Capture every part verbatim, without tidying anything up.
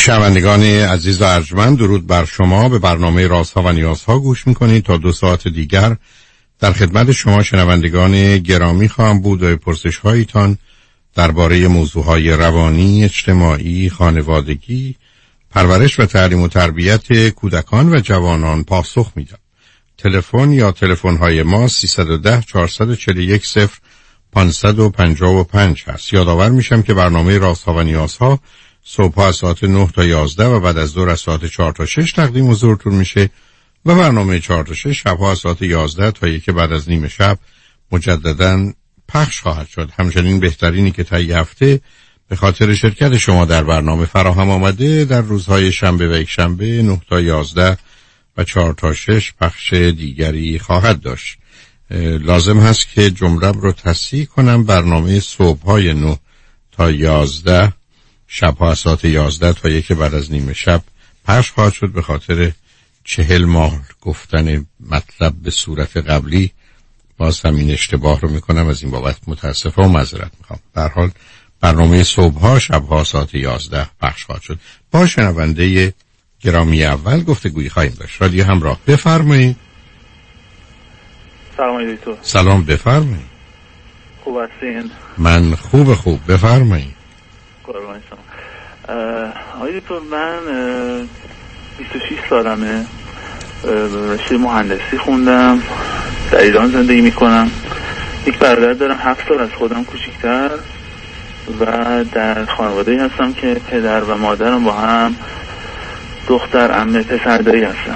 شنوندگان عزیز و ارجمند، درود بر شما. به برنامه رازها و نیازها گوش میکنید. تا دو ساعت دیگر در خدمت شما شنوندگان گرامی خواهم بود و پرسش هایتان درباره موضوعهای روانی، اجتماعی، خانوادگی، پرورش و تعلیم و تربیت کودکان و جوانان پاسخ میدم. تلفن یا تلفن های ما سیصد و ده چهارصد و چهل و یک صفر پانصد و پنجاه و پنج هست. یادآور میشم که برنامه رازها و نیازها صبح از ساعت نه تا یازده و بعد از ظهر از ساعت چهار تا شش تقدیم حضورتون میشه و برنامه چهار تا شش شبها از ساعت یازده تا یک بعد از نیم شب مجدداً پخش خواهد شد. همچنین بهترینی که طی هفته به خاطر شرکت شما در برنامه فراهم آمده در روزهای شنبه و یک شنبه نه تا یازده و چهار تا شش پخش دیگری خواهد داشت. لازم هست که جمله رو تصحیح کنم. برنامه صبح‌های نه تا یازده، شب‌ها از ساعت یازده تا یک بعد از نیمه شب پخش خواهد شد. به خاطر چهل ماه گفتن مطلب به صورت قبلی باز همین اشتباه رو میکنم، از این بابت متاسفم و معذرت میخوام. به هر حال برنامه صبح‌ها شب‌ها ساعت یازده پخش خواهد شد. با شنونده گرامی اول گفتگویی خواهیم داشت. رادیو همراه، بفرمایید. سلام دکتر. سلام، بفرمایید. خوب هستین؟ من خوب خوب بفرمایید. قربان شما. آقای دکتر، من بیست و شش سالمه، رشته مهندسی خوندم، در ایران زندگی میکنم. یک برادر دارم هفت سال از خودم کوچیکتر و در خانواده‌ای هستم که پدر و مادرم با هم دختر عمه پسر دایی هستم.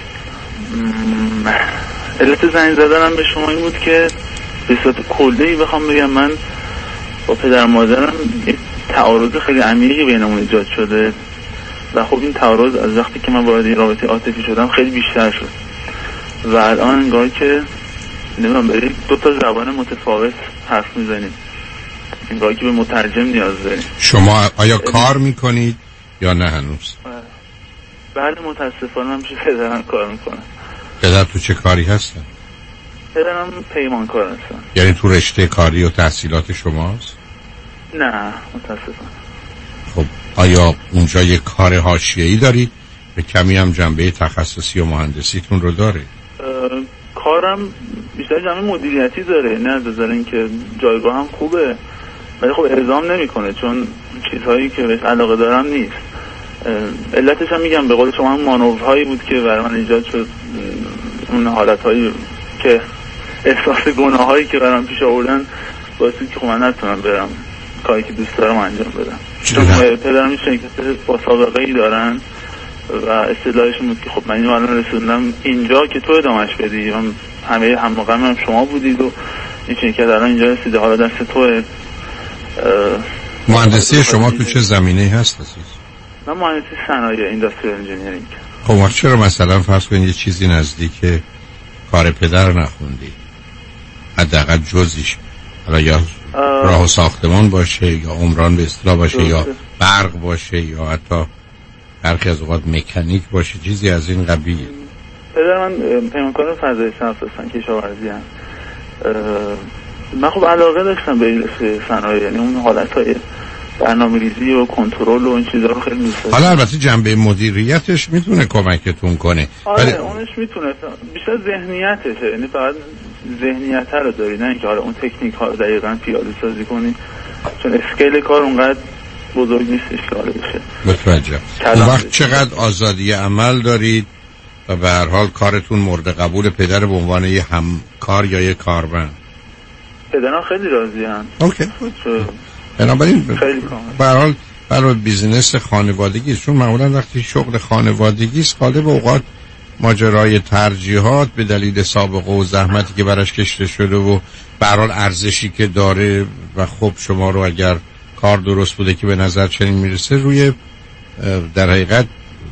علت زنگ زدنم به شما این بود که به صورت کلی بخوام بگم من با پدر مادرم یک تعارض خیلی عمیقی بینمون ایجاد شده و خب این تعارض از وقتی که من وارد این رابطه عاطفی شدم خیلی بیشتر شد و الان انگار که نمیدونم برای دو تا زبان متفاوت حرف میزنیم، انگار که به مترجم نیاز داریم. شما آیا کار میکنید یا نه هنوز؟ بله متاسفانه من پیش پدرم کار میکنم. پدر تو چه کاری هستن؟ پدرم پیمانکار هستن. یعنی تو رشته کاری و تحصیلات شماست؟ نه متاسفانه. خب آیا اونجا یه کار حاشیه‌ای دارید؟ به کمی هم جنبه تخصصی و مهندسیتون رو داره؟ کارم بیشتر جنبه مدیریتی داره، نه از نظر اینکه جایگاه هم خوبه ولی خب الزام نمیکنه چون چیزهایی که بهش علاقه دارم نیست. علتش هم میگم به قول شما هم مانورهایی بود که برای من ایجاد شد، اون حالتهایی که احساس گناهایی که برام پیش آوردن باعث بود که خب من نتونم برم کاری که دوست دارم انجام بدم. چون پدرم این شرکت با سابقه ای دارن و اصطلاحشون بود که خب من اینو الان رسوندم اینجا که تو ادامهش بدی، من همه هم موقع هم شما بودید و این شرکت الان اینجا رسیده، حالا دست توه. مهندسی شما تو چه زمینه‌ای هست عزیز؟ من مهندسی صنایع، اینداستریال انجینیرینگ. خب چرا مثلا فرض کنید یه چیزی نزدیک کار پدر نخوندی؟ حداقل جزیش، حالا یا راه و ساختمان باشه یا عمران به اصطلاح باشه یا برق باشه یا حتی برخی از اوقات مکانیک باشه، چیزی از این قبیل. پدر من پیمانکار فضای شمس هستن، کشاورزی هستن. من خب علاقه داشتم به این صنایع، یعنی اون حالتهای برنامه‌ریزی و کنترل و این چیزا رو خیلی دوست داشتم. حالا البته جنبه مدیریتش میتونه کمکتون کنه. آره ولی اونش میتونه، بیشتر ذهنیتشه، یعنی فقط ذهنیت رو داری، نه اینکه حالا اون تکنیک ها رو دقیقاً پیاده سازی کنی، چون اسکیل کار اونقدر بزرگ نیستش که حالا بشه. متوجه. اون وقت چقدر آزادی عمل دارید و به هر حال کارتون مورد قبول پدر به عنوان یه همکار یا یه کارمند؟ پدرم خیلی راضی‌ان. اوکی. بنابراین به هر حال برای بیزینس خانوادگی است، چون معمولا وقتی شغل خانوادگی است غالب اوقات ماجرای ترجیحات به دلیل سابقه و زحمتی که براش کشیده شده و به هر حال ارزشی که داره و خب شما رو اگر کار درست بوده که به نظر چنین میرسه روی در حقیقت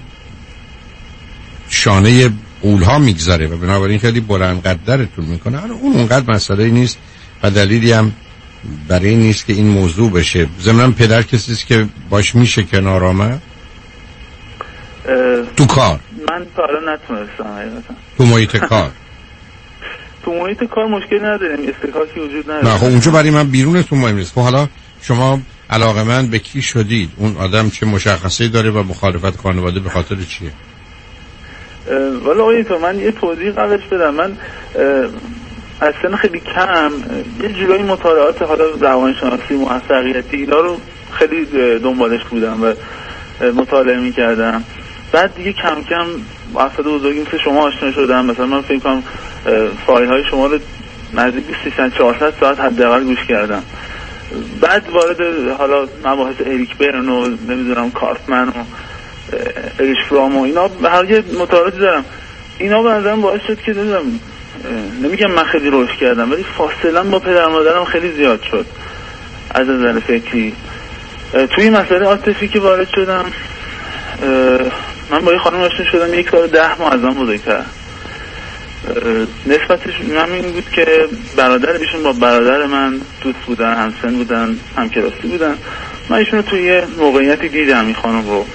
شانه قولها میگذاره و بنابراین خیلی بلند قدرتون میکنه. حالا اون اونقدر مسئله نیست و دلیلی هم برای نیست که این موضوع بشه. ضمناً پدر کسی است که باش میشه کنار آمد تو کار؟ من تا الان نتونستم حقیقتا. تو محیط کار؟ تو محیط کار مشکل نداریم، استکاکی وجود نداره. نه خب اونجا برای من بیرون تو مهم نیست. خب حالا شما علاقه‌مند به کی شدید؟ اون آدم چه مشخصه‌ای داره و مخالفت خانواده به خاطر چیه؟ والا آقای تو من یه توضیح قبلش بدم. من از سن خیلی کم یه جورایی مطالعات حالا روانشناسی موفقیتی اینا رو خیلی دنبالش بودم و مطالعه می‌کردم. بعد دیگه کم کم افراد بزرگی مثل شما آشنا شدم. مثلا من فکر کنم فایل های شما رو نزدیک سیصد چهارصد ساعت حداقل گوش کردم. بعد وارد حالا مباحث اریک برن و نمیدونم کارتمن و اریش فرام و اینا به هر یه مطالعاتی دارم. اینا به نظرم باعث شد که نمیدونم، نمیگم من خیلی رشد کردم ولی فاصله با پدر مادرم خیلی زیاد شد از نظر فکری. توی مسئله عاطفی که وارد شدم، من با یه خانم آشنا شدم یک سال ده ماه از من بزرگتر. نسبتش من این بود که برادر ایشون با برادر من دوست بودن، همسن بودن، همکلاسی بودن. من ایشون رو توی یه موقعیتی دیدم این خانم رو،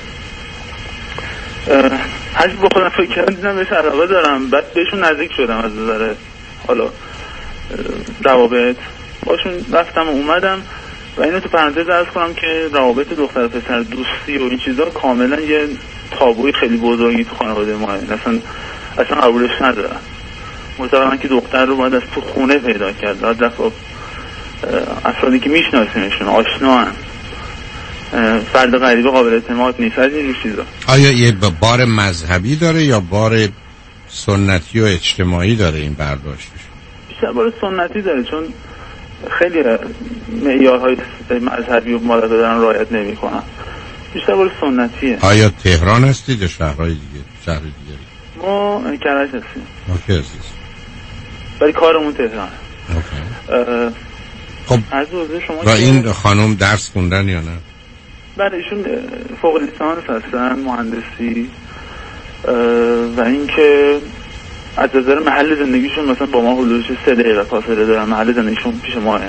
هرچی با خودم فکر کردم دیدم بهش علاقه دارم. بعد بهشون نزدیک شدم از نظر حالا روابط باشون، رفتم و اومدم. و اینو تو پرانتز عرض کنم که روابط دختر و پسر، دوستی و این چیزا کاملا یه تابوی خیلی بزرگی تو خانواده ما هست. اصلا اصلا قبولش ندارن. معتقدن که دختر رو باید از تو خونه پیدا کرد، باید رفت افرادی که میشناسیمشون، آشنا هن، فرد غریبه قابل اعتماد نیست، از این چیزا. آیا یه بار مذهبی داره یا بار سنتی و اجتماعی داره این برداشتش؟ بیشتر بار سنتی داره، چون خیلی معیارهای مذهبی و مادر دارن رعایت نمی‌کنن. بیشتر بار سنتیه. آیا تهران هستید یا شهرهای دیگه؟ شهر دیگه؟ ما کرج هستیم. اوکی عزیز. ولی کارمون تهرانه. اوکی. خب از شما و این خانم درس خوندن یا نه؟ بله ایشون فوق لیسانس هستن، مهندسی. و اینکه از نظر محل زندگیشون مثلا با ما حدودش سه دقیقه فاصله دارن. محل زندگیشون پیش ماه.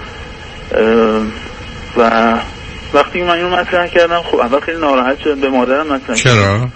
و وقتی من اینو مطرح کردم خب اول خیلی ناراحت شدم، به مادرم مطرح چرا؟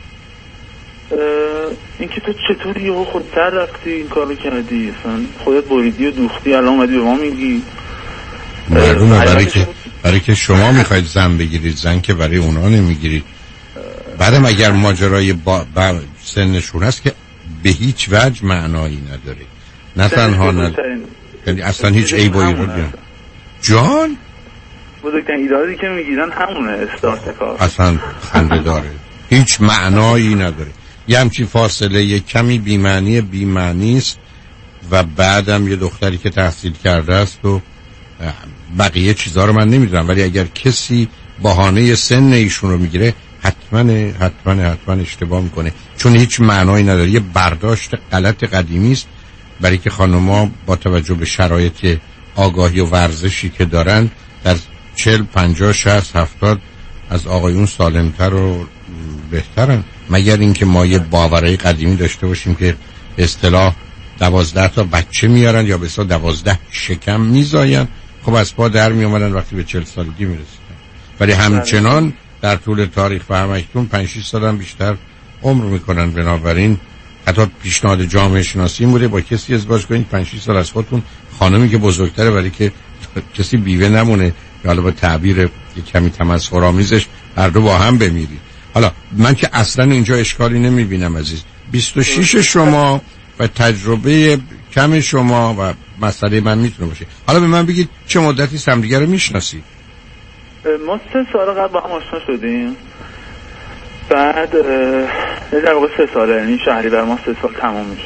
اینکه تو چطوری یهو خودت رفتی این کارو کردی، اصلا خودت بریدی و دوختی، الان اومدی به ما میگی. معلومه برای که برای که شما میخواید زن بگیرید، زن که برای اونا نمیگیرید. بعدم اگر ماجرای با, با سنشون هست که به هیچ وجه معنایی نداره. نه تنها نداره، یعنی اصلا هیچ عیب و ایرادی جان بزرگترین ایرادی که میگیرن همونه استارت کار. اصلا خنده داره، هیچ معنایی نداره. یه همچین فاصله یه کمی بیمعنی بیمعنی است. و بعدم یه دختری که تحصیل کرده است و بقیه چیزها رو من نمیدونم، ولی اگر کسی بهانه سن ایشون رو میگیره حتما حتما حتما اشتباه میکنه، چون هیچ معنایی نداره. یه برداشت غلط قدیمی است برای که خانم‌ها با توجه به شرایط آگاهی و ورزشی که دارن در چهل پنجاه شصت هفتاد از آقایون سالمتر و بهترن. مگر اینکه ما یه باورای قدیمی داشته باشیم که اصطلاح دوازده تا بچه میارن یا به اصطلاح دوازده شکم میزاین. خب از پا در می اومدن وقتی به چهل سالگی میرسیدن، ولی همچنان در طول تاریخ و همکنون پنج شش سال هم بیشتر عمر میکنن. بنابراین حتی پیشنهاد جامعه شناسی بوده با کسی ازدواج کنید پنج شش سال از خودتون، خانمی که بزرگتره، ولی که کسی بیوه نمونه، حالا با تعبیر یک کمی تمسخرآمیزش هر دو با هم بمیرید. حالا من که اصلا اینجا اشکالی نمیبینم عزیز. بیست و شش شما و تجربه کم شما و مسئله من میتونه باشه. حالا به من بگید چه مدتی همدیگه رو میشناسید؟ ما سه سال قبل با هم آشنا شدیم. بعد در واقع سه ساله، یعنی شهری بر ما سه سال تمام میشه.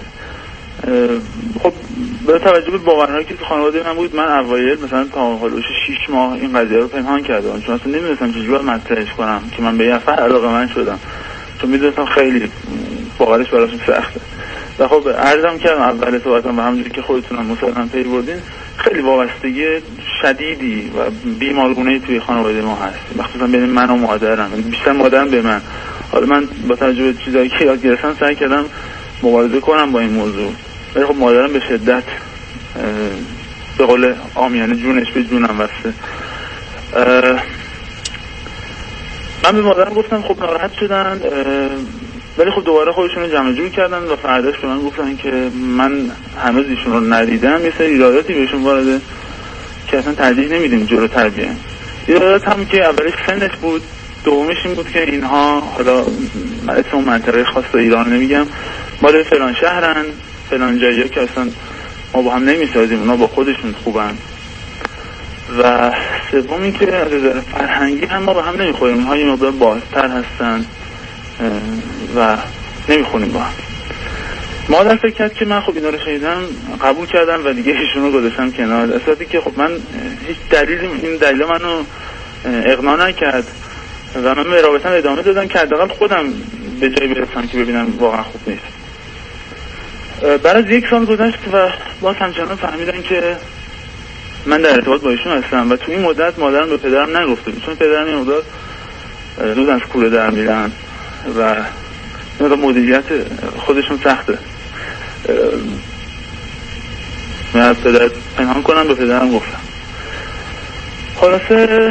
خب به توجه به باورهایی که تو خانواده من بود، من اوایل مثلا تا حدود شش ماه این قضیه رو پنهان کردم، چون اصلا نمیدونستم چجوری مطرحش کنم که من به یه نفر علاقه‌مند شدم، چون میدونستم خیلی باورش براشون سخته. و خب عرضم کردم اول صحبتم به همونجوری که خودتونم مثلا پی بردین، خیلی وابستگی شدیدی و بیمارگونه‌ای توی خانواده ما هست، مخصوصا بین من و مادرم، بیشتر مادرم به من. حالا من با توجه به چیزایی که یاد گرفتم سعی کردم مبارزه کنم با این موضوع، ولی خب مادرم به شدت به قول عامیانه جونش به جونم واسه. من به مادرم گفتم خب ناراحت شدن، ولی خب دوباره خودشون رو جمع جور کردن و فرداش به من گفتن که من هنوز ایشون رو ندیدم، یه سری ایراداتی بهشون وارده که اصلا ترجیح نمیدیم جلوتر بیایم. یادت هم که اولش سنش بود، دومش این بود که اینها، حالا من اسم منطقه خاص ایران نمیگم، مال فلان شهرن، فلان جایی که اصلا ما با هم نمیسازیم، اونا با خودشون خوبن. و سوم این که از نظر فرهنگی هم ما با هم نمیخوریم، اونها یه مقدار بازتر هستن و نمیخونیم با هم. مادر فکر کرد که من خب اینا رو شنیدم قبول کردم و دیگه ایشون رو گذاشتم کنار، اصلاتی که خب من هیچ دلیل این دلیل منو اقناع نکرد و من به رابطم ادامه دادم که حداقل خودم به جایی برسم که ببینم واقعا خوب نیست. بعد از یک سال گذشت و باز همچنان فهمیدم که من در ارتباط با ایشون هستم و تو این مدت مادرم به پدرم نگفته بود، چون پدرم این مدت روز از کوره در میرن و این مدیریت خودشون سخته. من از پدر پنهان کنم، به پدرم گفتم. خلاصه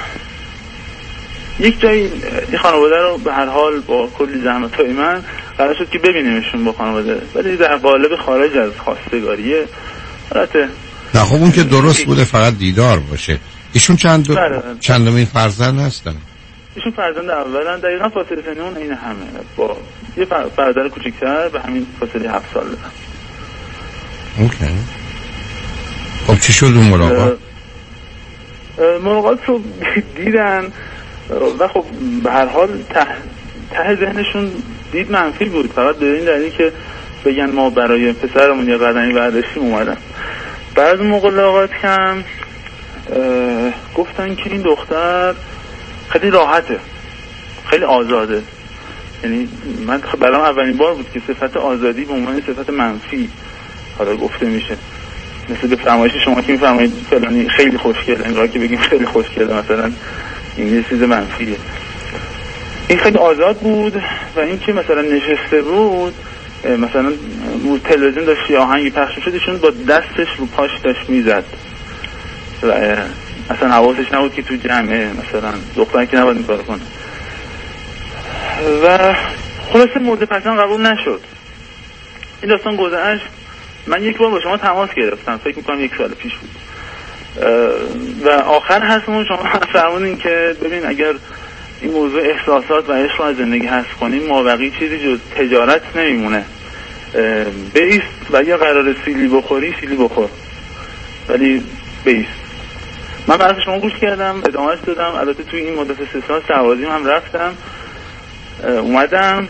یک جایی این خانواده رو به هر حال با کلی زحمت های من قرار شد که ببینیمشون با خانواده، ولی در قالب خارج از خواستگاریه. البته نه خب اون که درست بوده فقط دیدار باشه. ایشون چند دو... چندمین فرزند هستن؟ ایشون فرزند اولن، دقیقا فاصله سنی اون این همه، با یه برادر کوچکتر به همین فاصله هفت سال دارن. اوکی. خب چی شد اون ملاقات؟ ملاقات رو دیدن و خب به هر حال ته, ته ذهنشون دید منفی بود، فقط به این دلیل که بگن ما برای پسرمون یه قدمی برداشتیم اومدن. بعد ملاقات کم گفتن که این دختر خیلی راحته، خیلی آزاده. یعنی من برام اولین بار بود که صفت آزادی به عنوان صفت منفی حالا گفته میشه، مثل به فرمایش شما که میفرمایید فلانی خیلی خوشگله، انگار که بگیم خیلی خوشگله مثلا این یه چیز منفیه. این خیلی آزاد بود و این که مثلا نشسته بود، مثلا تلویزیون داشت یه آهنگی پخش میشد، ایشون با دستش رو پاش داشت میزد و اصلا حواسش نبود که تو جمعه مثلا دختر که نباید این کار کنه. و خلاصه مورد پسند قبول نشد. این داستان گذشت. من یک بار با شما تماس گرفتم، فکر میکنم یک سال پیش بود، و آخر هستمون شما فرمودین که ببین اگر این موضوع احساسات و عشق از زندگی هست کنیم مابقی چیزی جز تجارت نمیمونه، بیست و اگر قرار سیلی بخوری سیلی بخور، ولی بیست. من برای شما گوش کردم، ادامهش دادم. البته توی این مدت سه سال سوازیم هم رفتم اومدم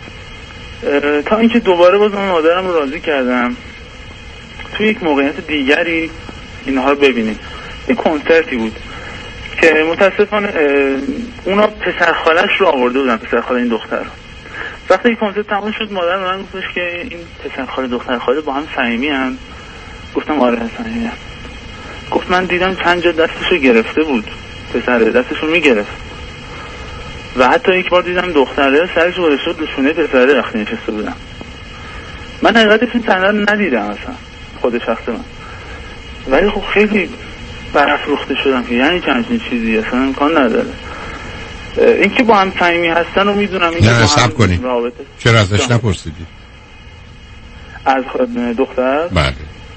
تا اینکه دوباره باز من مادرم رو راضی کردم توی یک موقعیت دیگری اینها رو ببینیم. یک کنسرتی بود که متاسفانه اونا پسر خالش رو آورده بودن، پسر خاله این دختر. وقتی این کنسرت تموم شد مادر من گفتش که این پسر خاله دختر خاله با هم صمیمی ان. گفتم آره صمیمی ان. گفت من دیدم چند جا دستشو گرفته بود، پسره دستشو میگرفت و حتی یک بار دیدم دختره سرش گذاشته بود شونه پسره وقتی نشسته بودم. من حقیقتش این صحنه رو ندیدم اصلا خود شخص من، ولی خب خیلی برافروخته شدم که یعنی چنین چیزی اصلا امکان نداره. این که با هم صمیمی هستن رو میدونم. این نه صبر کنید، چرا ازش نپرسیدی؟ از دختر؟ بله.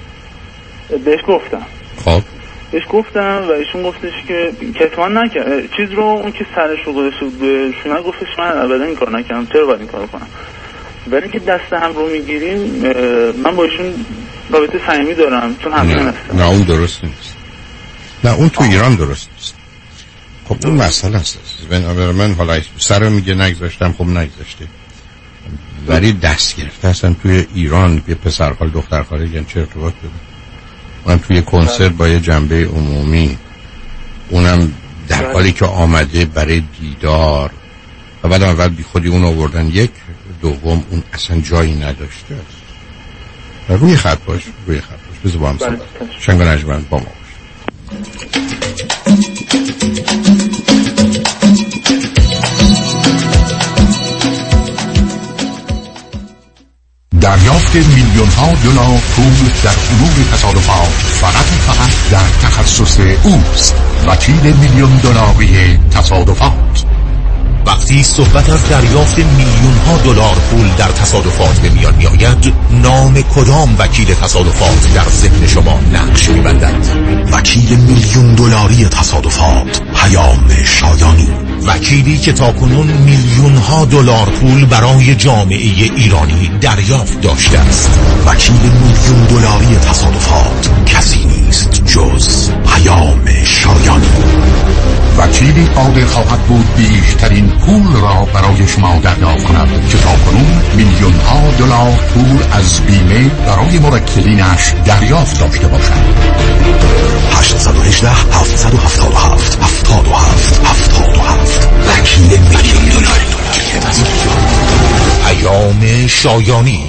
بهش گفتم. خب بهش گفتم و ایشون گفتش که کتمان نکرد چیز رو، اون که سرش رو گذاشته بود به شونه گفتش من ابدا این کار نکردم، چرا باید این کار کنم؟ ولی که دست هم رو میگیریم من با ایشون رابطه صمیمی دارم چون همسن هستم. نه اون درست نیست. نه اون تو آه. ایران درست نیست. خب اون مسئله است. من من حالا سر میگه نگذاشتم، خب نگذاشته، ولی دست گرفته اصلا توی ایران یه پسر خال دختر خاله یعنی چه ارتباط داره؟ من توی کنسرت با یه جنبه عمومی، اونم در حالی که آمده برای دیدار و بعد اول بی خودی اون آوردن یک، دوم اون اصلا جایی نداشته است. روی خط باش، روی خط باش، بذار با هم صحبت. شنگ و نجمن با ما باش. دریافت میلیون ها دلار پول در امور تصادفات فقط فقط در تخصص اوست. وکیل میلیون دلاری تصادفات. وقتی صحبت از دریافت میلیون ها دلار پول در تصادفات به میان میآید، نام کدام وکیل تصادفات در ذهن شما نقش می‌بندد؟ وکیل میلیون دلاری تصادفات پیام شایانی، وکیلی که تاکنون میلیون ها دلار پول برای جامعه ایرانی دریافت داشته است. وکیل میلیون دلاری تصادفات کسی نیست جز پیام شایانی. وکیلی قادر خواهد بود بیشترین پول را برای شما دریافت کند که تاکنون میلیون ها دلار پول از بیمه برای موکلینش دریافت داشته باشد. هشت یک هشت هفت هفت هفت هفت هفت هفت هفت وکیل میلیون دلاری. پیام شایانی.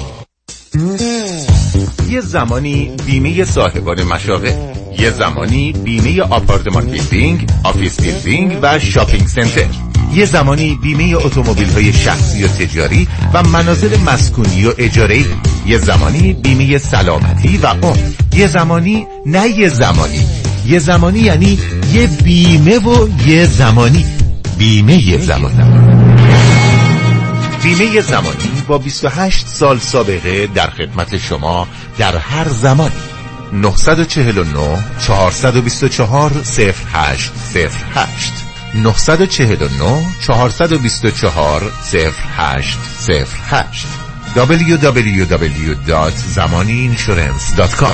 یه زمانی بیمه صاحبان مشاغل، یه زمانی بیمه آپارتمان بیلدینگ، آفیس بیلدینگ و شاپینگ سنتر، یه زمانی بیمه اتومبیل‌های شخصی و تجاری و منازل مسکونی و اجاره‌ای، یه زمانی بیمه سلامتی و عمر، یه زمانی نه یه زمانی یه زمانی یعنی یه بیمه و یه زمانی بیمه یه زمانی بیمه زمانی با بیست و هشت سال سابقه در خدمت شما در هر زمانی. نه چهار نه چهار دو چهار صفر هشت صفر هشت نه چهار نه چهار دو چهار صفر هشت صفر هشت دبلیو دبلیو دبلیو دات زمانی اینشورنس دات کام.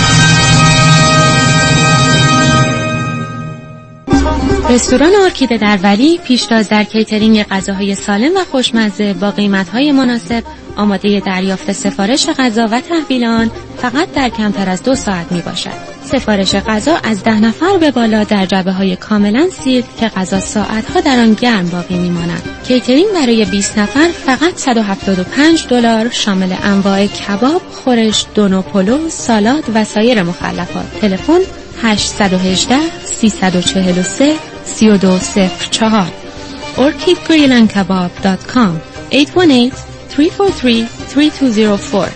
رستوران ارکیده در ولی پیشتاز در کیترینگ غذاهای سالم و خوشمزه با قیمت‌های مناسب، آماده دریافت سفارش غذا و تحویل آن فقط در کمتر از دو ساعت میباشد. سفارش غذا از ده نفر به بالا در جعبه‌های کاملا سیل که غذا ساعت‌ها در آن گرم باقی می‌ماند. کیترینگ برای بیست نفر فقط صد و هفتاد و پنج دلار شامل انواع کباب، خورش، دونو پلو، سالاد و سایر مخلفات. تلفن هشت یک هشت سه چهار سه سه دو صفر چهار orchid grill and kebab dot com هشت یک هشت سه چهار سه سه دو صفر چهار.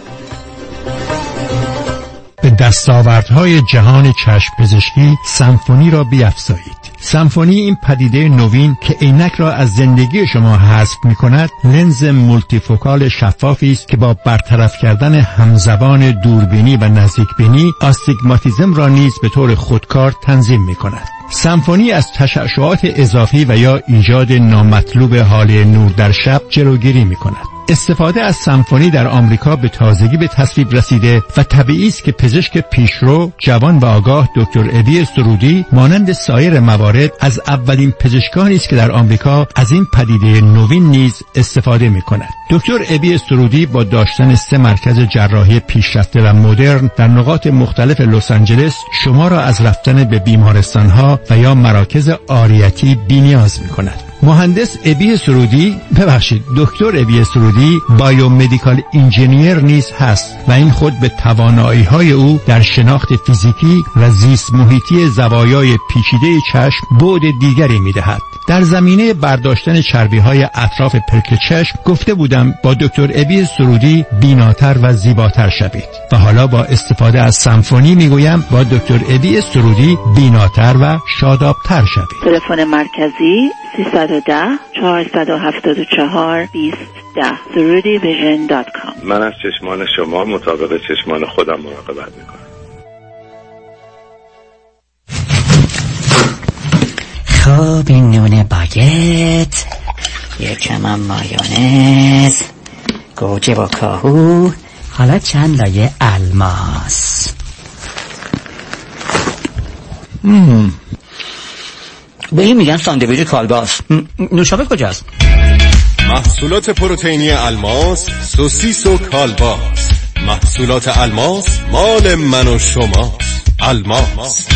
به دستاوردهای جهان چشم پزشکی سمفونی را بیفزایید. سمفونی این پدیده نوین که عینک را از زندگی شما حذف می‌کند، لنز مولتیفوکال شفافی است که با برطرف کردن همزبان دوربینی و نزدیکبینی آستیگماتیسم را نیز به طور خودکار تنظیم می‌کند. سمفونی از تشعشعات اضافی و یا ایجاد نامطلوب حال نور در شب جلوگیری می‌کند. استفاده از سمفونی در آمریکا به تازگی به تصویب رسیده و طبیعی است که پزشک پیشرو، جوان و آگاه دکتر ابی سرودی مانند سایر موارد از اولین پزشکانی است که در آمریکا از این پدیده نوین نیز استفاده می‌کند. دکتر ابی سرودی با داشتن سه مرکز جراحی پیشرفته و مدرن در نقاط مختلف لس آنجلس شما را از رفتن به بیمارستان‌ها و یا مراکز عاریتی بی‌نیاز می‌کند. مهندس ابی سرودی ببخشید دکتر ابی سرودی بایومدیکال انجینیر نیز هست و این خود به توانایی‌های او در شناخت فیزیکی و زیست محیطی زوایای پیچیده چشم بعد دیگری می‌دهد. در زمینه برداشتن چربی‌های اطراف پلک چشم گفته بودم با دکتر ابی سرودی بیناتر و زیباتر شوید و حالا با استفاده از سمفونی میگویم با دکتر ابی سرودی بیناتر و شادابتر شوید. تلفن مرکزی سیصد و ده چهارصد و هفتاد و چهار بیست ده سرودی ویژن دات کام. من از چشمان شما مطابق چشمان خودم مراقبت میکنم. خب این نون باگت، یکم هم مایونز، گوجه و کاهو، حالا چند لایه الماس. مم. به این میگن ساندویچ کالباس. نوشابه کجاست؟ محصولات پروتئینی الماس، سوسیس و کالباس. محصولات الماس مال من و شماست. الماس.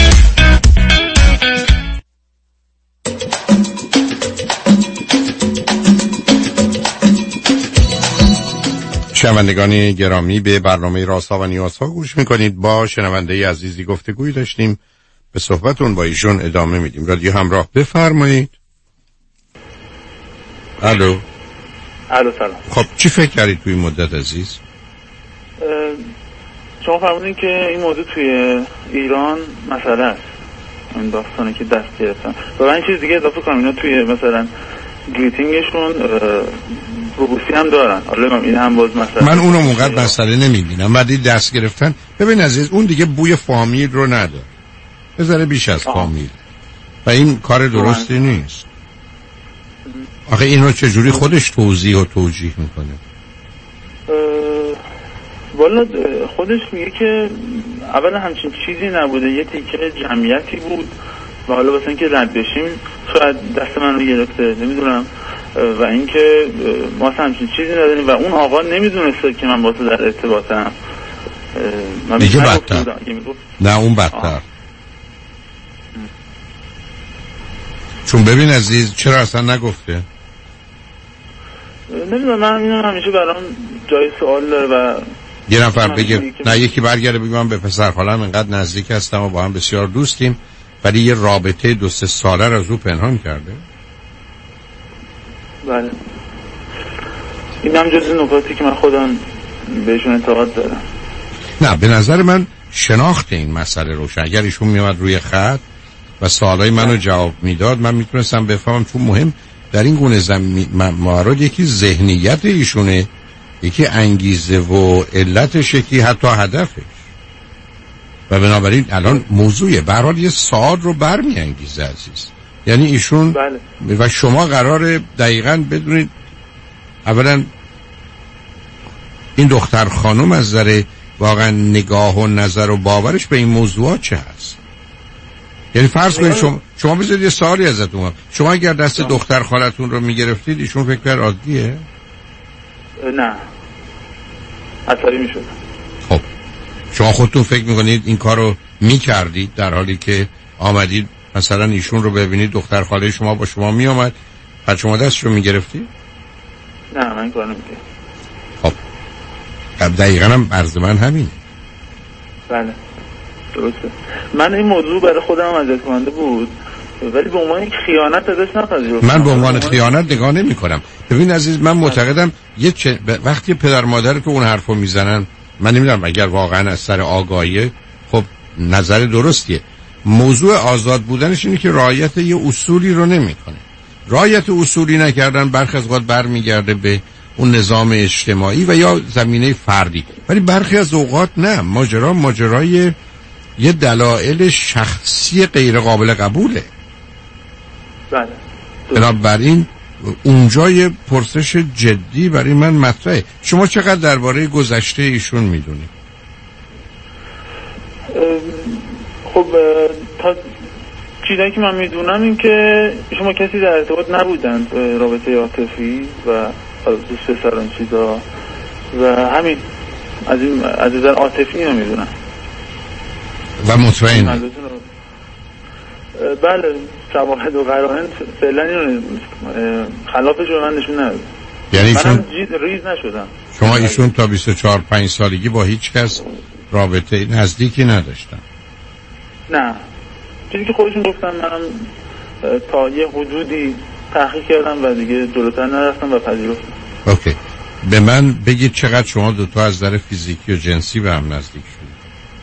شنوندگان گرامی، به برنامه رازها و نیازها گوش میکنید. با شنونده عزیزی گفتگوی داشتیم، به صحبتون با ایشون ادامه میدیم. رادیو همراه، بفرمایید. الو. الو سلام. خب چی فکر کردید توی این مدت عزیز؟ شما فرمودین که این موضوع توی ایران مسئله است، این داستانی که دست گرفتن. و من این چیز دیگه اضافه کنم، اینا توی مثلا گریتینگشون روبوسی هم دارن. حالا این هم باز مثلا من اونو موقع مسئله نمیبینم، ولی دست گرفتن ببین عزیز اون دیگه بوی فامیل رو نداره، بذاره بیش از آه. فامیل و این کار درستی نیست. آخه اینو چجوری خودش توضیح و توجیه میکنه؟ والا خودش میگه که اولا همچین چیزی نبوده، یه تیکه جمعیتی بود و حالا واسه اینکه رد بشیم شاید دست من رو گرفته، نمیدونم. و اینکه ما همچین چیزی نداریم و اون آقا نمیدونسته که من با تو در ارتباطم. دیگه بدتر. نه اون بدتر. آه. چون ببین عزیز چرا اصلا نگفته؟ نمیدونم، من اینم همیشه برام جای سوال داره و یه نفر بگه نه یکی برگرده بگه من به پسر خالم اینقدر نزدیک هستم و با هم بسیار دوستیم ولی یه رابطه دو سه ساله رو از او پنهان کرده. بله این هم جز نکاتی که من خودم بهشون انتقاد دارم. نه به نظر من شناخت این مسئله روشن، اگر ایشون میامد روی خط و سوالای منو جواب میداد من میتونستم بفهمم، چون مهم در این گونه زمین موارد یکی ذهنیت ایشونه، یکی انگیزه و علتش، یکی حتی هدفش. و بنابراین الان موضوع به هر حال یه سوال رو برمیانگیزه عزیز. یعنی ایشون بله. و شما قراره دقیقاً بدونید اولا این دختر خانم از نظر واقعا نگاه و نظر و باورش به این موضوعات چه هست. یعنی فرض کنید شما شما بذارید یه سوالی ازتون، شما اگر دست جا. دختر خالتون رو میگرفتید ایشون فکر کرد عادیه؟ نه عصبی میشد. خب شما خودتون فکر میکنید این کار رو میکردید در حالی که آمدید مثلا ایشون رو ببینید دختر خاله شما با شما میامد بعد شما دستش رو میگرفتید؟ نه من کار نمیکنم. خب دقیقا هم عرض من همینه. بله درسته. من این موضوع برای خودم هم اذیت کننده بود ولی به عنوان خیانت ازش نپذیرفتم. من به عنوان خیانت نگاه نمی کنم. ببین عزیز من معتقدم یه چه... وقتی پدر مادر تو اون حرفو میزنن من نمیدونم اگر واقعا از سر آگاهیه خب نظر درستیه. موضوع آزاد بودنش اینه که رعایت یه اصولی رو نمیکنه. رعایت اصولی نکردن برخی از اوقات برمیگرده به اون نظام اجتماعی و یا زمینه فردی، ولی برخی از اوقات نه، ماجرا ماجرای یه دلایل شخصی غیر قابل قبوله. بله. بنابراین اونجای پرسش جدی برای من مطرحه. شما چقدر درباره گذشته ایشون میدونید؟ خب تا چیزایی که من میدونم این که شما کسی در ارتباط نبودن رابطه عاطفی و دوست پسر این چیزا و همین از این از نظر عاطفی نمیدونم و مطمئن بله شواهد و قرائن فعلا اینو خلافش رو من نشون نداد. یعنی منم ریز نشدم. شما ایشون تا بیست و چهار پنج سالگی با هیچ کس رابطه نزدیکی نداشتن؟ نه چیزی که خودشون گفتن منم تا یه حدودی تحقیق کردم و دیگه جلوتر نرفتم و پذیرفتم. اوکی به من بگید چقدر شما دوتا از نظر فیزیکی و جنسی به هم نزدیک شدید؟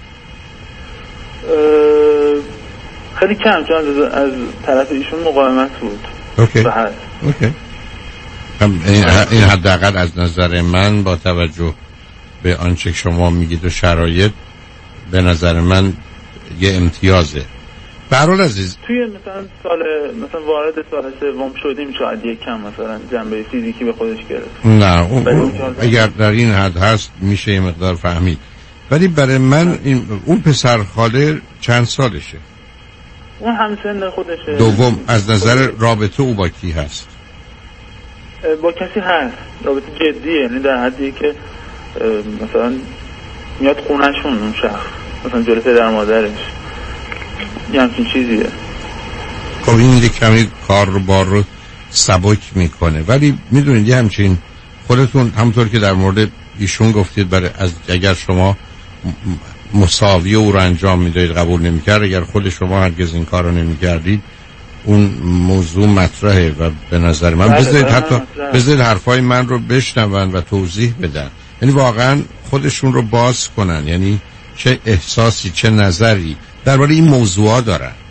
خیلی کم چون از, از طرف ایشون مقاومت بود. اوکی اوکی این, این حداقل از نظر من با توجه به آنچه شما میگید و شرایط به نظر من یه امتیازه. به هر حال عزیز توی مثلا سال مثلا وارد سال سوم شدیم شاید یک کم مثلا جنبه فیزیکی به خودش گرفت. نه اون اگر در این حد هست میشه یه مقدار فهمید، ولی برای من این اون پسر خاله چند سالشه؟ اون همسن خودشه. دوم از نظر رابطه او با کی هست؟ با کسی هست، رابطه جدیه، یعنی در حدی که مثلا میاد خونهشون اون شخص مثلا جلوی پدر مادرش یه همچین چیزیه. خب این دیگه کمی کار رو بار رو سبک میکنه، ولی میدونید یه همچین خودتون همونطور که در مورد ایشون گفتید برای از اگر شما مساوی او رو انجام میدادید قبول نمیکرد، اگر خود شما هرگز این کار رو نمیکردید اون موضوع مطرحه و به نظر من بذارید حتی بذارید حرفای من رو بشنون و توضیح بدن، یعنی واقعا خودشون رو باز کنن، یعنی چه احساسی چه نظری درباره این موضوعا دارن.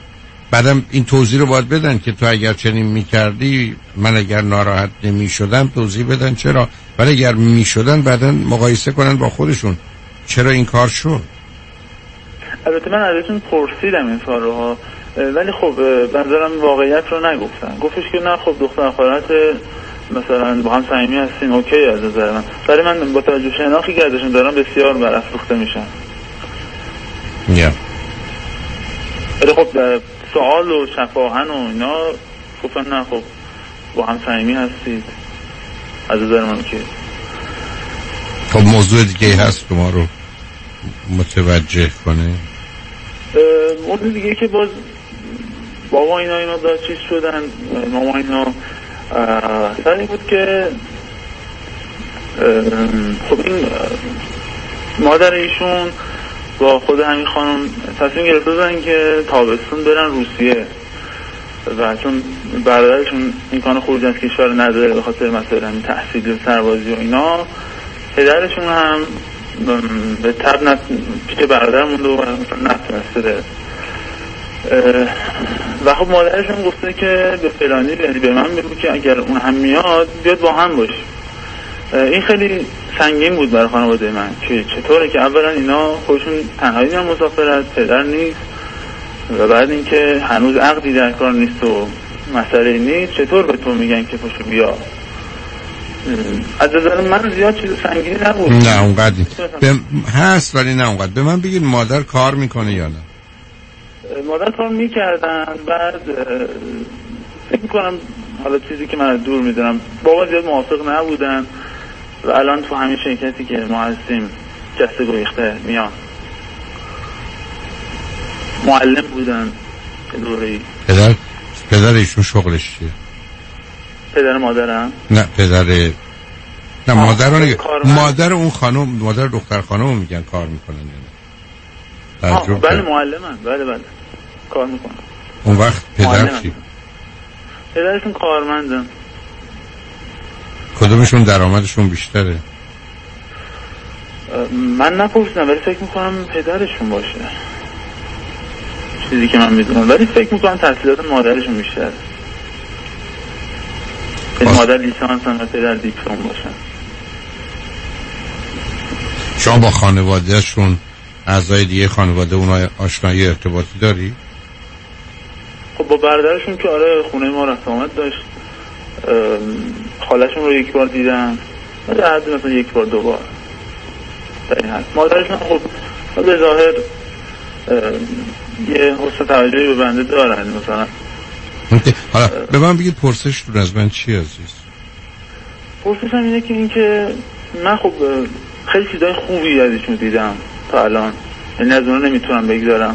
بعدم این توضیح رو باید بدن که تو اگر چنین میکردی من اگر ناراحت نمیشدم توضیح بدن چرا، ولی اگر میشدن بعدن مقایسه کنن با خودشون چرا این کار شد. البته من ازشون پرسیدم این سوال رو ها، ولی خب بنظرم واقعیت رو نگفتن. گفتش که نه خب دختر خالت مثلا با هم صمیمی هستین اوکی از نظر من، ولی من با توجه شناختی که ازشون دارم بسیار برافروخته میشم. yeah. ولی خب سوال و شفاهن و اینا گفتن نه خب با هم صمیمی هستید از نظر من که. خب موضوع دیگه هست که ما رو متوجه کنه؟ موضوع دیگه که باز بابا اینا اینا دار چیز شدن، ماما اینا سر این بود که خب این مادر ایشون با خود همین خانم تصمیم گرفته بودن که تابستون برن روسیه و چون برادرشون امکان خروج از کشور نداره به خاطر مثلا تحصیل سربازی و اینا، پدرشون هم به تب نت... پیش برادر مونده و نتونسته بره و خب مادرشون گفته که به فلانی یعنی به من بگو که اگر اون هم میاد بیاد با هم باش. این خیلی سنگین بود برای خانواده من که چطوره که اولا اینا خودشون تنهایی میان مسافرت، پدر نیست و بعد اینکه هنوز عقدی در کار نیست و مسئله نیست، چطور به تو میگن که پاشو بیا. از نظر من زیاد چیز سنگینی نبود. نه اونقدر به... هست ولی نه اونقدر. به من بگید مادر کار میکنه یا نه؟ مادر کار میکردن، بعد فکر میکنم حالا چیزی که من دور میدونم بابا زیاد موافق نبودن و الان تو همین شرکتی که ما هستیم جسته گریخته میان. معلم بودن دوره‌ای. پدر پدر ایشون شغلش چیه؟ پدر مادرم؟ نه پدر نه مادر رو مادر اون خانم، مادر دختر خانم میگن کار میکنن یعنی. بله معلمن، بله بله کار میکنن. اون وقت پدر چی؟ پدرشون کارمندن. کدومشون درآمدشون بیشتره؟ من نپرسیدم ولی فکر میکنم پدرشون باشه، چیزی که من میدونم، ولی فکر میکنم تحصیلات مادرشون بیشتره. مادر لیسانس هم و پدر دیپلم باشن. شما با خانوادهشون اعضای دیگه خانواده اونها آشنایی ارتباطی داری؟ خب با برادرشون که آره خونه ما رفت آمد داشت، خالشون رو یک بار دیدم، در حد مثلا یک بار دو بار در این حد. مادرشون خب به ظاهر یه حسن توجهی به بنده دارن مثلا. حالا به من بگید پرسشتون از من چی عزیز؟ پرسشم اینه که این که من خب خیلی چیزای خوبی ازشون دیدم تا الان، یعنی از اونها نمیتونم بگذارم.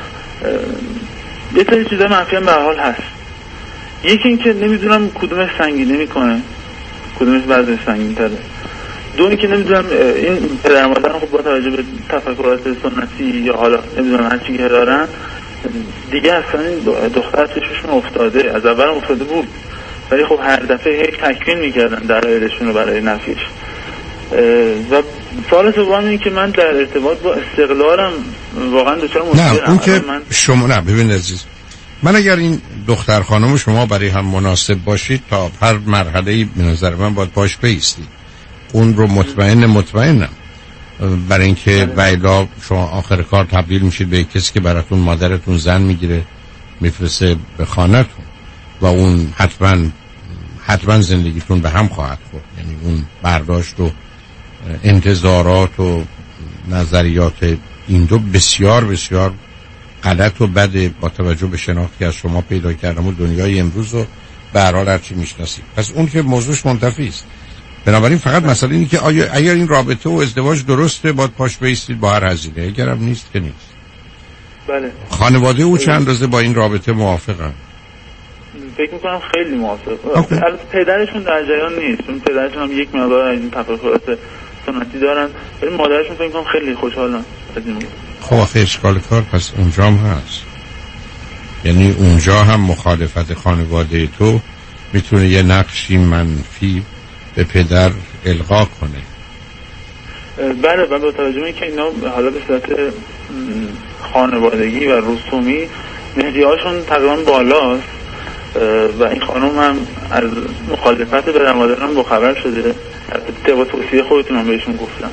یه سری چیزای منفی هم به هر حال هست. یکی این که نمیدونم کدومش سنگین نمیکنه، کدومش وزنش سنگین تره. دو این که نمیدونم این پدر مادرم خب با توجه به تفکرات سنتی یا حالا نمیدونم هر چی که دارن دیگه اصلا این دختر چشمشون افتاده، از اول افتاده بود ولی خب هر دفعه هیچ تکمیل میکردن دلایلشون رو برای نفیش. و سوال سوم این که من در ارتباط با استقلالم واقعا دچار مشکلم. نه اون که من... شما نه ببین عزیز، من اگر این دختر خانم شما برای هم مناسب باشید تا هر مرحله‌ای به نظر من باید باش بایستید، اون رو مطمئن مطمئنم، برای اینکه ویلا شما آخر کار تبدیل میشید به کسی که براتون مادرتون زن میگیره میفرسته به خانه‌تون و اون حتما حتما زندگیتون به هم خواهد خورد. یعنی اون برداشت و انتظارات و نظریات این دو بسیار بسیار غلط و بده با توجه به شناختی که از شما پیدا کردم و دنیای امروز رو به هر حال هرچی میشناسید. پس اون که موضوعش منتفی است. بنابراین فقط مسئله اینه که آیا اگر این رابطه و ازدواج درسته باید پاش بیستید با هر هزینه، اگرم نیست که نیست. بله. خانواده او چند اندازه با این رابطه موافقن؟ فکر میکنم خیلی موافق. البته پدرشون در جریان نیست، چون پدرشون هم یک مقدار این تفکرات سنتی دارن، ولی مادرشون فکر میکنم خیلی خوشحالن از این. خب آخه اشکال کار پس اونجا هم هست، یعنی اونجا هم مخالفت خانواده تو میتونه یه نقشی منفی به پدر القا کنه. بله و با توجه به اینکه اینا حالا به صورت خانوادگی و رسومی مهریه هاشون تقریبا بالاست و این خانم هم از مخالفت به مادرم با خبر شده. طبق توصیه خودتون هم بهشون گفتم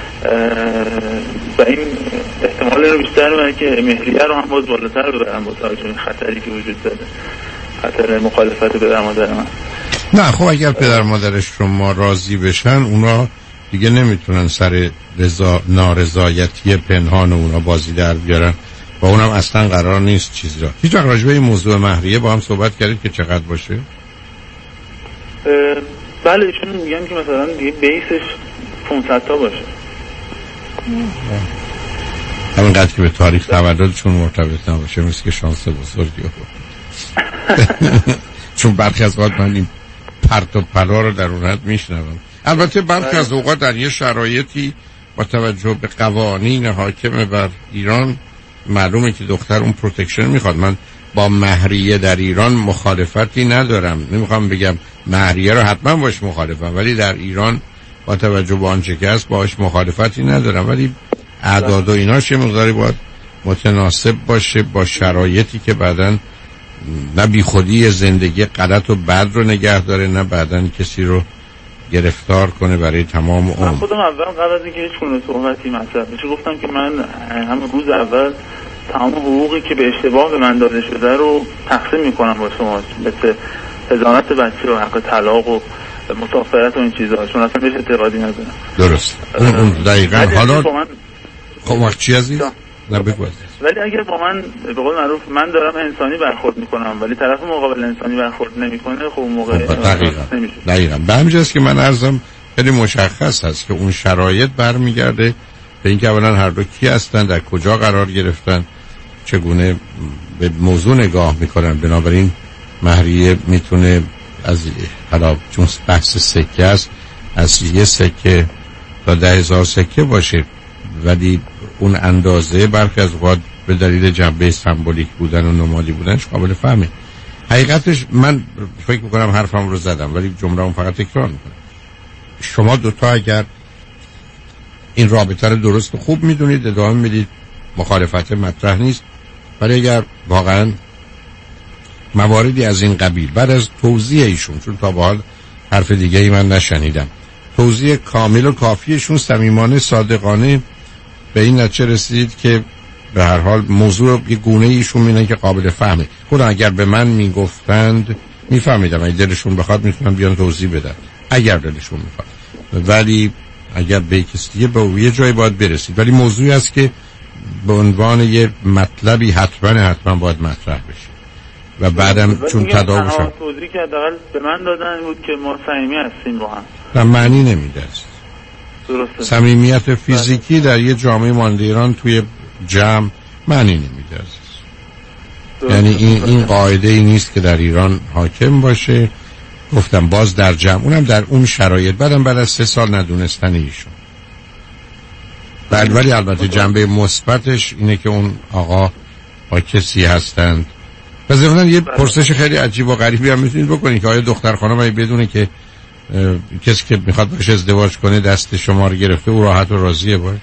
و این احتمال رو بیشتر می‌کنه که مهریه رو هم باز بالاتر ببرن با توجه به خطری که وجود داره، خطر مخالفت به مادر من. نه خب اگر پدر مادرش شما راضی بشن اونا دیگه نمیتونن سر رضا نارضایتی پنهان اونا بازی در بیارن و اونم اصلا قرار نیست چیزی را. هیچ وقت راجع به این موضوع مهریه با هم صحبت کردید که چقدر باشه؟ بله ایشون میگن که مثلا دیگه بیسش پانصد تا باشه. همینقدر که به تاریخ تولدشون مرتبط نباشه مثل که شانس بزرگی بود. چون برخی از اوقات من این پرت و پلا رو در اونت میشنوم. البته برخی از اوقات در یه شرایطی با توجه به قوانین حاکم بر ایران معلومه که دختر اون پروتکشن میخواد. من با مهریه در ایران مخالفتی ندارم، نمیخوام بگم مهریه رو حتما باش مخالفم، ولی در ایران با توجه به آنچه که هست باش مخالفتی ندارم، ولی اعداد و ایناش یه مقداری باید متناسب باشه با شرایطی که بعدن نه بی خودی زندگی غلط و بد رو نگه داره، نه بعدن کسی رو گرفتار کنه برای تمام عمر. من خودم اول قبل از اینکه هیچ گونه صحبتی مطرح بشه گفتم که من همون روز اول تمام حقوقی که به اشتباه به من داده شده رو تقسیم میکنم با شما، مثل حضانت بچه و حق طلاق و مسافرت و این چیزها، چون اصلا بهش اعتقادی ندارم. درست. اون اون دقیقاً حالا من... خب وقت چی عزیز؟ نه بگو. ولی اگر با من به قول معروف من دارم انسانی برخورد میکنم ولی طرف مقابل انسانی برخورد نمیکنه، خب اون موقع دقیقاً دقیقاً به همین جاست که من عرضم خیلی مشخص هست که اون شرایط برمیگرده به اینکه اولا هر دو کی هستن، در کجا قرار گرفتن، چگونه به موضوع نگاه میکنن. بنابراین مهریه میتونه از حالا چون بحث سکه است از یه سکه تا ده هزار سکه باشه، ولی اون اندازه برخی از اوقات به دلیل جنبه سمبولیک بودن و نمادی بودنش قابل فهمه. حقیقتش من فکر میکنم حرفم رو زدم ولی جمله‌ام فقط تکرار میکنم. شما دوتا اگر این رابطه رو درست و خوب میدونید ادامه میدید، مخالفت مطرح نیست، ولی اگر واقعا مواردی از این قبیل بعد از توضیح ایشون، چون تا به حال حرف دیگه ای من نشنیدم، توضیح کامل و کافیشون صمیمانه صادقانه به این نتیجه رسید که به هر حال موضوع یه گونه ایشون میدن که قابل فهمه. خودم اگر به من میگفتند میفهمیدم، اگه دلشون بخواد میتونم بیان توضیح بدن اگر دلشون میخواد، ولی اگر به کسی دیگه به یه جایی باید برسید. ولی موضوعی است که به عنوان یه مطلبی حتما حتما باید مطرح بشه و بعدم چون تداوم شد توضیحی که حداقل به من دادن بود که ما صمیمی هستیم با هم. نه معنی نمیده است. درسته. صمیمیت فیزیکی در یه جامعه مانده ایران توی جمع معنی نمیده است. یعنی این این قاعده ای نیست که در ایران حاکم باشه. گفتم باز در جمع، اونم در اون شرایط، بعدم بعد از سه سال ندونستن ایشون. بعد ولی البته جنبه مثبتش اینه که اون آقا با کسی هستند. پس ضمناً یه پرسش خیلی عجیب و غریبی هم میتونید بکنید که آیا دختر خانم اگه بدونه که کسی که میخواد باشه ازدواج کنه دست شما رو گرفته او راحت و راضیه باش؟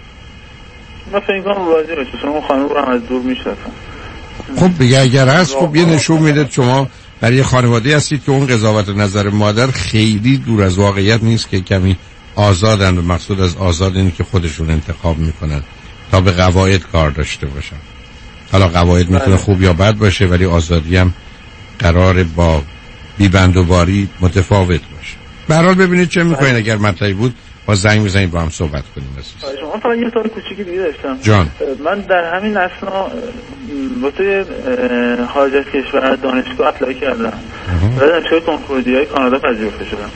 من فکر کنم راضی باشه، چون اون خانم رو هم از دور میشناسم. خب بگه اگر هست خب یه نشون میده شما در یه خانواده هستید که اون قضاوت نظر مادر خیلی دور از واقعیت نیست، که کمی آزادن و مقصود از آزاد اینه که خودشون انتخاب میکنن تا به قواعد کار داشته باشن. حالا قواعد میتونه خوب یا بد باشه ولی آزادی هم قرار با بی‌بندوباری متفاوت باشه. به هر حال ببینید چه میکنین. اگر مطلبی بود با زنگ بزنید با هم صحبت کنیم. شما فقط یه سوال کوچیکی دیگه داشتم. جان من در همین اثنا واسه خارج از کشور دانشگاه اپلای کردم و دانشگاه کنکوردیای کانادا پذیرفته شدم،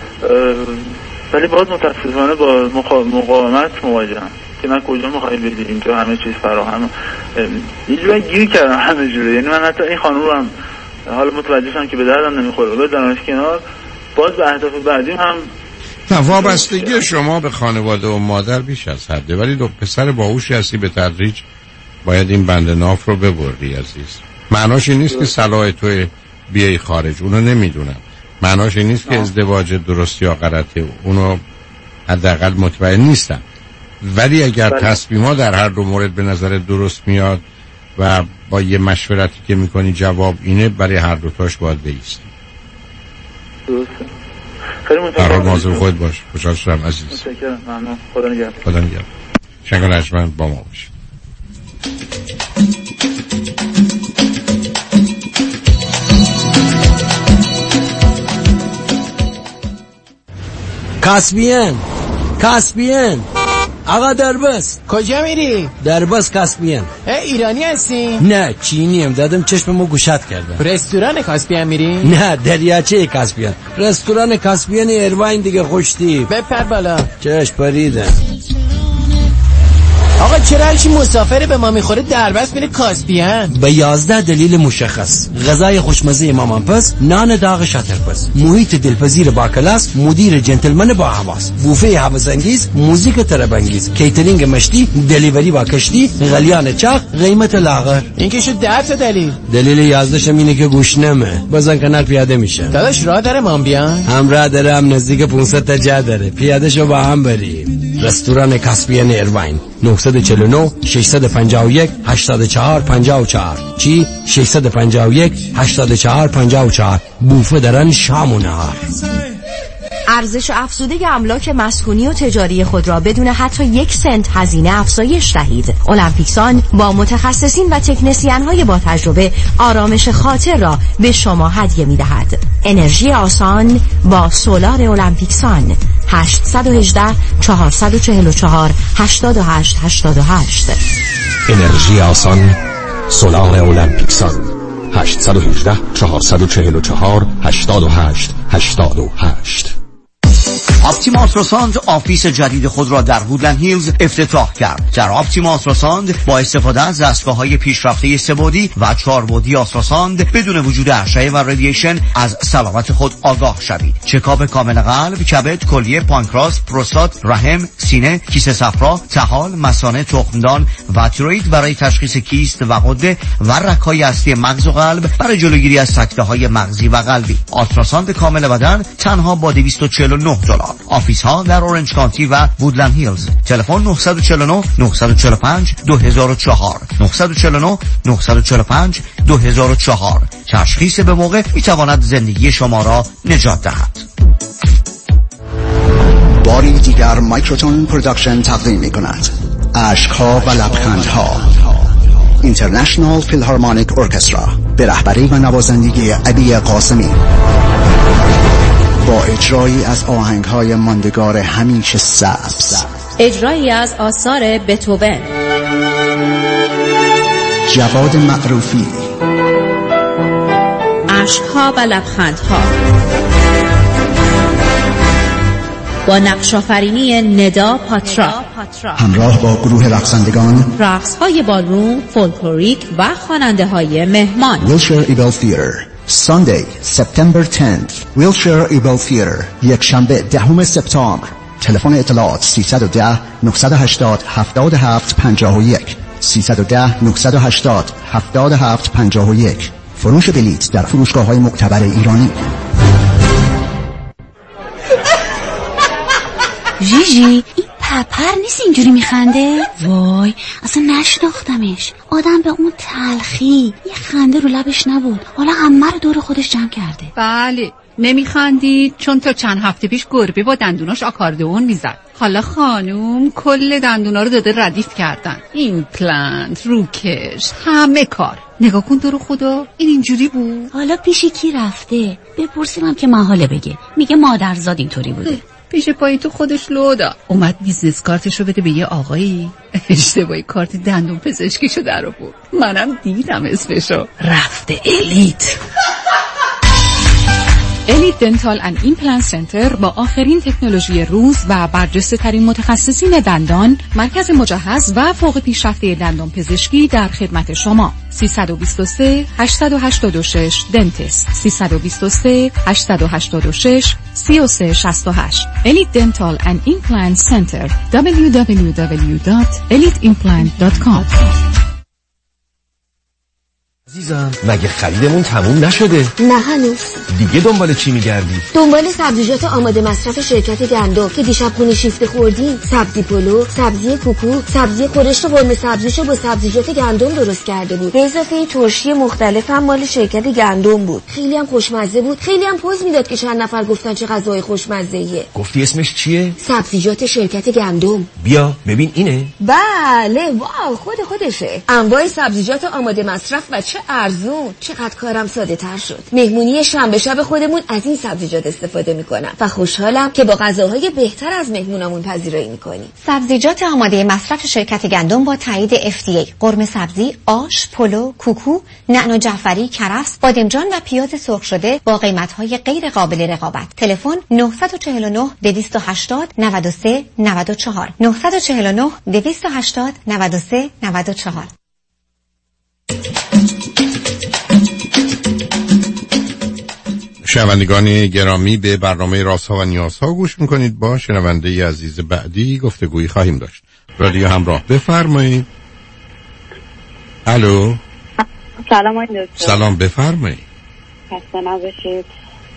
ولی باز متاسفانه با مقاومت مواجهم که من کجا میخوایی بدی، اینجا همه چیز فراهم، یه جوری گیر کردم همه جوره. یعنی من حتی این خانم رو هم حالا متوجه شدم که به دردم نمیخوره، بذارمش کنار، باز به اهداف بعدیم هم نه. وابستگی شما به خانواده و مادر بیش از حده، ولی دو پسر باهوشی هستی، به تدریج باید این بند ناف رو ببری عزیز. معناش این نیست که صلاح تو بیای خارج، اونو نمیدونم. معناش این نیست که ازدواج درست یا غلطه، اونو حداقل مطمئن نیستم. ولی اگر تصمیم‌ها در هر دو مورد به نظر درست میاد و با یه مشورتی که میکنی جواب اینه، برای هر دوتاش باید بیستی. درسته. خیلی متشکرم. برای مواظب خودت باش. خوشحال شدم عزیز. متشکرم. ممنون. خدا نگهدار. خدا نگهدار. شنگ رجمند با ما باش. کاسبین کاسبین آقا دربست. کجا میری؟ دربست کاسبین. ایرانی هستی؟ نه چینیم، دادم چشممو گوشت کردم. رستوران کاسبین میری؟ نه دریاچه کاسبین. رستوران کاسبین ایرواین دیگه خوشتی. بپر بالا. چشم پریدم. آقا چرا هرچی مسافر به ما میخوره دربست میره کاسبین؟ به یازده دلیل مشخص: غذای خوشمزه مامان پس، نان داغ شاتر پس، محیط دلپذیر با کلاس، مدیر جنتلمن با حواس، بوفه هوس‌انگیز، موزیک طرب‌انگیز، کیترینگ مشتی، دلیوری با کشتی، غلیان چاق، قیمت لاغر. این که شد ده تا دلیل. دلیل یازدهم اینه که گوش نمه. بزن کنار پیاده میشه. داداش راه داره ما بیان؟ هم راه داره، هم نزدیک پانصد تا جا داره. پیاده شو با هم بریم. رستوران کاسبین ایرواین. نه چهار نه شش پنج یک هشت چهار پنج چهار چی شش پنج یک هشت چهار پنج چهار. بوفه درن شام و نهار. ارزش افزوده املاک مسکونی و تجاری خود را بدون حتی یک سنت هزینه افزایش دهید. المپیکسان با متخصصین و تکنسین های با تجربه آرامش خاطر را به شما هدیه می دهد. انرژی آسان با سولار المپیکسان. هشت یک هشت چهار چهار چهار هشت هشت هشت هشت. انرژی آسان، سولار المپیکسان. هشت یک هشت چهار چهار چهار هشت هشت هشت هشت. آپتیما آلتراساند آفیس جدید خود را در وودلند هیلز افتتاح کرد. در آپتیما آلتراساند با استفاده از دستگاه‌های پیشرفته سه‌بعدی و چهاربعدی آلتراساند بدون وجود اشعه و رادییشن از سلامت خود آگاه شوید. چکاپ کامل قلب، کبد، کلیه، پانکراس، پروستات، رحم، سینه، کیسه صفرا، طحال، مثانه، تخمدان و تیروئید برای تشخیص کیست و غده و رگ‌های اصلی مغز و قلب برای جلوگیری از سکته‌های مغزی و قلبی. آلتراساند کامل بدن تنها با دویست و چهل و نه دلار. آفیس ها در اورنج کانتی و وودلند هیلز. تلفن نه چهار نه نه چهار پنج دو هزار و چهار نه چهار نه نه چهار پنج دو هزار و چهار. تشخیص به موقع میتواند زندگی شما را نجات دهد. باری دیگر مایکروتون پروداکشن تقدیم می کند اشک‌ها و لبخندها. اینترنشنال فیلهارمونیک ارکسترا به رهبری و نوازندگی علی قاسمی با اجرایی از آهنگ‌های ماندگار همیشه سبز، اجرایی از آثار بتوون، جواد معروفی، اشک‌ها و لبخندها، با نقش‌آفرینی ندا پاترا، همراه با گروه رقصندگان، رقص‌های بالروم، فولکلوریک و خواننده‌های مهمان. ویلشر ایبل تئاتر. Sunday, September tenth, Wilshire Ebel Theater. یک شنبه دهم سپتامبر. تلفن اطلاعات سیصد و ده نهصد و هشتاد هفتاد و هفت پنجاه و یک سیصد و ده نهصد و هشتاد هفتاد و هفت پنجاه و یک. فروش بلیط در فروشگاه‌های معتبر ایرانی. ژیژی این پپر نیست اینجوری میخنده؟ وای اصلا نشناختمش. آدم به اون تلخی یه خنده رو لبش نبود، حالا همه رو دور خودش جمع کرده. بله نمیخندید چون تا چند هفته پیش گربه با دندوناش آکاردئون میزد. حالا خانوم کل دندونا رو داده ردیف کردن. ایمپلنت، روکش، همه کار. نگاه کن دور خدا این اینجوری بود. حالا پیش کی رفته؟ بپرسیم هم که محاله بگه. میگه مادرزاد اینطوری بوده. پیش پای تو خودش لودا. اومد بیزنس کارتشو بده به یه آقایی، اشتباهی کارت دندون پزشکیشو در آورد. منم دیدم اسمشو، رفته الیت. الیت دنتال اند ایمپلنت سنتر با آخرین تکنولوژی روز و برجسته ترین متخصصین دندان، مرکز مجهز و فوق پیشرفته دندان پزشکی در خدمت شما. سیصد و بیست و سه هشتصد و هشتاد و شش دنتست سیصد و بیست و سه هشتصد و هشتاد و شش سی و سه شصت و هشت. الیت دنتال اند ایمپلنت سنتر دبلیو دبلیو دبلیو دات الیت ایمپلنت دات کام. عزیزم، مگه خریدمون تموم نشده؟ نه هنوز. دیگه دنبال چی میگردی؟ دنبال سبزیجات آماده مصرف شرکت گندم که دیشب خونه شیفته خوردیم. سبزی پلو، سبزی کوکو، سبزی خورشت و قرمه سبزیشو با سبزیجات گندم درست کرده بود. به اضافه ترشی مختلف هم مال شرکت گندم بود. خیلی هم خوشمزه بود. خیلی هم پوز میداد که چند نفر گفتن چه غذای خوشمزه‌ایه. گفتی اسمش چیه؟ سبزیجات شرکت گندم. بیا ببین اینه. بله، واو، خود خودشه. انواع سبزیجات آماده مصرف و چه ارزون. چقدر کارم ساده تر شد. مهمونی شنبه شب خودمون از این سبزیجات استفاده میکنم و خوشحالم که با غذاهای بهتر از مهمونمون پذیرایی میکنیم. سبزیجات آماده مصرف شرکت گندم با تایید اف دی ای، قرمه سبزی، آش، پلو، کوکو، نعنا جعفری، کرفس، بادمجان و پیاز سرخ شده با قیمت‌های غیر قابل رقابت. تلفن نه چهار نه دویست و هشتاد نود و سه نود و چهار نه چهار نه دویست و هشتاد نود و سه نود و چهار. شنوندگان گرامی، به برنامه رازها و نیازها گوش میکنید. با شنونده عزیز بعدی گفتگویی خواهیم داشت. رادیو همراه، بفرمایید. الو. سلام آقای دکتر. سلام، بفرمایید. خسته نباشید.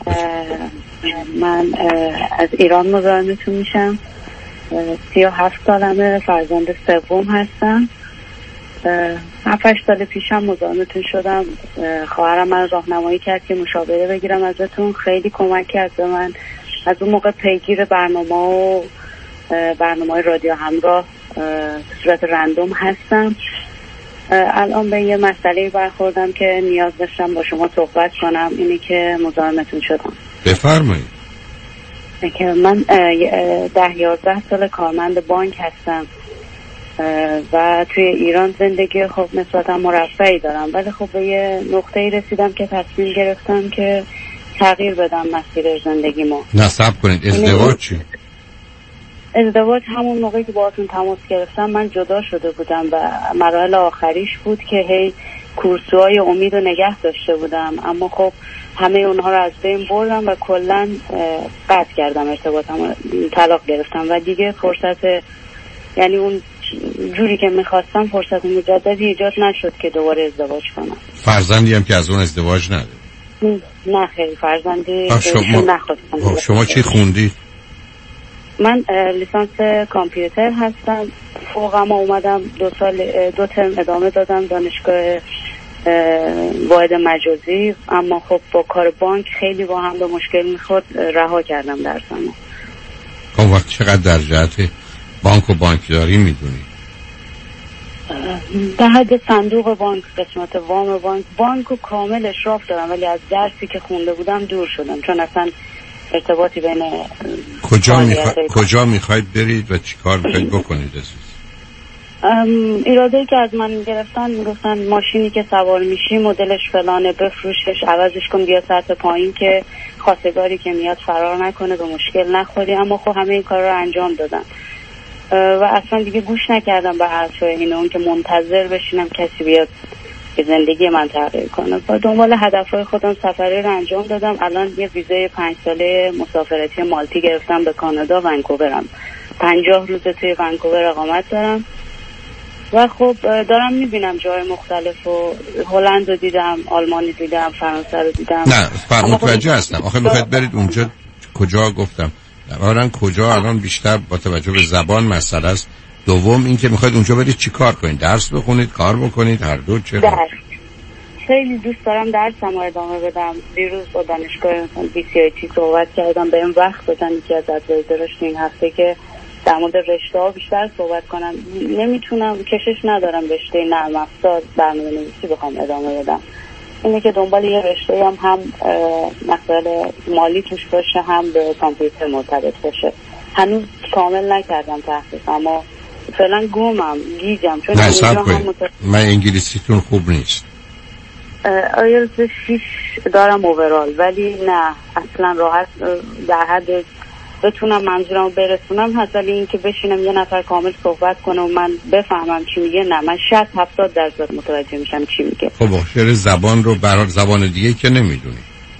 من از ایران مزاحمتون میشم. سی و هفت سالمه، فرزند سوم هستم. هفت سال پیشم مزاحمتون شدم. خواهرم من راهنمایی کرد که مشاوره بگیرم ازتون. خیلی کمک کرد به من. از اون موقع پیگیر برنامه و برنامه رادیو همراه صورت رندوم هستم. الان به یه مسئله برخوردم که نیاز داشتم با شما صحبت کنم. اینی که مزاحمتون شدم. بفرمایید. که من ده یازده سال کارمند بانک هستم و توی ایران زندگی خب نسبتا مرفهی دارم، ولی خب به یه نقطه‌ای رسیدم که تصمیم گرفتم که تغییر بدم مسیر زندگیمو. نصب کنید. ازدواج چی؟ ازدواج همون موقعی که باهاتون تماس گرفتم من جدا شده بودم و مراحل آخریش بود که هی کورسوهای امید رو نگه داشته بودم، اما خب همه اونها رو از بین بردم و کلا قطع کردم ارتباطم، طلاق گرفتم و دیگه فرصت، یعنی اون جوری که میخواستم فرصت مجددی ایجاد نشد که دوباره ازدواج کنم. فرزندی هم که از اون ازدواج نداره؟ نه خیلی، فرزندی شما نخواستم. شما چی خوندی؟ من لیسانس کامپیوتر هستم. فوقم اومدم دو سال دو ترم ادامه دادم دانشگاه واحد مجازی، اما خب با کار بانک خیلی با هم به مشکل میخورد، رها کردم درسمو. خب وقت چقدر در جهت بانک و بانکداری میدونی؟ در حد صندوق بانک، قسمت وام بانک، بانک و کامل اشراف دارم، ولی از درسی که خونده بودم دور شدم چون اصلا ارتباطی بین کجا میخوا... کجا میخواید برید و چی کار میخواید بکنید عزیز؟ ایراده‌ای که از من گرفتن میگفتن ماشینی که سوار میشی مدلش فلانه، بفروشش، عوضش کن، بیا سطح پایین که خواستگاری که میاد فرار نکنه، به مشکل نخوری. اما خب همه این کار رو انجام دادم و اصلا دیگه گوش نکردم به حرفای اینه، اون که منتظر بشینم کسی بیاد که زندگی من تغییر کنه. با دنبال هدفهای خودم سفری رو انجام دادم. الان یه ویزای پنج ساله مسافرتی مالتی گرفتم به کانادا، ونکوورم. پنجاه روز توی ونکوور اقامت دارم و خب دارم میبینم جای مختلف و هلند رو دیدم، آلمانی دیدم، فرانسه رو دیدم. نه متوجه هستم. آخه میخواید برید اونجا کجا؟ گفتم اولا کجا الان بیشتر با توجه به زبان مسئله است. دوم این که میخواید اونجا برید چی کار کنید؟ درس بخونید، کار بکنید، هر دو؟ چه درس. خیلی دوست دارم درسم رو ادامه بدم. دیروز با دانشگاه بی سی آی تی صحبت کردم، بهم وقت دادن یکی از ادوایزراش این هفته که در مورد رشته ها بیشتر صحبت کنم. نمیتونم، کشش ندارم رشته نرم افزار برنامه نویسی بخوام ادامه بدم. اینه که دنبال یه رشته هم هم مسائل مالی توش باشه، هم به کامپیوتر مرتبط باشه. هنوز کامل نکردم تحقیق، اما فعلا گمم، گیجم، چون نه سب کنید مت... من انگلیسیتون خوب نیست. آیلتس شیش دارم اوورال، ولی نه اصلا راحت در حد بتونم منظورم رو برسونم هست، ولی این که بشینم یه نفر کامل صحبت کنه و من بفهمم چی میگه، نه. من شاید هفتاد درصد متوجه میشم چی میگه. خب آخر زبان رو برای زبان دیگه که نمیدونی.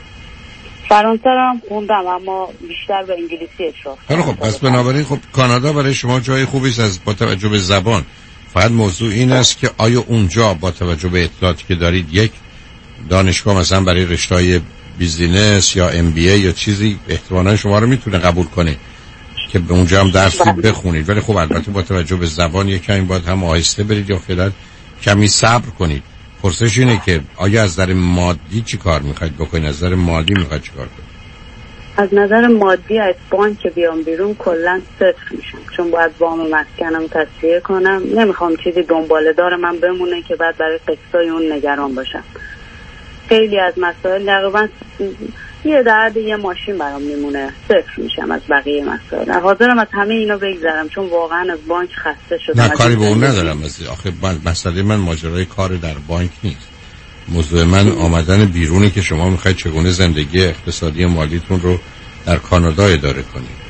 فرانسه رو هم خوندم اما بیشتر به انگلیسی اشراف. خب پس بنابراین خب کانادا برای شما جای خوبی است از با توجه به زبان. فقط موضوع این است که آیا اونجا با توجه به اطلاعاتی که دارید یک دانشگاه مثلا برای رشته‌های بیزینس یا ام بی ای یا چیزی احتمالاً شما رو میتونه قبول کنه که به اونجا هم درس خوب بخونید، ولی خب البته با توجه به زبان یک کمی باید هم آهسته برید یا فعلا کمی صبر کنید. پرسش اینه که آیا از نظر مادی چی کار میخواید بکنید؟ از نظر مالی میخواید چی کار کنید؟ از نظر مادی از بانک بیام بیرون کلا صفر میشم، چون باید وام مسکنم تصفیه کنم. نمیخوام چیزی دنباله دار من بمونه که بعد برای قسطای اون نگران باشم. خیلی از مسائل تقریبا یه درد یه ماشین برام میمونه، صفر میشم از بقیه مسائل. حاضرم از همه اینا بگذرم چون واقعا از بانک خسته شدم. نه کاری به اون ندارم. آخه مسئله من ماجرای کار در بانک نیست. موضوع من آمدن بیرونه که شما میخواید چگونه زندگی اقتصادی مالیتون رو در کانادا اداره کنید.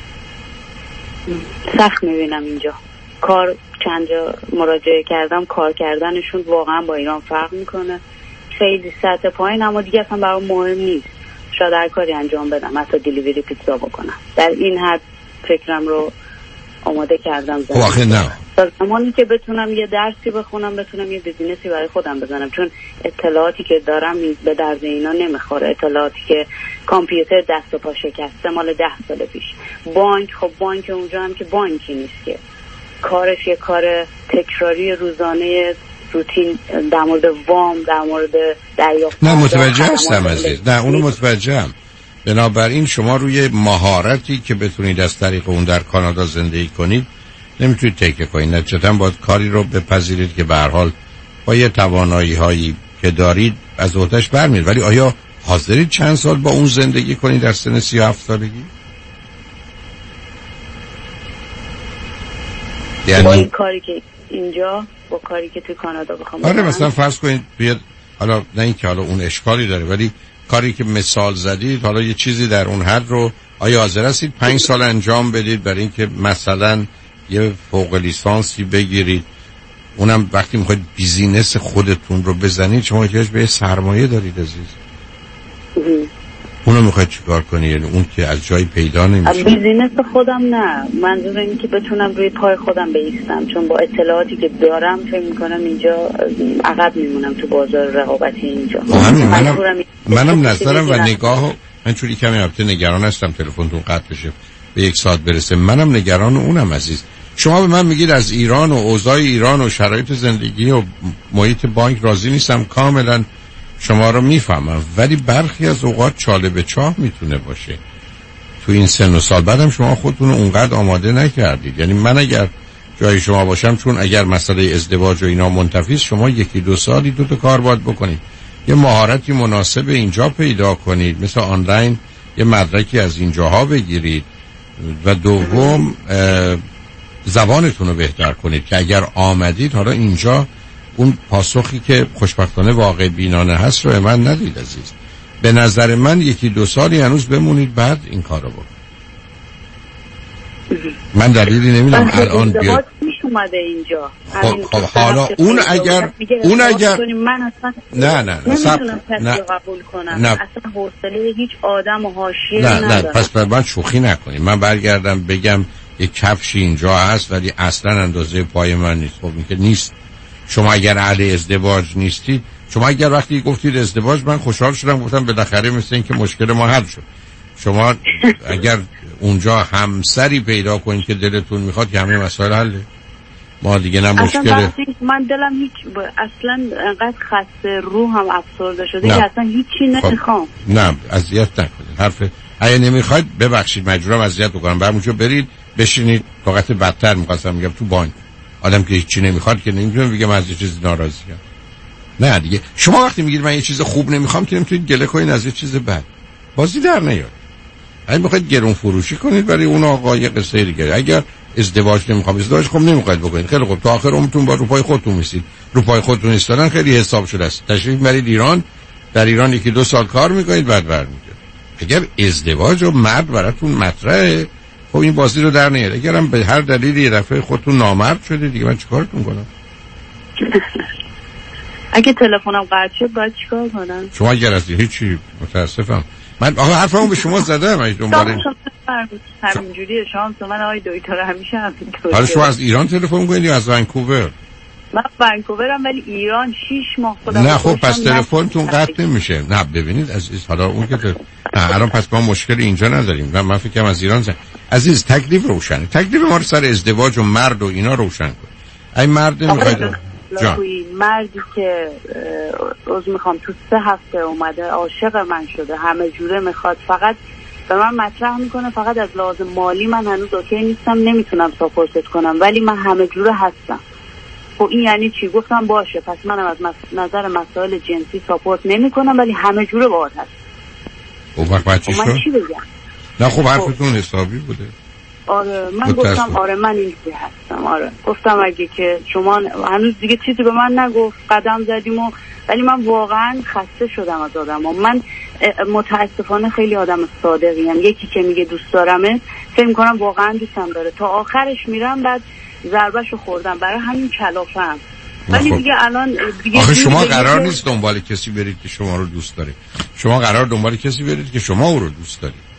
سخت میبینم اینجا. کار چند جا مراجعه کردم، کار کردنشون واقعا با ایران فرق میکنه. خیلی سطح پایین، اما دیگه اصلا برام مهم نیست. شاید هر کاری انجام بدم، حتی دیلیوری پیتزا بکنم. در این حد فکرم رو آماده کردم. خب آخه نه. تا زمانی که بتونم یه درسی بخونم، بتونم یه بیزینسی برای خودم بزنم، چون اطلاعاتی که دارم به درد اینا نمیخوره. اطلاعاتی که کامپیوتر دست و پا شکسته مال ده سال پیش. بانک، خب بانک اونجا هم که بانکی نیست که. کارش یه کار تکراری روزانه روتین در مورد وام، در مورد دریافت. نه متوجه هستم عزیز، نه اونو متوجهم. بنابراین شما روی مهارتی که بتونید از طریق اون در کانادا زندگی کنید نمیتونید تکیه کنید. نتیجتاً باید کاری رو بپذیرید که به هر حال با یه توانایی هایی که دارید از عهده‌اش برمیاد. ولی آیا حاضرید چند سال با اون زندگی کنید در سن سی و هفت سالگی؟ یعنی با این کاری که اینجا با کاری که توی کانادا بخوام. آره مثلا فرض کنید بیاد، حالا نه اینکه حالا اون اشکالی داره، ولی کاری که مثال زدید حالا یه چیزی در اون حد رو آیا حاضر هستید پنج سال انجام بدید برای اینکه مثلا یه فوق لیسانسی بگیرید؟ اونم وقتی میخواید بیزینس خودتون رو بزنید شما احتیاج به سرمایه دارید عزیز. اونو میخواید چیکار کنید؟ یعنی اون که از جایی پیدا نمیشه. بیزینس خودم نه، منظور اینه که بتونم روی پای خودم بایستم، چون با اطلاعاتی که دارم فکر میکنم اینجا عقب میمونم تو بازار رقابتی اینجا. منم منم نظرم و نگاه من چوری کمی البته نگران هستم تلفنتون قطع بشه به یک ساعت برسه. منم نگران اونم عزیز. شما به من میگید از ایران و اوضاع ایران و شرایط زندگی و محیط بانک راضی نیستم، کاملا شما رو میفهمم، ولی برخی از اوقات چاله به چاه میتونه باشه تو این سن و سال. بعدم شما خودتون اونقدر آماده نکردید. یعنی من اگر جای شما باشم، چون اگر مسئله ازدواج و اینا منتفی است، شما یکی دو سالی دو تا کار باید بکنید. یه مهارتی مناسب اینجا پیدا کنید، مثل آنلاین یه مدرکی از اینجاها بگیرید، و دوم زبانتون رو بهتر کنید که اگر آمدید حالا اینجا اون پاسخی که خوشبختانه واقع بینانه هست رو من ندید عزیز. به نظر من یکی دو سالی هنوز بمونید بعد این کار رو بکنید. من دلیلی نمیدونم الان بیاد اومده اینجا. خب, خب حالا اون اگر اون اگر من اصلا نه نه نه سب... نه قبول کنم. نه. اصلا حوصله هیچ آدم و حاشیه نه ندارم. نه پس بر من شوخی نکنید. من برگردم بگم یک کفش اینجا هست ولی اصلا اندازه پای من نیست. خب این که نیست. شما اگر اهل ازدواج نیستید، شما اگر وقتی گفتید ازدواج من خوشحال شدم، گفتم بالاخره مثل این که مشکل ما حل شد. شما اگر اونجا همسری پیدا کنید که دلتون میخواد که همه مسائل حله. ما دیگه نه مشکل. من دلم هیچ ب... اصلا انقدر خسته، روحم افسرده شده که اصلا هیچی نمیخوام. خب. نه اذیت نکنید. حرف اگه نمیخواید ببخشید مجبورم اذیت بکنم. برامونجا برید بشینید. فقط بدتر می‌خواستم میگم تو بانک آدم که هیچی نمیخواد که نمیتونه بگه من از یه چیز ناراضیم. نه دیگه شما وقتی میگید من یه چیز خوب نمیخوام که نمیتونید گله کنید از یه چیز بد. بازی در نیاد. اگه میخواید گرون فروشی کنید برای اون آقا یه قصه دیگه. اگر ازدواج نمیخوام، ازدواج خب نمیخواید بکنید، خیلی خوب، تا آخر عمرتون با رو پای خودتون میسید. رو پای خودتون ایستادن خیلی حساب شده است. تشریف برید ایران، در ایران یکی دو سال کار میکنید بعد برمیگردید. اگر ازدواج و مرد براتون مطرحه، خب این بازی رو در نیارید. اگرم به هر دلیلی یه دفعه خودتون نامرد شدید دیگه من چیکارتون کنم؟ اگه تلفنم قطع شد باید چیکار کنم؟ شما اگر از هیچی متاسفم. من آقا حرفمو به شما زدم. اگه دنبال همینجوریه شانس من آقای دکتر همیشه همینطوریه. حالا شما از ایران تلفن می‌کنید یا از ونکوور؟ من ونکوورم ولی ایران شیش ماه خودم. نه خب پس تلفنتون قطع نمیشه. نه ببینید عزیز، حالا اون که تو... نه الان پس ما مشکل اینجا نداریم. من فکر کنم از ایران زن. عزیز تکلیف روشنه. تکلیف ما رو سر ازدواج و مرد و اینا روشن کن. ای مرد نمیخواد جان مردی که روز میخوام تو سه هفته اومده عاشق من شده، همه جوره میخواد، فقط به من مطرح میکنه فقط از لحاظ مالی من هنوز اوکی نیستم، نمیتونم ساپورتت کنم ولی من همه جوره هستم. خب این یعنی چی؟ گفتم باشه پس منم از نظر مسائل جنسی ساپورت نمیکنم ولی همه جوره باهات هستم. خب وقت بچه شد؟ من چی بگم؟ نه خب حرفتون حسابی بوده. آره من گفتم آره من اینجوری هستم. آره گفتم اگه که شما هنوز دیگه چیزی به من نگفت قدم زدیم و ولی من واقعا خسته شدم از آدم ها. من متاسفانه خیلی آدم صادقی ام. یکی که میگه دوست دارمه فکر میکنم واقعا دوستم داره، تا آخرش میرم بعد ضربهشو خوردم، برای همین کلافم. ولی دیگه الان دیگه آخه شما قرار نیست دنبال کسی برید که شما رو دوست داره، شما قرار دنبال کسی برید که شما او رو دوست دارید.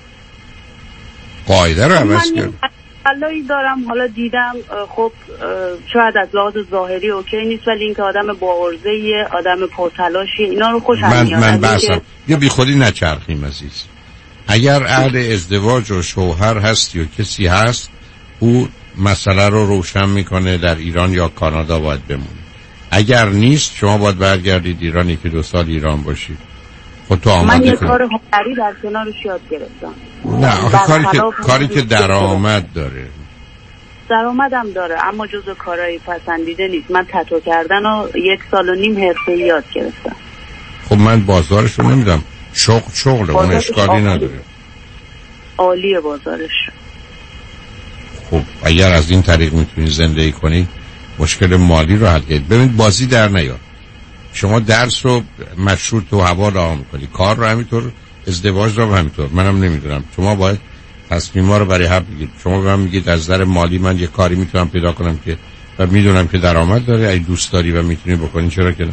قاعده رو عوض کرد. حالایی دارم حالا دیدم خب شاید از لحاظ ظاهری اوکی نیست ولی اینکه آدم با عرضه‌ای، آدم پرتلاشی، اینا رو خوشم من میاد. من بحثم یا بی خودی نچرخیم عزیز. اگر اهل ازدواج و شوهر هستی و کسی هست او مسئله رو روشن میکنه در ایران یا کانادا باید بمونه. اگر نیست شما باید برگردید ایران، یکی دو سال ایران باشید. خود تو آماده من یه کنید. کار هنری در کنارش یاد گرفتم. نه آخه کاری که کاری که درآمد داره. درآمدم داره اما جزو کارهای پسندیده نیست. من تتو کردن و یک سال و نیم حرفه‌ای یاد گرفتم. خب من بازارش رو نمیدم. شغل شغل اون اشکالی نداره. عالیه بازارش. خب اگر از این طریق میتونید زندگی کنید مشکل مالی رو حل کنید. ببینید بازی در نیار. شما درس رو مشروط تو هوا رها میکنید، کار رو همینطور، ازدواج رو همینطور. منم نمیدونم شما باید تصمیم‌ها رو برای حل بگیرید. شما به من میگید از نظر مالی من یه کاری میتونم پیدا کنم که و میدونم که درآمد داره، اگه دوست داری و میتونی بکنی چرا که نه؟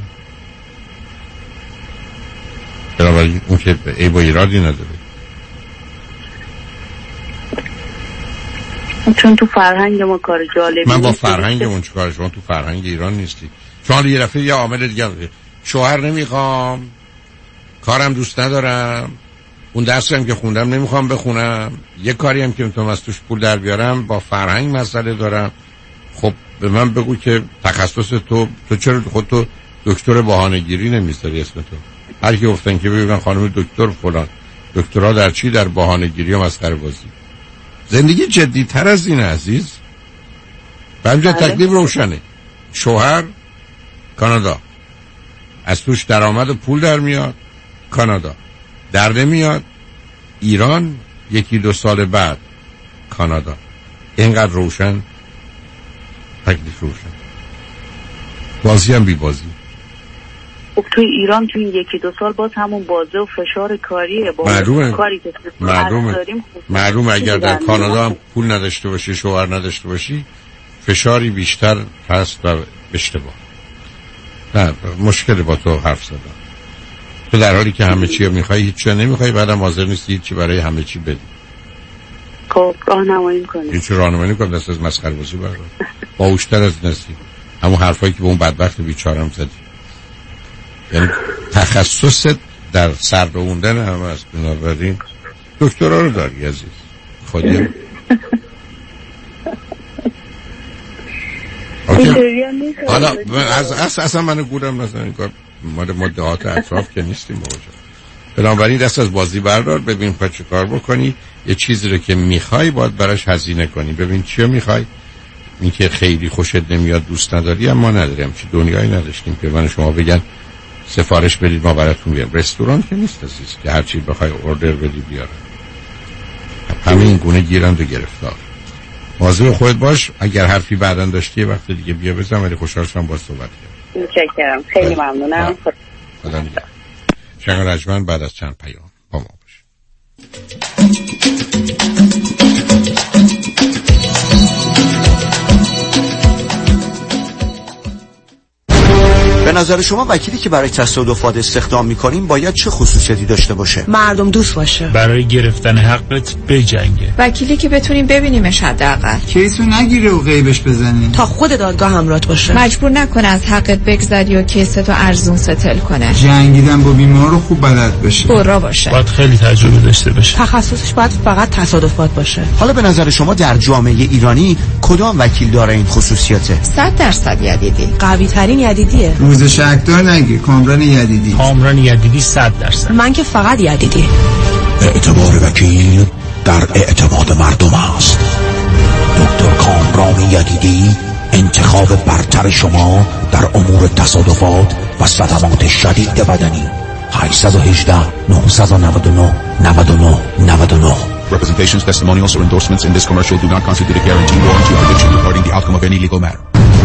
بنابراین اون که ای با ایرادی نداره. چون تو فرهنگ ما کار جالبی من با فرهنگمون چیکار؟ شما تو فرهنگ ایران نیستی. شما یه دفعه یه عامل دیگه شوهر نمیخوام، کارم دوست ندارم، اون درسی هم که خوندم نمیخوام بخونم، یه کاری هم که میتونم از توش پول در بیارم، با فرهنگ مسئله دارم. خب به من بگو که تخصص تو تو چرا خود تو دکتر بهانه‌گیری نمیذاری اسم تو؟ هر کی گفتن که بگن خانم دکتر فلان، دکترا در چی؟ در بهانه‌گیری و مسخره بازی. زندگی جدی تر از این عزیز. بنجا تکلیف روشنه. شوهر کانادا، از توش درآمد و پول در میاد، کانادا در نمیاد، ایران یکی دو سال بعد کانادا. اینقدر روشن، تکلیف روشن، بازی هم بی بازی. خب توی ایران توی یکی دو سال باز همون بازه و فشار کاریه، با معلومه کاری که معلومه معلومه اگر در کانادا هم پول نداشته باشی، شوهر نداشته باشی، فشاری بیشتر هست و اشتباه. نه مشکل با تو حرف زدم. تو در حالی که همه چی رو میخوای هیچ چی نمیخوای، بعدم حاضر نیستی هیچی برای همه چی بدی. خب راهنمایی کنی. هیچ راهنمایی کنم دست از مسخره بازی بردار. باهوشتر از نسی. همون حرفایی که به اون بدبخت بیچاره‌ام زدی. یعنی تخصصت در سر روندن هم از بنابراین دکترا رو داری عزیز. خودی حالا از اصلا اصلا منو گورم مثلا این کار مال مدعات اطراف که نیستیم بابا. بنابراین دست از بازی بردار، ببین پا چه کار بکنی. یه چیزی رو که میخوای باید براش هزینه کنی. ببین چی رو میخوای. این که خیلی خوشت نمیاد دوست نداری، اما نداریم چه دنیایی نداشتیم که من شما بگن سفارش بدید ما براتون بیارم. رستوران که نیست عزیز که هر چی بخوای اوردر بدی بیارن. همین گونه گیرند و گرفتار. مواظب خودت باش. اگر حرفی بعداً داشتی یه وقت دیگه بیا بزن، ولی خوشحال شدم با صحبت کردم. متشکرم، خیلی ممنونم. خدا نگهدار. شنگ رجمن بعد از چند پیام با ما باش. به نظر شما وکیلی که برای تصادفات استخدام می‌کنیم باید چه خصوصیاتی داشته باشه؟ مردم دوست باشه، برای گرفتن حقت بجنگه، وکیلی که بتونیم ببینیمش حداقل، کیسو نگیره و غیبش بزنی، تا خود دادگاه همراهت باشه، مجبور نکنه از حقت بگذری و کیستو ارزون ستل کنه، جنگیدن با بیمار رو خوب بلد باشه، برا باشه، باید خیلی تجربه داشته باشه، تخصصش باید فقط تصادفات باشه. حالا به نظر شما در جامعه ایرانی کدام وکیل داره این خصوصیاته؟ صد درصد یدیدی، قوی ترین یدیدیه. روز شکدار نگیر، کامران یدیدی. کامران یدیدی صد درصد. من که فقط یدیدی. اعتبار وکیل در اعتماد مردم است. دکتر کامران یدیدی انتخاب برتر شما در امور تصادفات و صدمات شدید بدنی. هشت یک هشت نه نه نه نه نه نه نه. Representations, testimonials, or endorsements in this commercial do not constitute a guarantee or a prediction regarding the outcome of any legal matter.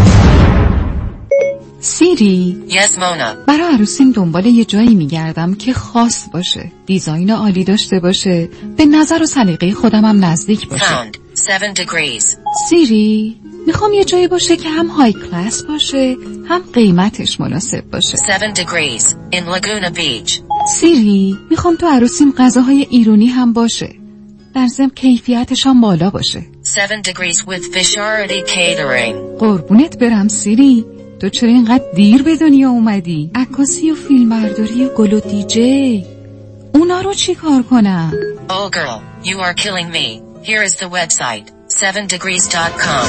سیری Yes, Mona. برای عروسیم دنبال یه جایی میگردم که خاص باشه، دیزاین عالی داشته باشه، به نظر و سلیقه خودم هم نزدیک باشه. Found. Seven degrees. سیری میخوام یه جایی باشه که هم های کلاس باشه هم قیمتش مناسب باشه. Seven degrees. In Laguna Beach. سیری میخوام تو عروسیم غذاهای ایرانی هم باشه، در ضمن کیفیتش هم بالا باشه. Seven degrees with Visharati Catering. قربونت برم سیری، تو چرا اینقدر دیر به دنیا اومدی؟ عکاسی و فیلمبرداری و گل و دیجی اونا رو چی کار کنم؟ Oh girl, you are killing me. Here is the website, seven degrees dot com.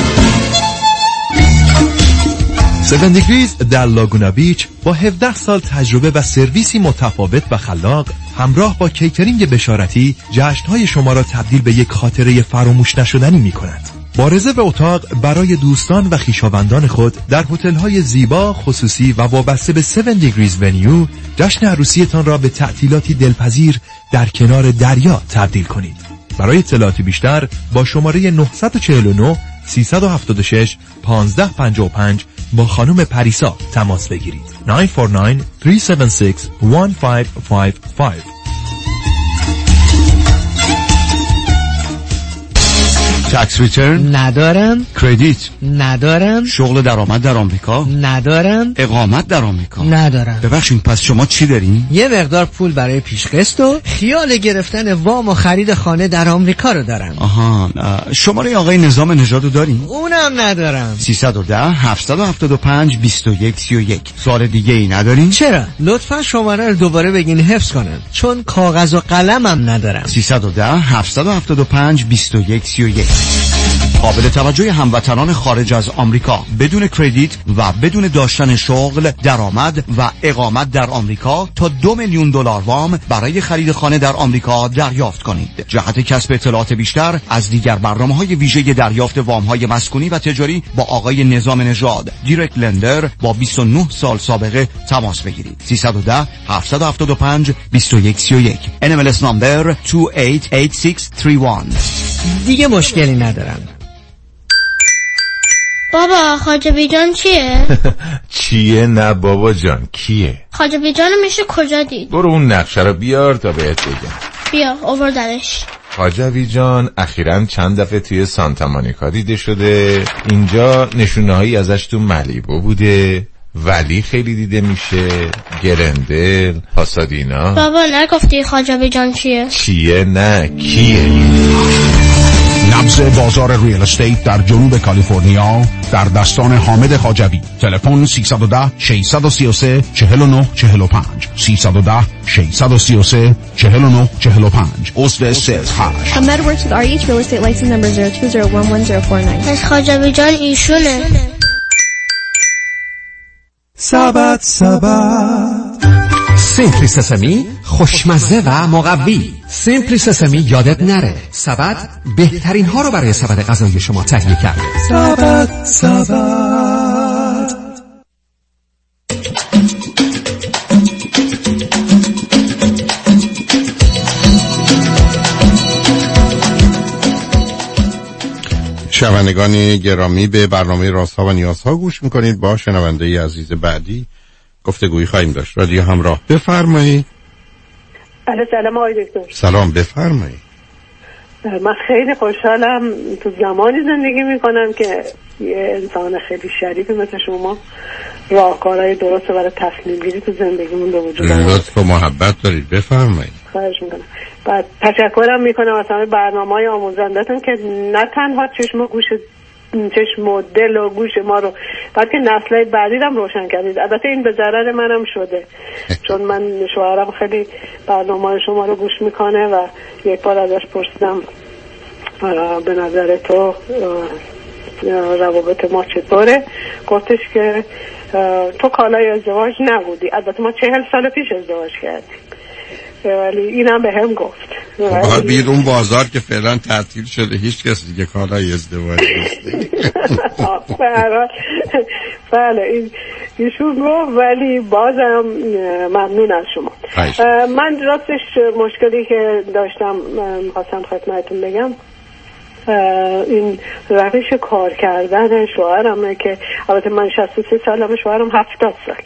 seven degrees در لاگونا بیچ با هفده سال تجربه و سرویسی متفاوت و خلاق همراه با کیترینگ بشارتی جشن‌های شما را تبدیل به یک خاطره فراموش نشدنی می‌کند. با رزرو اتاق برای دوستان و خویشاوندان خود در هتل‌های زیبا، خصوصی و وابسته به هفت دیگریز ونیو جشن عروسیتان را به تعطیلاتی دلپذیر در کنار دریا تبدیل کنید. برای اطلاعات بیشتر با شماره نه چهار نه سه هفت شش یک پنج پنج پنج با خانم پریسا تماس بگیرید. نه چهار نه سه هفت شش یک پنج پنج پنج. تکس ریترن ندارم، کردیت ندارم، شغل درآمد در آمریکا ندارم، اقامت در آمریکا ندارم. ببخشید پس شما چی دارین؟ یه مقدار پول برای پیشقسط و خیال گرفتن وام و خرید خانه در آمریکا رو دارم. آها، شماره آقای نظام نژاد رو دارین؟ اونم ندارم. سیصد و ده هفتصد و هفتاد و پنج بیست و یک سی و یک. سوال دیگه ای ندارین؟ چرا؟ لطفا شماره رو دوباره بگین حفظ کنم، چون کاغذ و قلمم ندارم. سیصد و ده هفتصد و هفتاد و پنج بیست و یک سی و یک. قابل توجه هموطنان خارج از آمریکا بدون کردیت و بدون داشتن شغل، درآمد و اقامت در آمریکا تا دو میلیون دلار وام برای خرید خانه در آمریکا دریافت کنید. جهت کسب اطلاعات بیشتر از دیگر برنامه‌های ویژه دریافت وام‌های مسکونی و تجاری با آقای نظام نژاد، دایرکت لندر با بیست و نه سال سابقه تماس بگیرید. سیصد و ده هفتصد و هفتاد و پنج بیست و یک سی و یک. ان ام ال اس نمبر دو هشت هشت شش سه یک. دیگه مشکلی ندارم. بابا خاجبی جان چیه؟ چیه؟ نه بابا جان، کیه؟ خاجبی جان میشه کجا دید؟ برو اون نقشه رو بیار تا بهت بگم. بیا آوردنش. خاجوی جان اخیراً چند دفعه توی سانتا مونیکا دیده شده. اینجا نشونه‌هایی ازش تو ملیبو بوده، ولی خیلی دیده میشه، گرندل، پاسادینا. بابا نگفتی خاجبی جان چیه؟ چیه؟ نه کیه؟ نبض بازار ریال استیت در جنوب کالیفرنیا در دستان حامد خاجوی. تلفن سیصد و ده ششصد و سی و سه چهل و نه چهل و پنج سیصد و ده ششصد و سی و سه چهل و نه چهل و پنج. عضو سیلز هشت. Ahmed works with R E H Real Estate license number zero two zero one one zero four nine. پس خاجبی جان ایشونه. سبت سبت سیمپلی سسمی خوشمزه و مقوی. سیمپلی سسمی یادت نره، سبت بهترین ها رو برای سبد غذایی شما تهیه کرده. سبت سبت. شنوندگان گرامی، به برنامه رازها و نیازها گوش میکنید. با شنونده عزیز بعدی گفتگویی خواهیم داشت. رادیو همراه، بفرمایید. بله سلام آقای دکتر. سلام، بفرمایید. من خیلی خوشحالم تو زمانی زندگی میکنم که یه انسان خیلی شریفی مثل شما راهکارهای درست برای تصمیم گیری تو زندگیمون به وجود اومد. لطف و محبت دارید، بفرمایید. خواهش میکنم. بعد تشکرم میکنم از همه برنامه‌های آموزنده‌تون که نه تنها چشم و گوش چشم و دل و گوش ما رو بلکه نسل‌های بعدی هم روشن کردید. البته این به ضرر منم شده چون من شوهرم خیلی برنامه‌های شما رو گوش میکنه و یک بار ازش پرسیدم به نظر تو روابط ما چطوره؟ گفتش که تو کالای ازدواج نبودی. البته ما چهل سال پیش ازدواج کردیم ولی اینم به هم گفت. باید بید اون بازار که فعلا تعطیل شده هیچ کسی دیگه کالای ازدواج نیست. بله این ایشون گفت ولی بازم ممنون از شما. من راستش مشکلی که داشتم میخواستم خدمتتون بگم این روش کار کردن شوهرمه که البته من شصت و سه سالمه، شوهرم هفتاد سال،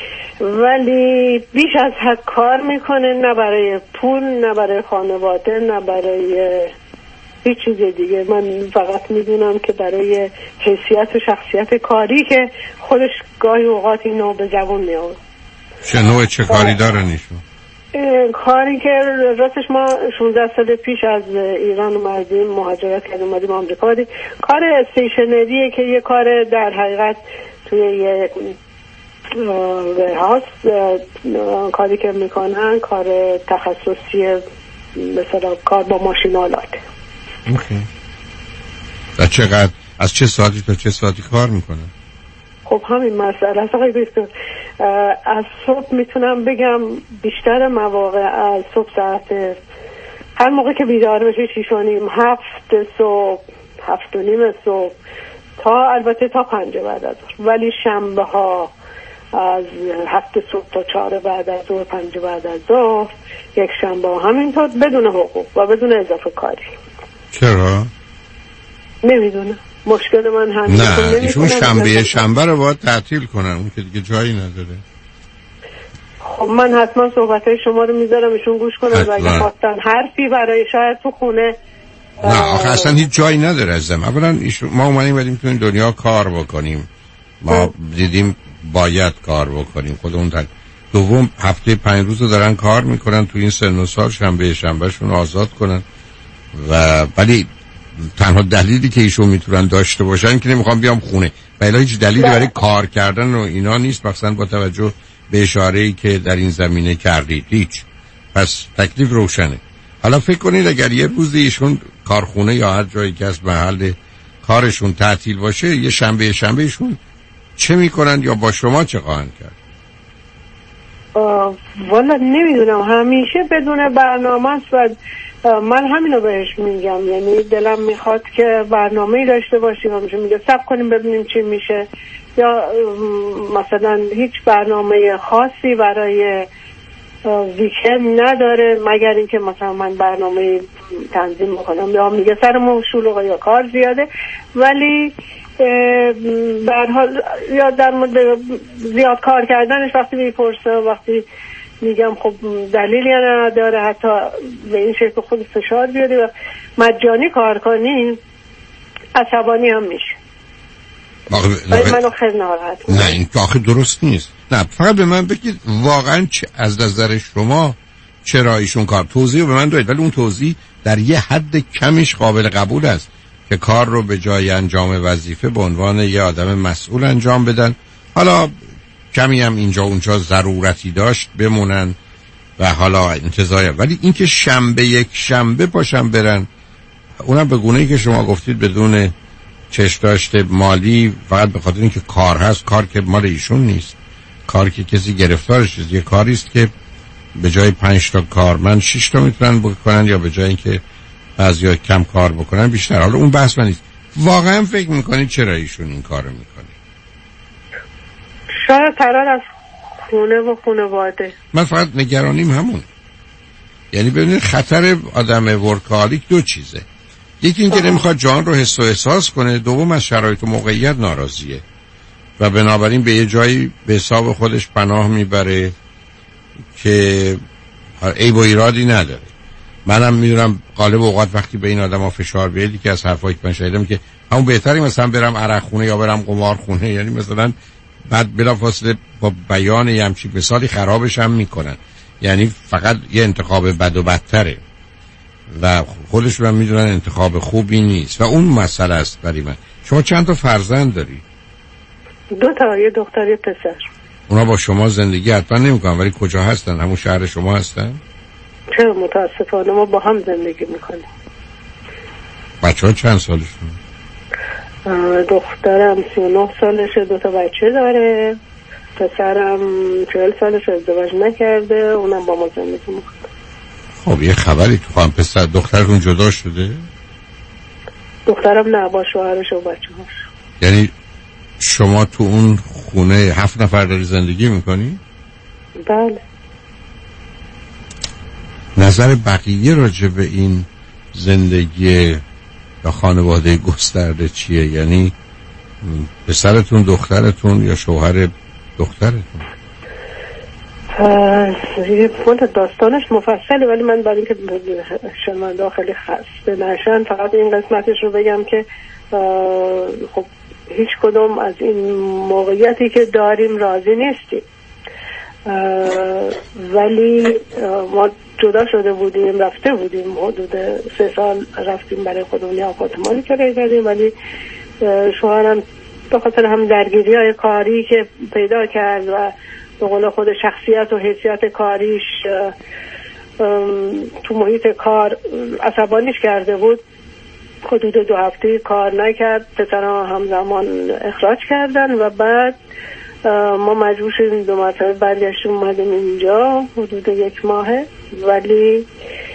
ولی بیش از حد کار میکنه، نه برای پول، نه برای خانواده، نه برای هیچ چیز دیگه. من فقط میدونم که برای حیثیت و شخصیت کاری که خودش گاهی اوقات اینو به زبون میاره. چه نوع چه کاری داره نیشون؟ کاری که راستش ما شانزده سال پیش از ایران اومدیم، مهاجرت کردیم اومدیم آمریکا. کار استیشنریه که یه کار در حقیقت توی یه ورهاوس کاری که میکنن کار تخصصی، مثلا کار با ماشینالات. اوکی. و چقدر از چه ساعتی تا چه ساعتی کار میکنن؟ خب همین مسئله است آقای دکتر. از صبح میتونم بگم بیشتر مواقع از صبح ساعت هر موقع که بیدار بشه شیش و نیم، هفت صبح، هفت و نیم صبح تا البته تا پنج بعد از ظهر. ولی شنبه ها از هفت صبح تا چهار بعد از ظهر، پنج بعد از ظهر، یک شنبه ها همینطور بدون حقوق و بدون اضافه کاری. چرا؟ نمیدونم، مشکل من همین. نه ایشون شنبه شنبه رو باید تعطیل کنن، اون که دیگه جایی نداره. خب من حتما صحبتهای شما رو میذارم ایشون گوش کنن و اگه خواستن حرفی برای شاید تو خونه. نه آخه اصلا هیچ جایی نداره ازم. اولا ایشون ما اومدیم بدیم تو این دنیا کار بکنیم، ما دیدیم باید کار بکنیم خودمون تن. دوم هفته پنج روز رو دارن کار میکنن تو این سن و سال، شنبه شنبهشون آزاد کنن. و ولی تنها دلیلی که ایشون میتونن داشته باشن که نمیخوام بیام خونه، ولی هیچ دلیلی برای کار کردن و اینا نیست، مثلا با توجه به اشاره‌ای که در این زمینه کردید. هیچ. پس تکلیف روشنه. حالا فکر کنید اگر یه روزی ایشون کارخونه یا هر جایی که از محل کارشون تعطیل باشه، یه شنبه شنبه ایشون چه میکنن یا با شما چه خواهند کرد؟ والا نمیدونم، همیشه بدون برنامه است و من همینو بهش میگم. یعنی دلم میخواد که برنامه‌ای داشته باشیم، همیشه میگه صبر کنیم ببینیم چی میشه، یا مثلا هیچ برنامه خاصی برای ویکند نداره مگر اینکه مثلا من برنامه تنظیم بکنم، یا میگه سرمون شلوغه یا کار زیاده. ولی به هر حال یا در مورد زیاد کار کردنش وقتی میپرسه، وقتی میگم خب دلیلی نداره حتی به این شکل خود فشار بیاری و مجانی کار کنی، عصبانی هم میشه. ولی منو خیلی ناراحت. نه این آخه درست نیست. نه فقط به من بگید واقعا چه از نظر شما چرا ایشون کار توضیح به من دادید، ولی اون توضیح در یه حد کمیش قابل قبول است که کار رو به جای انجام وظیفه به عنوان یه آدم مسئول انجام بدن. حالا کمی هم اینجا اونجا ضرورتی داشت بمونن و حالا انتظار، ولی اینکه شنبه یک شنبه پاشن برن، اونم به گونه‌ای که شما گفتید بدون چشم داشته مالی، فقط به خاطر اینکه کار هست. کار که مال ایشون نیست، کار که کسی گرفتارش نیست، یه کاری است که به جای پنج تا کارمند شش تا میتونن بکنن، یا به جای اینکه بعضیا کم کار بکنن بیشتر. حالا اون بحث من نیست. واقعا فکر میکنید چرا ایشون این کارو میکنه؟ شاید فرار از خونه و خانواده. من فقط نگرانیم همون، یعنی ببینید خطر آدم ورکالیک دو چیزه، یکی اینکه نمیخواد جان رو حس و احساس کنه، دوم از شرایط و موقعیت ناراضیه و بنابراین به یه جایی به حساب خودش پناه میبره که عیب و ایرادی نداره. منم میدونم غالب اوقات وقتی به این آدم ها فشار بیادی که از حرفایی که من شنیدم که همون بهتری مثلا برم عرق خونه یا برم قمار خونه، یعنی مثلا بعد بلافاصله با بیان یه همچین مثالی خرابش هم میکنن. یعنی فقط یه انتخاب بد و بدتره و خودشون هم میدونن انتخاب خوبی نیست و اون مسئله است برای من. شما چند تا فرزند داری؟ دو تا، یه دختر یه پسر. اونا با شما زندگی حتما نمیکنن ولی کجا هستن؟ همون شهر شما هستن؟ چه متاسفانه ما با هم زندگی میکنیم. بچه ها چند سالشون؟ دخترم سی و نه سالشه، دو تا بچه داره. پسرم چهل سالش، ازدواج نکرده، اونم با ما زندگی میکنه. خب یه خبری تو خواهم. پسر دخترتون جدا شده؟ دخترم نه، با شوهرش و بچه هاش. یعنی شما تو اون خونه هفت نفر داری زندگی میکنی؟ بله. نظر بقیه راجع به این زندگی یا خانواده گسترده چیه؟ یعنی پسرتون، دخترتون یا شوهر دخترتون؟ داستانش مفصله ولی من برای اینکه شما داخلی خسته نشن فقط این قسمتش رو بگم که خب هیچ کدوم از این موقعیتی که داریم راضی نیستیم، ولی ما جدا شده بودیم، رفته بودیم حدود سه سال رفتیم برای خودمون یه آپارتمانی کرایه کردیم، ولی شوهرم به خاطر هم درگیری های کاری که پیدا کرد و به قول خود شخصیت و حیثیت کاریش تو محیط کار عصبانیش کرده بود، حدود دو هفته کار نکرد، پسرم همزمان اخراج کردن و بعد ما مجبور شدیم دو مرتبه برگشتیم اومدیم اینجا حدود یک ماهه، ولی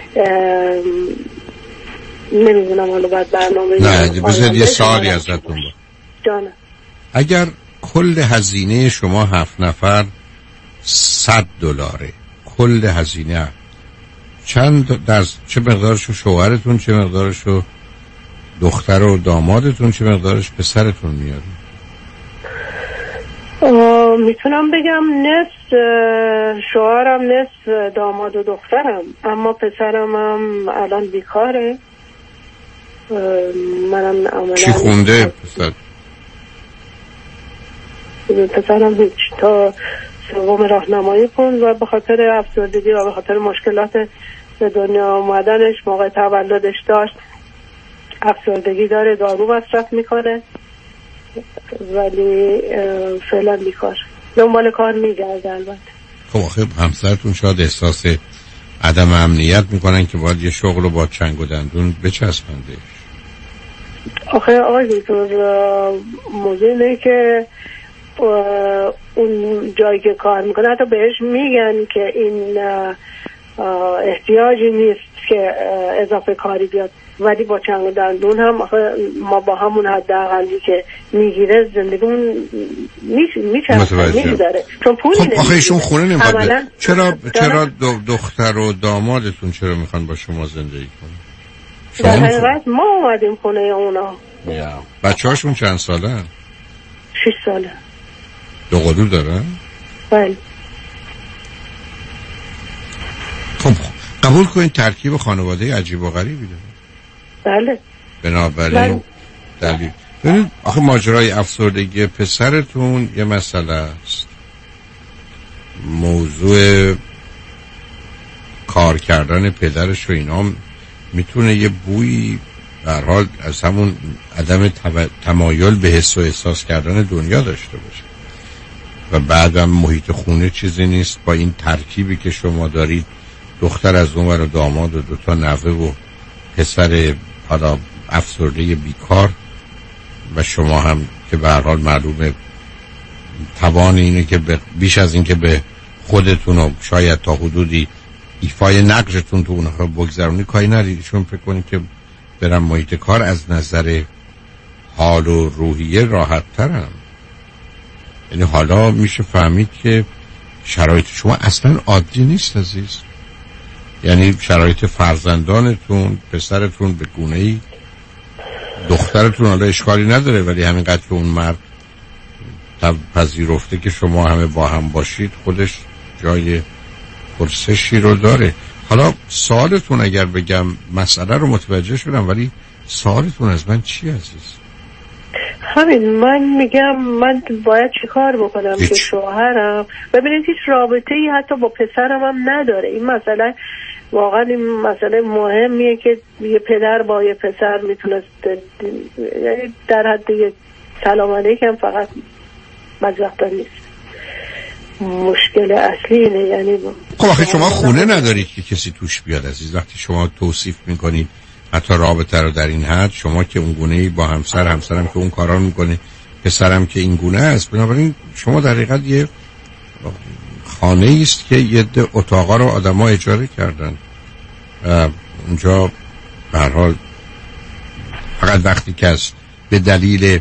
نمیدونم حالا بعد برنامه نه بذارید یه سوالی ازتون با جانم. اگر کل هزینه شما هفت نفر صد دلاره، کل هزینه چند در چه مقدارشو شوهرتون، چه مقدارشو دختر و دامادتون، چه مقدارش پسرتون میاد؟ میتونم بگم نصف شوهرم، نصف داماد و دخترم، اما پسرم هم الان بیکاره. منم عملا چی خونده پسر؟ پسرم هیچ، تا سوم راهنمایی خوند و به خاطر افسردگی و به خاطر مشکلات به دنیا آمدنش موقع تولدش داشت افسردگی داره، دارو مصرف میکنه ولی فعلا بیکار، دنبال کار میگرده. البته خب آخه همسرتون شاید احساس عدم امنیت میکنن که باید یه شغل رو با چنگ و دندون بچسبندش. آخه آقای دکتر موضوع اینه که اون جایی که کار میکنه حتی بهش میگن که این احتیاجی نیست که اضافه کاری بیاد، ولی با چنگ و دندون هم ما با همون حداقلی که میگیره زندگیمون میچرخه نمیداره، چون پولی خب آخه ایشون خونه نمیخواد. چرا چرا دختر و دامادتون چرا میخوان با شما زندگی کنن؟ در حقیقت ما اومدیم خونه اونا. بچه هاشون چند ساله؟ شش ساله. دو قلو دارن؟ بله. خب قبول کنید ترکیب خانواده عجیب و غریبی داره. بله. بنابراین دلیل ببینید آخه ماجرای افسردگی پسرتون یه مسئله است، موضوع کار کردن پدرش و اینا میتونه یه بویی به هر حال از همون عدم تمایل به حس و احساس کردن دنیا داشته باشه و بعدم محیط خونه چیزی نیست. با این ترکیبی که شما دارید، دختر از اون ور و داماد و دوتا نوه و پسر حالا افسرده بیکار و شما هم که به هر حال معلومه توان اینه که بیش از این که به خودتون و شاید تا حدودی ایفای نقشتون تو اونها بگذرونی کاری ندید، چون فکر کنید که برم محیط کار از نظر حال و روحیه راحت ترم. یعنی حالا میشه فهمید که شرایط شما اصلا عادی نیست عزیز. یعنی شرایط فرزندانتون، پسرتون به گونه‌ای، دخترتون حالا اشکالی نداره ولی همینقدر که اون مرد پذیرفته که شما همه با هم باشید خودش جای پرسشی رو داره. حالا سوالتون اگر بگم مسئله رو متوجه شدم ولی سوالتون از من چی عزیز؟ همین من میگم من باید چی کار بکنم هیچ. که شوهرم ببینید هیچ رابطه ای حتی با پسرم هم نداره. این مسئله واقعا این مسئله مهمیه که یه پدر با یه پسر میتونست یعنی در حد یه سلام علیکم فقط مجرد نیست. مشکل اصلی اینه. یعنی خب آخه شما خونه ندارید که کسی توش بیاد عزیز. وقتی شما توصیف میکنید حتی رابطه رو در این حد، شما که اون گونه‌ای با همسر، همسرم که اون کارا میکنه، پسرم که این گونه است، بنابراین شما در حقیقت یه خانه است که یه ده اتاقا رو آدم‌ها اجاره کردن. اونجا به هر حال فقط وقتی که از به دلیل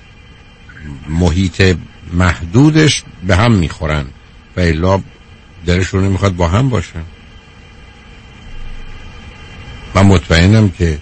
محیط محدودش به هم میخورن و الا دلشون نمیخواد با هم باشن. من مطمئنم که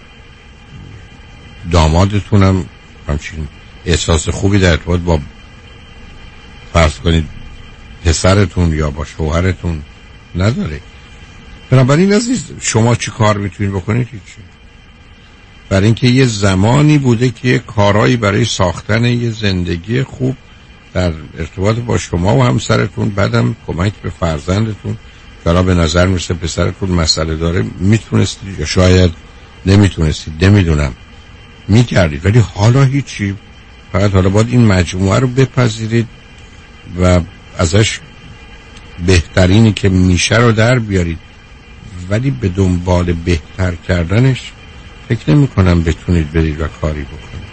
دامادتونم همچین احساس خوبی در ارتباط با فرض کنید پسرتون یا با شوهرتون نداره. بنابراین عزیز شما چی کار میتونید بکنید؟ هیچی. برای اینکه یه زمانی بوده که یه کارهایی برای ساختن یه زندگی خوب در ارتباط با شما و همسرتون، بعدم کمک به فرزندتون که حالا به نظر میرسه پسرتون مسئله داره، میتونستید یا شاید نمیتونستید، نمیدونم، میکردید، ولی حالا هیچی. فقط حالا باید این مجموعه رو بپذیرید و ازش بهترینی که میشه رو در بیارید، ولی به دنبال بهتر کردنش فکر نمی کنم بتونید برید و کاری بکنید.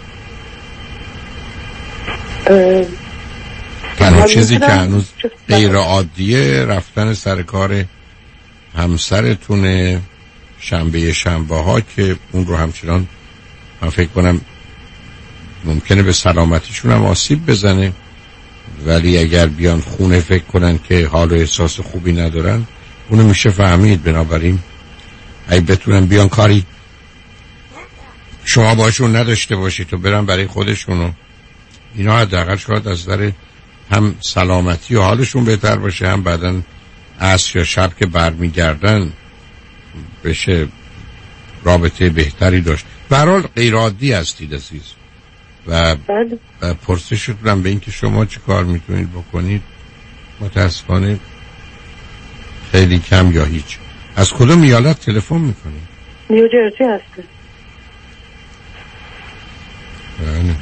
تنها چیزی که هنوز غیر عادیه رفتن سر کار همسرتونه شنبه شنبه ها که اون رو همچنان من فکر کنم ممکنه به سلامتیشون هم آسیب بزنه، ولی اگر بیان خونه فکر کنن که حال و احساس خوبی ندارن اونو میشه فهمید. بنابراین اگه بتونن بیان کاری شما باشون نداشته باشید تو برن برای خودشونو، اینا حداقل شاید از در هم سلامتی و حالشون بهتر باشه، هم بعدن عصر یا شب که برمیگردن بشه رابطه بهتری داشت. به هر حال غیر عادی هستید عزیز و پرسشتونم به این که شما چه کار میتونید بکنید متاسفانه خیلی کم یا هیچ. از کدوم ایالت تلفن میکنید؟ نیوجرسی هسته. بله.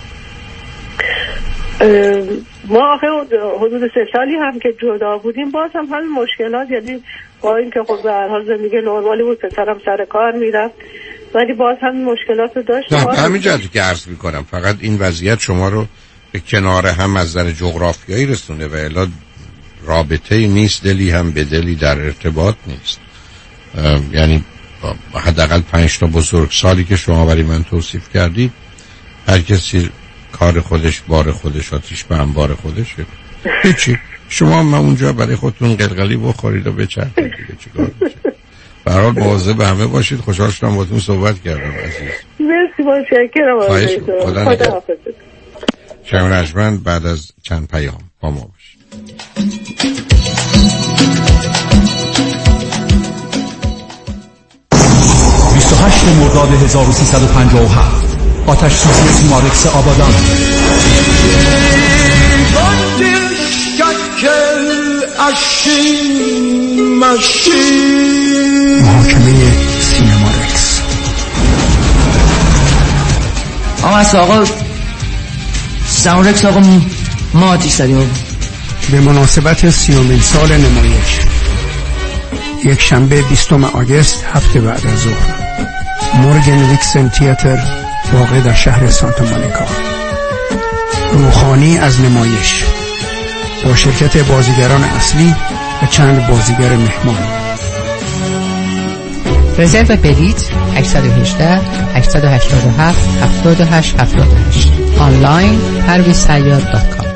ما آخه حدود سه سالی هم که جدا بودیم باز هم همین مشکلات، یعنی با این که خب به هر حال زندگی نرمالی بود، پسرم سر کار میرفت ولی باز هم مشکلات رو داشت. همین جهتی که عرض میکنم فقط این وضعیت شما رو به کنار هم از نظر جغرافیایی رسونه و الا رابطه نیست، دلی هم به دلی در ارتباط نیست. یعنی حداقل پنج تا بزرگ سالی که شما برای من توصیف کردید هر کسی کار خودش بار خودش آتیش به انبار خودشه. هیچی شما ما اونجا برای خودتون قلقلی بخورید و بچرخید دیگه چیکار میشه. به هر حال مواظب همه باشید. خوشحال شدم باهاتون صحبت کردم عزیز. مرسی متشکرم. خدا نگهدار. شما رجمند بعد از چند پیام با ما باشید. بیست و هشت مرداد هزار و سیصد و پنجاه و هفت آتش سوزی سیمارکس آبادان. محاکمه سینمارکس. آقا از آقا سیمارکس آقا ما آتیش زدیم به مناسبت سیومین سال نمایش یک شنبه بیستم آگوست هفته بعد از ظهر مورگن ویکسن تیاتر واقع در شهر سانتا مونیکا. روحانی از نمایش با شرکت بازیگران اصلی و چند بازیگر مهمان. رزرو بلیط هشت یک هشت هشت هشت هفت هفت هشت هفت هشت آنلاین پرویز سیاد دات کام.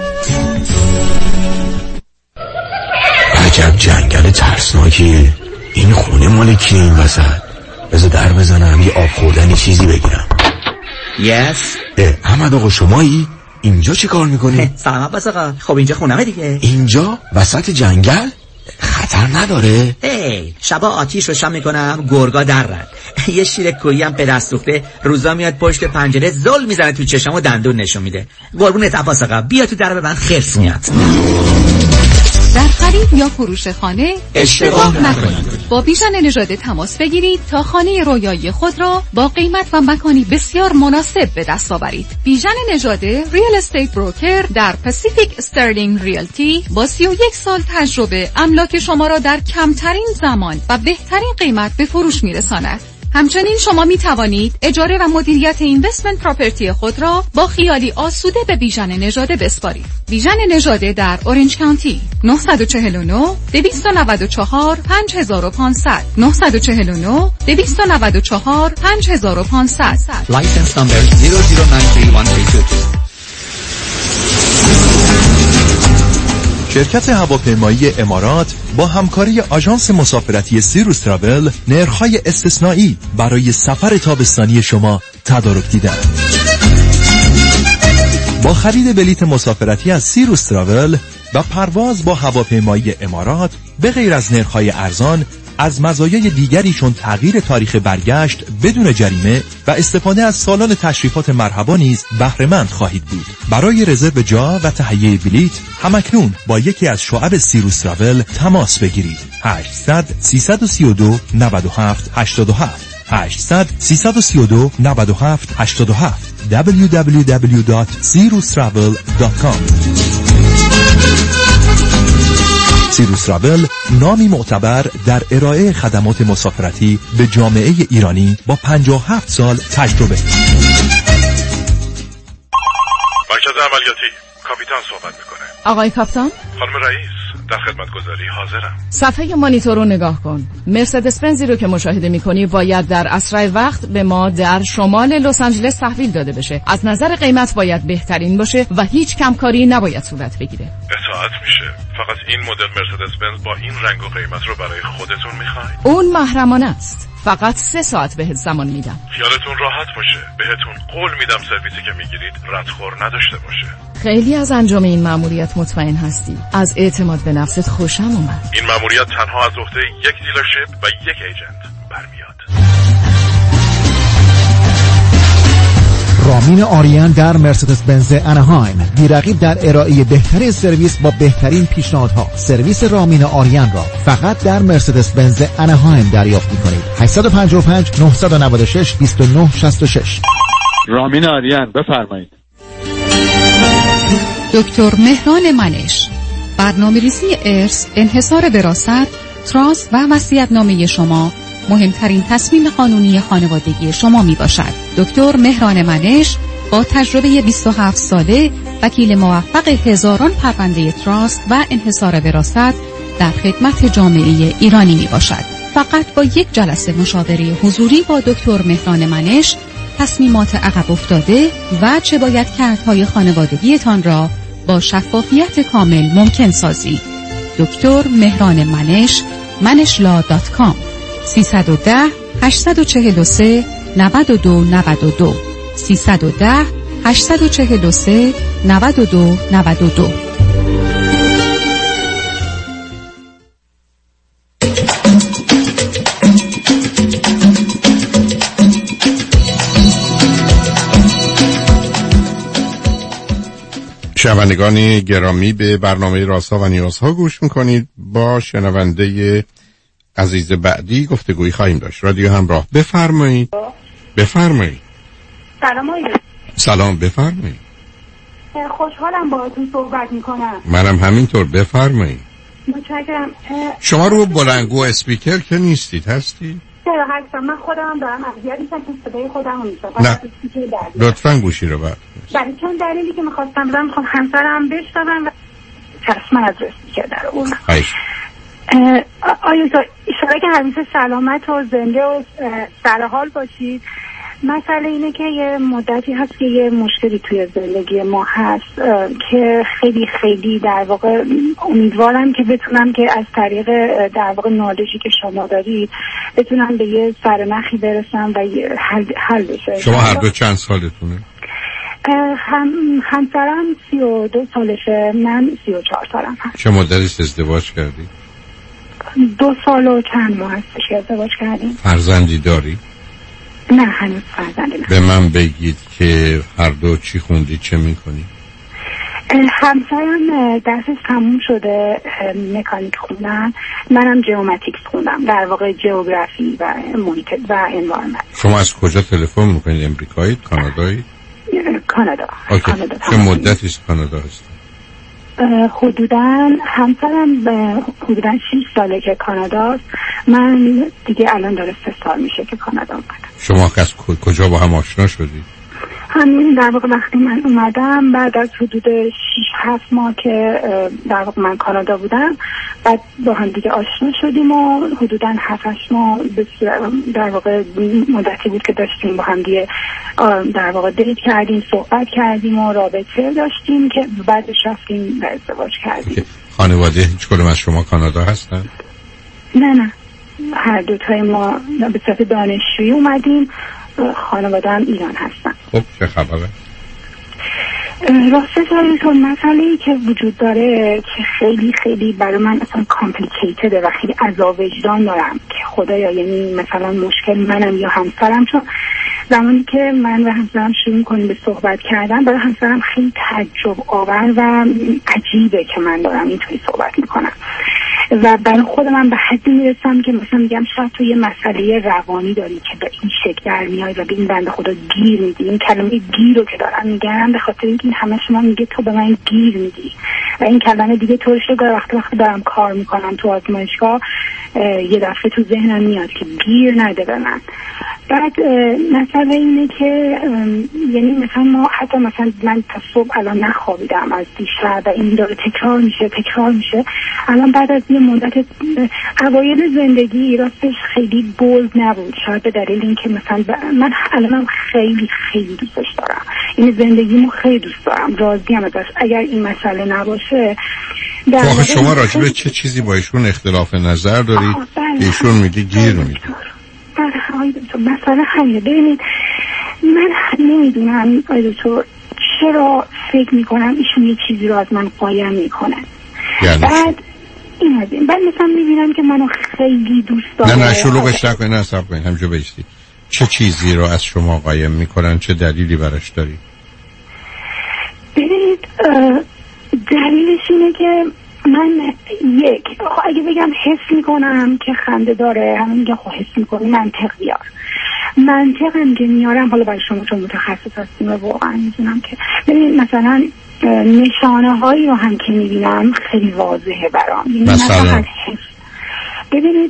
عجب جنگل ترسناکیه. این خونه مال کیه این وسط؟ بذار در بزنم یه آب خوردنی چیزی بگیرم. یس احمد آقا شمایی؟ اینجا چه کار میکنی؟ سلام عباس آقا. خب اینجا خونمه دیگه. اینجا وسط جنگل؟ خطر نداره؟ هی شبا آتیش روشن میکنم گرگا در رد. یه شیر کویی هم به دست سوخته روزا میاد پشت پنجره زل میزنه تو چشم و دندون نشون میده. قربونت عباس آقا بیا تو در ببند خرس میاد. در خرید یا فروش خانه اشتباه نکنید. با بیژن نژاد تماس بگیرید تا خانه رویایی خود را با قیمت و مکانی بسیار مناسب به دست آورید. بیژن نژاد ریال استیت بروکر در پاسیفیک استرلینگ ریالتی با سی و یک سال تجربه املاک شما را در کمترین زمان و بهترین قیمت به فروش میرساند. همچنین شما می توانید اجاره و مدیریت اینوستمنت پراپرتی خود را با خیالی آسوده به بیژن نژاده بسپارید. بیژن نژاده در اورنج کانتی نه چهار نه دویست و نود و چهار پنج و پانصد نه چهار نه دویست و نود و چهار پنج و پانصد. لایسنس نمبر صفر صفر نه سه یک سه دو. شرکت هواپیمایی امارات با همکاری آژانس مسافرتی سیروس تراول نرخ‌های استثنایی برای سفر تابستانی شما تدارک دیدند. با خرید بلیت مسافرتی از سیروس تراول و پرواز با هواپیمایی امارات به غیر از نرخ‌های ارزان، از مزایای دیگری چون تغییر تاریخ برگشت بدون جریمه و استفاده از سالن تشریفات مرحبا نیز بهره مند خواهید بود. برای رزرو جا و تهیه بلیت همکنون با یکی از شعب سیروس تراول تماس بگیرید. هشتصد سیصد و سی و دو نود و هفت هشتاد و هفت هشتصد سیصد و سی و دو نود و هفت هشتاد و هفت دبلیو دبلیو دبلیو دات سیروس تراول دات کام. سیروس تراول نامی معتبر در ارائه خدمات مسافرتی به جامعه ایرانی با پنجاه و هفت سال تجربه. مرکز عملیاتی کاپیتان صحبت میکنه. آقای کاپیتان؟ خانم رئیس در خدمت گذاری حاضرم. صفحه مانیتور رو نگاه کن. مرسدس بنزی رو که مشاهده میکنی باید در اسرع وقت به ما در شمال لس آنجلس تحویل داده بشه. از نظر قیمت باید بهترین باشه و هیچ کمکاری نباید صورت بگیره. اطاعت میشه. فقط این مدل مرسدس بنز با این رنگ و قیمت رو برای خودتون میخواید؟ اون محرمانه است. فقط سه ساعت بهت زمان میدم. خیالتون راحت باشه. بهتون قول میدم سرویسی که میگیرید ردخور نداشته باشه. خیلی از انجام این مأموریت مطمئن هستی. از اعتماد به نفست خوشم اومد. این مأموریت تنها از عهده یک دیلرشیپ و یک ایجنت برمیاد. رامین آریان در مرسدس بنز اناهایم، بی‌رقیب در ارائه بهترین سرویس با بهترین پیشنهادها. سرویس رامین آریان را فقط در مرسدس بنز اناهایم دریافت می‌کنید. هشت پنج پنج نه نه شش دو نه شش شش. رامین آریان بفرمایید. دکتر مهران منش، برنامه‌ریزی ارث، انحصار وراثت، تراست و وصیت‌نامه شما مهمترین تصمیم قانونی خانوادگی شما می باشد. دکتر مهران منش با تجربه بیست و هفت ساله، وکیل موفق هزاران پرونده تراست و انحصار وراثت در خدمت جامعه ایرانی می باشد. فقط با یک جلسه مشاوره حضوری با دکتر مهران منش تصمیمات عقب افتاده و چه باید کردهای خانوادگیتان را با شفافیت کامل ممکن سازید. دکتر مهران منش، منشلا دات کام. سیصد و ده هشتصد و چهل و سه نود و دو نود و دو سیصد و ده هشتصد و چهل و سه نود و دو نود و دو. شنوندگان گرامی، به برنامه رازها و نیازها گوش میکنید. با شنونده عزیز بعدی گفتگویی خواهیم داشت. رادیو همراه، بفرمایید. بفرمایید. سلام آقای. سلام، بفرمایید. خوشحالم باهاتون صحبت میکنم. منم همینطور، بفرمایید. متشکرم. شما رو بلندگو اسپیکر که نیستید، هستید؟ چرا هستم، من خودم دارم اذیت میشم که صدای خودم رو میشم. نه لطفاً گوشی رو برد. برای چون دلیلی که میخواستم بدم میخوام همسرم بشنون و چشم از اسپیکر در اونم. آیا ایشالا که همیشه سلامت و زنده و سرحال باشید. مسئله اینه که یه مدتی هست که یه مشکلی توی زندگی ما هست که خیلی خیلی در واقع امیدوارم که بتونم که از طریق در واقع نالجی که شما دارید بتونم به یه سرنخی برسم و حل, حل بشه. شما هر دو چند سالتونه؟ هم همسرم سی و دو سالشه، من سی و چهار سالم هست. چه مدتی ازدواج کردی؟ دو سال و چند ماه هستش که ازدواج کردیم. فرزندی داری؟ نه هنوز فرزندی نه. به من بگید که هر دو چی خوندید، چه میکنید؟ همسرم درسش تموم شده مکانیک خوندن، منم جیومتریکس خوندم، در واقع جیوگرافی و محیط و انوایرمنت. شما از کجا تلفن میکنید؟ امریکایی؟ کانادایی؟ کانادا. کانادا. چه مدتی است کانادا هست؟ حدوداً همسرم به حدوداً شش ساله که کاناداست، من دیگه الان داره سه سال میشه که کانادا اومدم. شما از کجا با هم آشنا شدید؟ همین در واقع وقتی من اومدم بعد از حدود شش هفت ماه که در واقع من کانادا بودم، بعد با هم دیگه آشنا شدیم و حدوداً هفت هشت ماه در واقع مدتی بود که داشتیم با هم دیگه در واقع دیت کردیم، صحبت کردیم و رابطه داشتیم که بعدش رفتیم به ازدواج کردیم. خانواده هیچ کدوم از شما کانادا هستن؟ نه نه، هر دو تای ما به صورت دانشجویی اومدیم، خانواده هم ایران هستن. خب چه خبره؟ راستش اینطور مسئله‌ای که وجود داره که خیلی خیلی برای من اصلا کامپلیکیتده و خیلی عذاب وجدان دارم که خدایا، یعنی مثلا مشکل منم یا همسرم، چون زمانی که من و همسرم شروع کنیم به صحبت کردن، برای همسرم خیلی تعجب آور و عجیبه که من دارم اینطوری صحبت میکنم و برای خود من به حدی میرسم که مثلا میگم شاید تو یه مسئله روانی داری که به این شکل در میای و به این بنده خدا گیر میدی. این کلمه گیر رو که دارم میگم به خاطر اینکه همه شما میگه تو به من گیر میدی و این کلمه دیگه طورش رو وقتی وقتی دارم کار میکنم تو آزمایشگاه یه دفعه تو ذهنم میاد که گیر نده به من. بعد مسئله اینه که یعنی مثلا ما حتی مثلا من تا صبح الان نخوابیدم از دیشب و این داره تکرار میشه تکرار میشه. الان بعد از یه مدت اوایل زندگی راستش خیلی بولد نبود، شاید به دلیل اینکه مثلا من الانم خیلی خیلی دوستش دارم، این زندگیمو خیلی دوست دارم، راضیم ازش. اگر این مسئله نباشه واقعا شما راجع به چه چیزی با ایشون اختلاف نظر دارید؟ ایشون میگه گیر میده. مثلا همینه. ببینید من نمیدونم آیدوتور چرا فکر میکنم ایشون یه چیزی رو از من قایم میکنه. یعنی بعد این از این بعد مثلا میبینم که منو خیلی دوست داره. نه نه شلوغش نکنید، نه صبر کنید، همجا بیستید. چه چیزی رو از شما قایم میکنن؟ چه دلیلی براش داری؟ ببینید دلیلش اینه که من یک اگه بگم حس میکنم که خنده داره، همه میگه خب حس میکنی، منطق بیار. منطقم که میارم، حالا برای شما چون متخصص هستیم و واقعا میدونم که ببینید مثلا نشانه هایی رو هم که میبینم خیلی واضحه برام. مثلا حس ببینید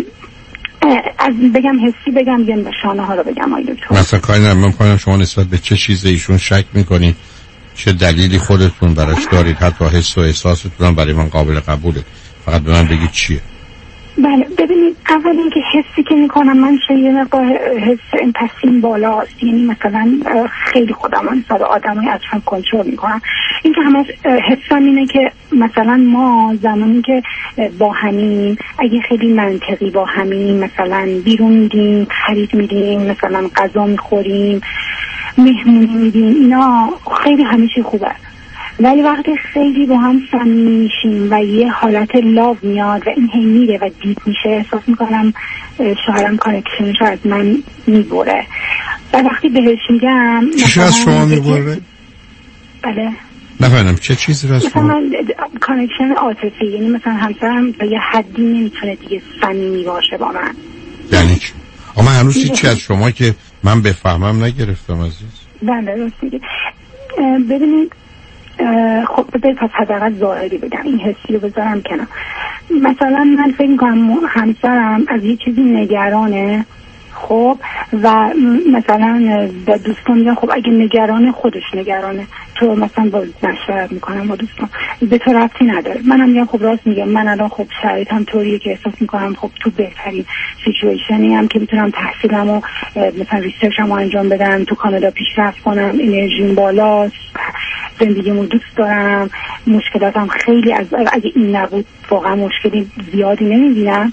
از بگم حسی بگم یه نشانه ها رو بگم آیدو تو مثلا کاری نمیم کنم شما نسبت به چه چیزی ایشون شک میکنید، چه دلیلی خودتون براش دارید، حتی حس و احساستون برای من قابل قبوله، فقط به من بگید چیه. بله ببینید اول اینکه حسی که میکنم من شاید یه مقدار حس امپاسی بالاست، یعنی مثلا خیلی خودم نسبت به آدمای اطرافم کنترل میکنم. اینکه همش حسم اینه که مثلا ما زمانی که با همین اگه خیلی منطقی با همین مثلا بیرون میریم، خرید میریم، مثلا غذا میخوریم، مهمونی میدیم، اینا خیلی همیشه خوبه. ولی وقتی خیلی با هم صمیمی میشیم و یه حالت لاو میاد و این هی میره و دیپ میشه، احساس میکنم شوهرم کانکشنش از من میبره و وقتی بهش میگم چی از شما میبره؟ بله نفهمیدم چه چیزی رو از شما؟ مثلا کانکشن عاطفی، یعنی مثلا همسرم به یه حدی نمیتونه دیگه صمیمی باشه با من. یعنی چی؟ اما هنوز هیچی از شما که من بفهمم نگرفتم عزیز. بله راست میگی. ببینید خب بذارید پس حداقل ظاهری بگم، این حسی رو بذارم کنار. مثلا من فکر میکنم همسرم از یه چیزی نگرانه، خب و مثلا به دوستان میگم خب اگه نگرانه خودش نگرانه، تو مثلا با مشورت میکنم با دوستان به تو ربطی نداره. منم میگم خب راست میگم، من الان خب شرایطم طوریه که احساس میکنم خب تو بهترین سیچویشنی هم که میتونم تحصیلمو مثلا ریسرچمو انجام بدم، تو کانادا پیشرفت کنم، انرژیم بالاست، زندگیمو دوست دارم، مشکلاتم خیلی از اگه این نبود واقعا مشکلی زیادی نمیبینم.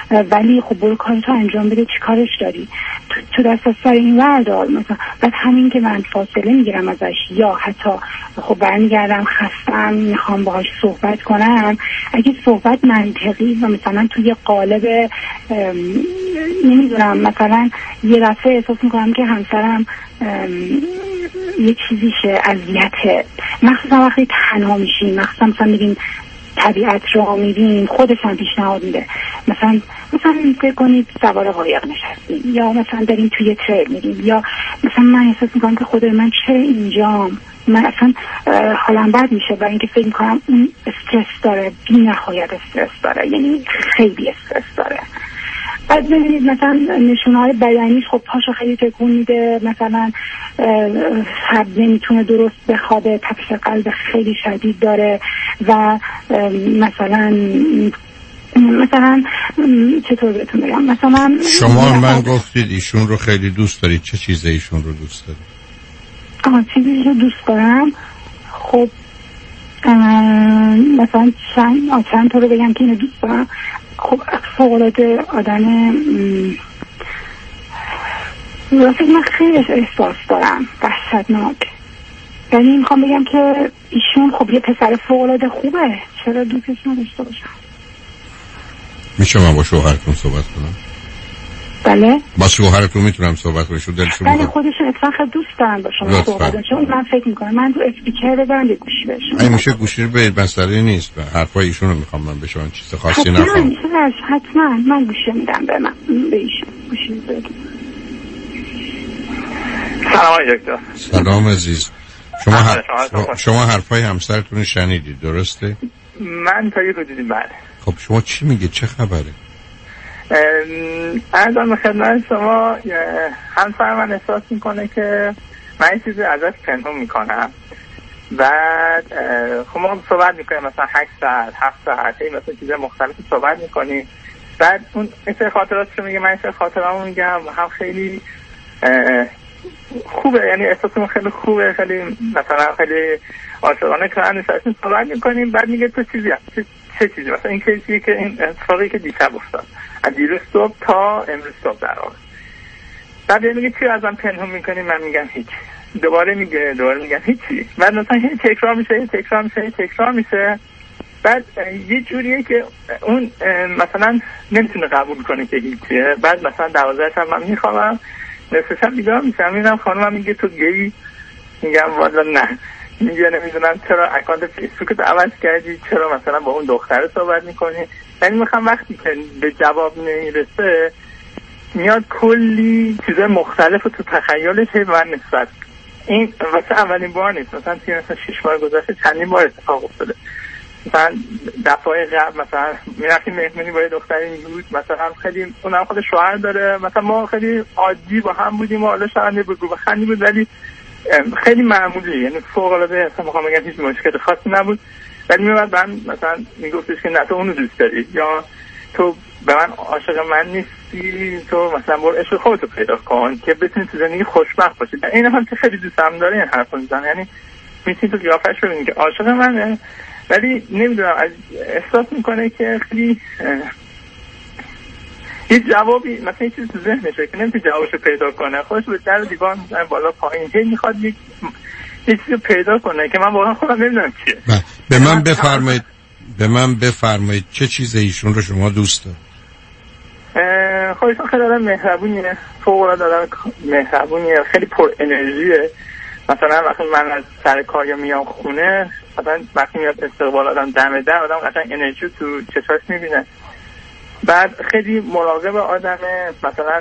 ولی خب برو کارتو انجام بده، چی کارش داری؟ تو, تو دست از سر این وردار مثلا. بعد همین که من فاصله میگیرم ازش یا حتی خب برمیگردم خستم میخوام باهاش صحبت کنم، اگه صحبت منطقی و مثلا توی قالب نمیدونم مثلا یه دفعه احساس میکنم که همسرم یه چیزیشه اذیته، مخصوصا وقتی تنها میشیم، مخصوصا مثلا میریم طبیعت رو میبینیم، خودش هم پیشنهاد میده مثلا مثلا فکر کنید سوار قایق نشستیم یا مثلا داریم توی تریل میریم، یا مثلا من احساس میکنم که خدای من چرا اینجام، من اصلا حالم بد میشه برای اینکه فکر میکنم اون استرس داره، بی نهایت استرس داره، یعنی خیلی استرس داره. بعد ببینید مثلا نشونه‌های بدنیش خب پاشو خیلی تکون میده، مثلا شب نمیتونه درست بخوابه، تپش قلب خیلی شدید داره و مثلا مثلا چطور بهتون بگم مثلا شما من گفتید ایشون رو خیلی دوست دارید، چه چیزی ایشون رو دوست دارید؟ آه چیزی رو دوست دارم خب مثلا چند چند تا رو بگم که اینو دوست دارم. خب فوق‌العاده آدم راستی من خیلی احساس دارم وحشتناک، یعنی میخوام بگم که ایشون خب یه پسر فوق‌العاده خوبه، چرا دوستش نداشته باشم؟ میشه من با شوهرتون صحبت کنم؟ بله با شوهرتون میتونم صحبت کنم؟ دلشون بله خودشون اتفاقا خیلی دوست دارم با شما صحبت کنم، چون من فکر میکنم من تو اسپیکر بذارم یه گوشی بهشون. این میشه گوشی رو به مسئله نیست و حرفای ایشون رو میخوام من به شما چیز خاصی نخوام. حتما حتما من گوشی میدم به من به ایشون گوشی میدم. سلام دکتر. سلام عزیز. شما هر... شما حرفای همسرتون شنیدید درسته؟ من تا یه حدودی بله. خب شما چی میگه، چه خبره؟ ارزم خدمت شما همسر من احساس میکنه که من این چیزی ازش پنهون میکنم، بعد خب ما صحبت میکنیم مثلا هشت ساعت هفت ساعت این مثلا چیز مختلفی صحبت میکنیم، بعد اون این خاطراتشو میگه، من این خاطرامو میگم، هم خیلی خوبه، یعنی احساسمون خیلی خوبه، خیلی مثلا خیلی عاشقانه که هم نشستیم صحبت میکنیم، بعد میگه تو چیزی چه, چه چیزی مثلا این چیزی که این اتفاقی که دیشب افتاد از دیروز صبح تا امروز صبح در واقع، بعد میگه چی ازم پنهون میکنی؟ من میگم هیچ، دوباره میگه دوباره میگم هیچی، بعد مثلا هی تکرار میشه هی تکرار میشه هی تکرار میشه، بعد یه جوریه که اون مثلا نمیتونه قبول کنه که هیچیه، بعد مثلا دوازده شب من میخوام نصف شب بیدار میشم میبینم خانمم میگه تو گی، میگم والا نه، میگه نمیدونم چرا اکانت فیسبوکت عوض کردی، چرا مثلا با اون دختره صحبت میکنی، یعنی میخوام وقتی که به جواب نمیرسه میاد کلی چیز مختلف تو تخیلش من نسبت، این واسه اولین بار نیست، مثلا توی مثلا شش ماه گذشته چندین بار اتفاق افتاده، مثلا دفعه قبل مثلا میرفتیم مهمونی با یه دختری بود، مثلا خیلی اونم خود شوهر داره، مثلا ما خیلی عادی با هم بودیم و حالا شاید بگو بخندی بود ولی خیلی معمولی، یعنی فوق العاده اصلا میخوام بگم هیچ مشکل خاصی نبود، ولی میومد من مثلا میگفتش که نه تو اونو دوست داری یا تو به من عاشق من نیستی، تو مثلا برو عشق خودتو پیدا کن که بتونی تو زندگی خوشبخت باشی. این هم که خیلی دوستم داره این حرفو میزنه، یعنی میتونی تو قیافش ببینی که عاشق منه، ولی نمیدونم احساس میکنه که خیلی هیچ جوابی مثلا یه چیز تو ذهنشه که نمیتونه جوابشو پیدا کنه، خودش به در دیوار میزنه بالا پایین، هی میخواد یک یه چیزی پیدا کنه که من واقعا خودم نمیدونم چیه. به من بفرمایید به من بفرمایید چه چیز ایشون رو شما دوست دارید؟ خودشون خیلی آدم مهربونیه، فوق العاده آدم مهربونیه، خیلی پر انرژیه، مثلا وقتی من از سر کار میام خونه، مثلا وقتی میاد استقبال آدم دم در آدم قشنگ انرژی تو چشاش میبینه، بعد خیلی مراقب آدمه، مثلا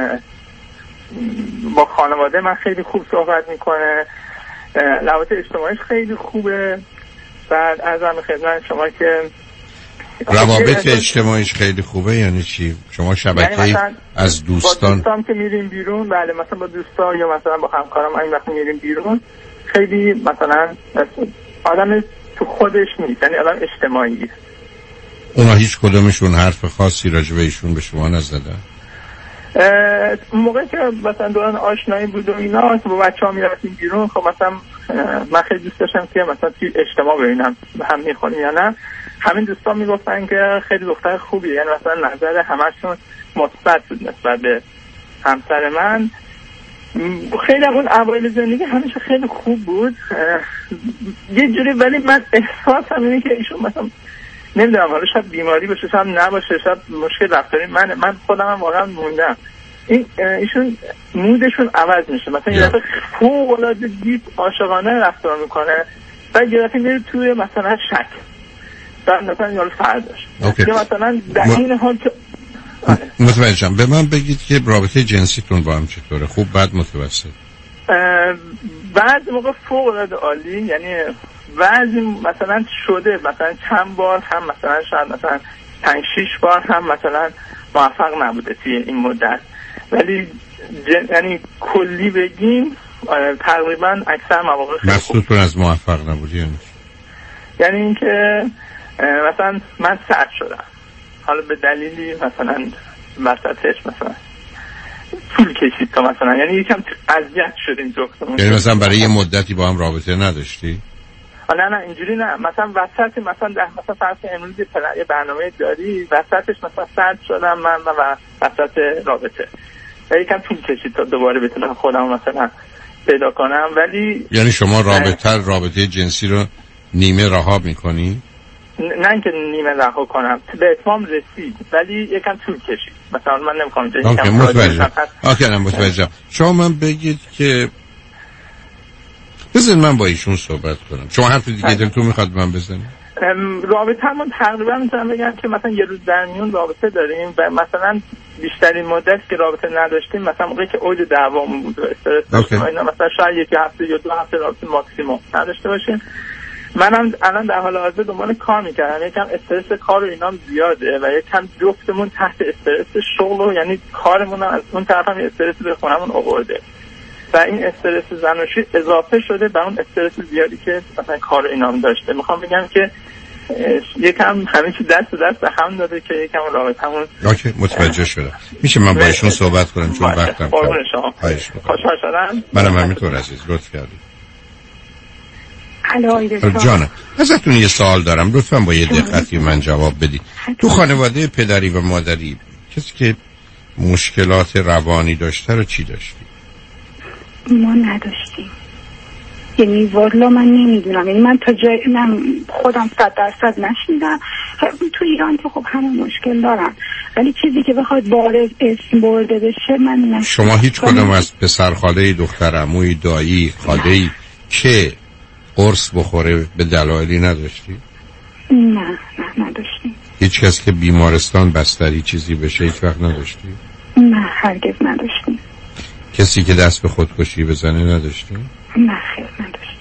با خانواده من خیلی خوب صحبت میکنه، روابط اجتماعیش خیلی خوبه، بعد ازم خدمت شما که روابط اجتماعیش خیلی خوبه یعنی چی؟ شما شبکه‌ای یعنی از دوستان؟ با دوستان که میریم بیرون، بله مثلا با دوستان یا مثلا با همکارام این وقت میریم بیرون خیلی مثلا آدم تو خودش نیست، یعنی آدم اجتماعی. اونا هیچ کدومشون حرف خاصی راجع به ایشون به شما نزدن؟ اون موقع که مثلا دوران آشنایی بود و اینا که با بچه‌ها میرفتیم بیرون، خب مثلا من خیلی دوست داشتم که مثلا توی اجتماع ببینم هم میخونیم یا نه، همین دوستان میگفتن که خیلی دختر خوبیه، یعنی مثلا نظر همشون مثبت بود نسبت به همسر من. خیلی اون اوایل زندگی همیشه خیلی خوب بود یه جوری، ولی من احساسم اینه که ایشون مثلا نمیدونم حالا شاید بیماری باشه شاید نباشه، شاید مشکل رفتاری من من خودم هم واقعا موندم. این ایشون مودشون عوض میشه، مثلا یه دفعه فوق العاده دیپ عاشقانه رفتار میکنه، بعد یه دفعه میره توی مثلا شک، بعد مثلا یارو فرداش یا مثلا در این حال که متوجهم. به من بگید که رابطه جنسیتون با هم چطوره؟ خوب بد متوسط؟ بعد موقع فوق العاده عالی، یعنی بعضی مثلا شده مثلا چند بار هم مثلا شاید مثلا پنج شیش بار هم مثلا موفق نبوده توی این مدت، ولی جن... یعنی کلی بگیم تقریبا اکثر مواقع خیلی خوب. مقصودتون از موفق نبودی یعنی یعنی اینکه مثلا من سرد شدم، حالا به دلیلی مثلا وسطش مثلا طول کشید تا مثلا یعنی یکم اذیت شدیم جفتمون. یعنی مثلا برای یه مدتی با هم رابطه نداشتی؟ نه نه اینجوری نه، مثلا وسط مثلا ده مثلا فرض امروز یه برنامه داری وسطش مثلا سرد شدم من و وسط رابطه و یکم طول کشید تا دوباره بتونم خودم مثلا پیدا کنم. ولی یعنی شما رابطه رابطه جنسی رو نیمه رها میکنی؟ نه اینکه نیمه رها کنم، به اتمام رسید ولی یکم طول کشید. مثلا من نمیخوام اینجا یکم متوجه آکه نه متوجه. شما من بگید که بذارید من با ایشون صحبت کنم. شما حرف دیگه دلتون میخواد من بزنیم؟ رابطه همون تقریبا میتونم بگم که مثلا یه روز در میون رابطه داریم و مثلا بیشترین مدت که رابطه نداشتیم مثلا موقعی که اوج دعوامون بود و استرس داشتیم اینا مثلا شاید یک هفته یا دو هفته رابطه ماکسیموم نداشته باشیم. منم الان در حال حاضر دنبال کار میکردم، یکم استرس کار و اینام زیاده و یکم جفتمون تحت استرس شغل و یعنی کارمون هم از اون طرف هم استرس به خونمون آورده و این استرس زناشویی اضافه شده به اون استرس زیادی که مثلا کار اینام داشته. میخوام بگم که یکم همه چی دست به دست به هم داده که یکم رابطمون. اوکی متوجه شدم. میشه من با ایشون صحبت کنم چون وقتم کم. خوشحال شدم. منم همینطور عزیز، لطف کردید. الو جانم ازتون یه سوال دارم، لطفاً با یه دقتی من جواب بدید. تو خانواده پدری و مادری کسی که مشکلات روانی داشته رو چی داشتی؟ ما نداشتیم، یعنی والا من نمیدونم، یعنی من تا جای من خودم صد درصد نشنیدم. تو ایران که خب همه مشکل دارن ولی چیزی که بخواد بارز اسم برده بشه من نشنیدم. شما هیچ کدوم از پسر خاله دختر عموی دایی خاله‌ای که قرص بخوره به دلایلی نداشتی؟ نه نه نداشتیم. هیچ کس که بیمارستان بستری چیزی بشه هیچ وقت نداشتی؟ نه هرگز نداشتیم. کسی که دست به خودکشی بزنه نداشتی؟ نه خیر نداشتیم.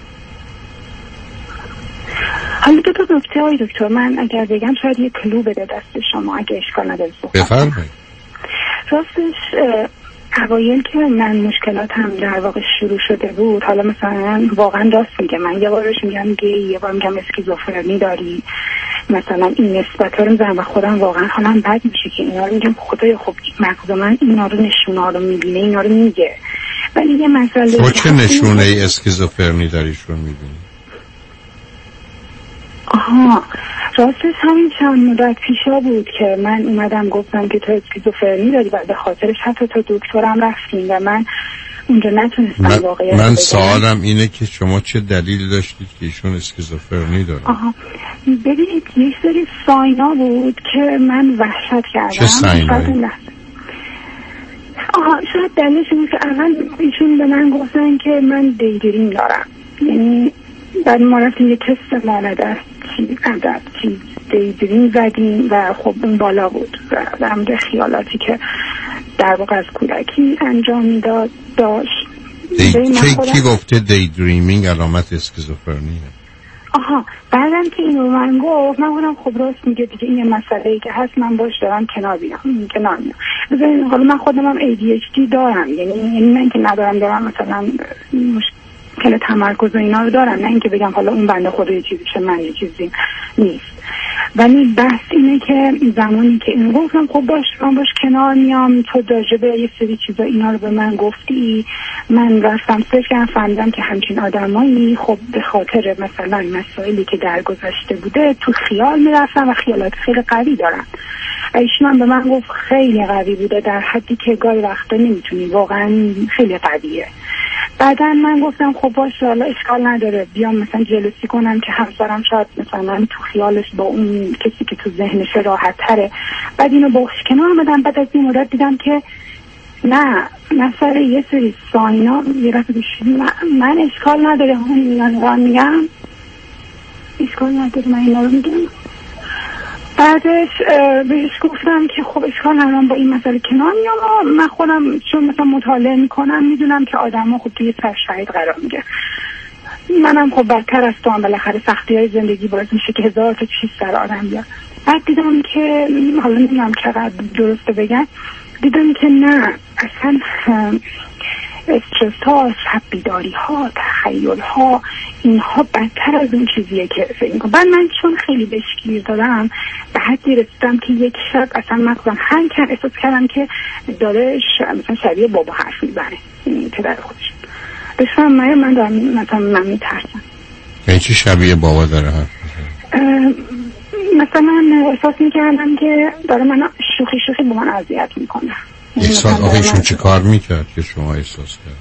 حالا دو تا نکته های دکتر من اگر بگم شاید یه کلو بده دست شما اگه اشکال نداره. بفرمایید. راستش اوایل که من مشکلاتم در واقع شروع شده بود، حالا مثلا واقعا راست میگه، من یه بارش میگم گی، یه بار میگم اسکیزوفرنی داری، مثلا این نسبت ها رو میزنم و خودم واقعا حالم بد میشه که اینا رو میگم خدای خوب مغز من اینا رو نشونه رو میبینه، اینا رو میگه. ولی یه مسئله تو چه نشونه ای اسکیزوفرنی داریش رو میبینی؟ آها راستش همین چند مدت پیشا بود که من اومدم گفتم که تو اسکیزوفرنی داری و به خاطرش حتی تا دکترم رفتیم و من اونجا نتونستم من واقعا. من سوالم اینه که شما چه دلیلی داشتید که ایشون اسکیزوفرنی داره؟ آها ببینید یه سری ساینا بود که من وحشت کردم. چه ساینایی؟ آها شاید دلیلش اینه که اول ایشون به من گفتن که من دیدرین دارم، یعنی بعد ما رفتیم یه تست مانده چی عدد چی دیدرین زدیم و خب اون بالا بود و در مورد خیالاتی که در واقع از کودکی انجام میداد داشت. دی... کی کی گفته دیدریمینگ علامت اسکیزوفرنیه؟ آها بعدم که اینو من گفت من گفتم خب راست میگه دیگه، این یه مسئله‌ای که هست من باش دارم کنار بیام کنار میام. ببین حالا من خودم هم ای دی اچ دی دارم، یعنی یعنی من که ندارم دارم مثلا مشکل تمرکز و اینا رو دارم، نه اینکه بگم حالا اون بنده خدا یه چیزیشه من یه چیزی نیست. ولی بحث اینه که زمانی که اینو گفتم خب باش من باش کنار میام، تو راجع به یه سری چیزا اینا رو به من گفتی، من رفتم سرچ کردم فهمیدم که همچین آدمایی خب به خاطر مثلا مسائلی که در گذشته بوده تو خیال میرفتن و خیالات خیلی قوی دارن. ایشون هم به من گفت خیلی قوی بوده، در حدی که گاهی وقتا نمیتونی، واقعا خیلی قویه. بعدا من گفتم خب باشه حالا اشکال نداره بیام مثلا جلوسی کنم که همسرم شاید مثلا تو خیالش با اون کسی که تو ذهنش راحت تره. بعد اینو باش کنار آمدم. بعد از این مدت دیدم که نه مثلا یه سری ساینا یه رفت من, من اشکال نداره هم میگم اشکال نداره من اینا رو میگم. بعدش بهش گفتم که خب اشکال ندارم با این مسئله کنار میام، من خودم چون مثلا مطالعه میکنم میدونم که آدم ها خب توی سرشاید قرار میگه، منم خب بدتر از تو هم بالاخره سختی های زندگی باعث میشه که هزار تا چیز سر آدم بیاد. بعد دیدم که حالا نمیدونم چقدر درسته بگم، دیدم که نه اصلا استرس ها، شب بیداری ها، تخیل ها، اینها بدتر از اون چیزیه که فکر میکنم. بعد من چون خیلی بهش گیر دادم به حدی رسیدم که یک شب اصلا مثلا هنگ کرد احساس کردم که داره مثلا شبیه بابا حرف میزنه، پدر خودش. بشم من من دارم مثلا من میترسم. این چی شبیه بابا داره حرف میزنه؟ مثلا احساس میکردم که داره من شوخی شوخی با من اذیت میکنه. یک سال آقا ایشون چه کار میکرد که شما احساس کرد؟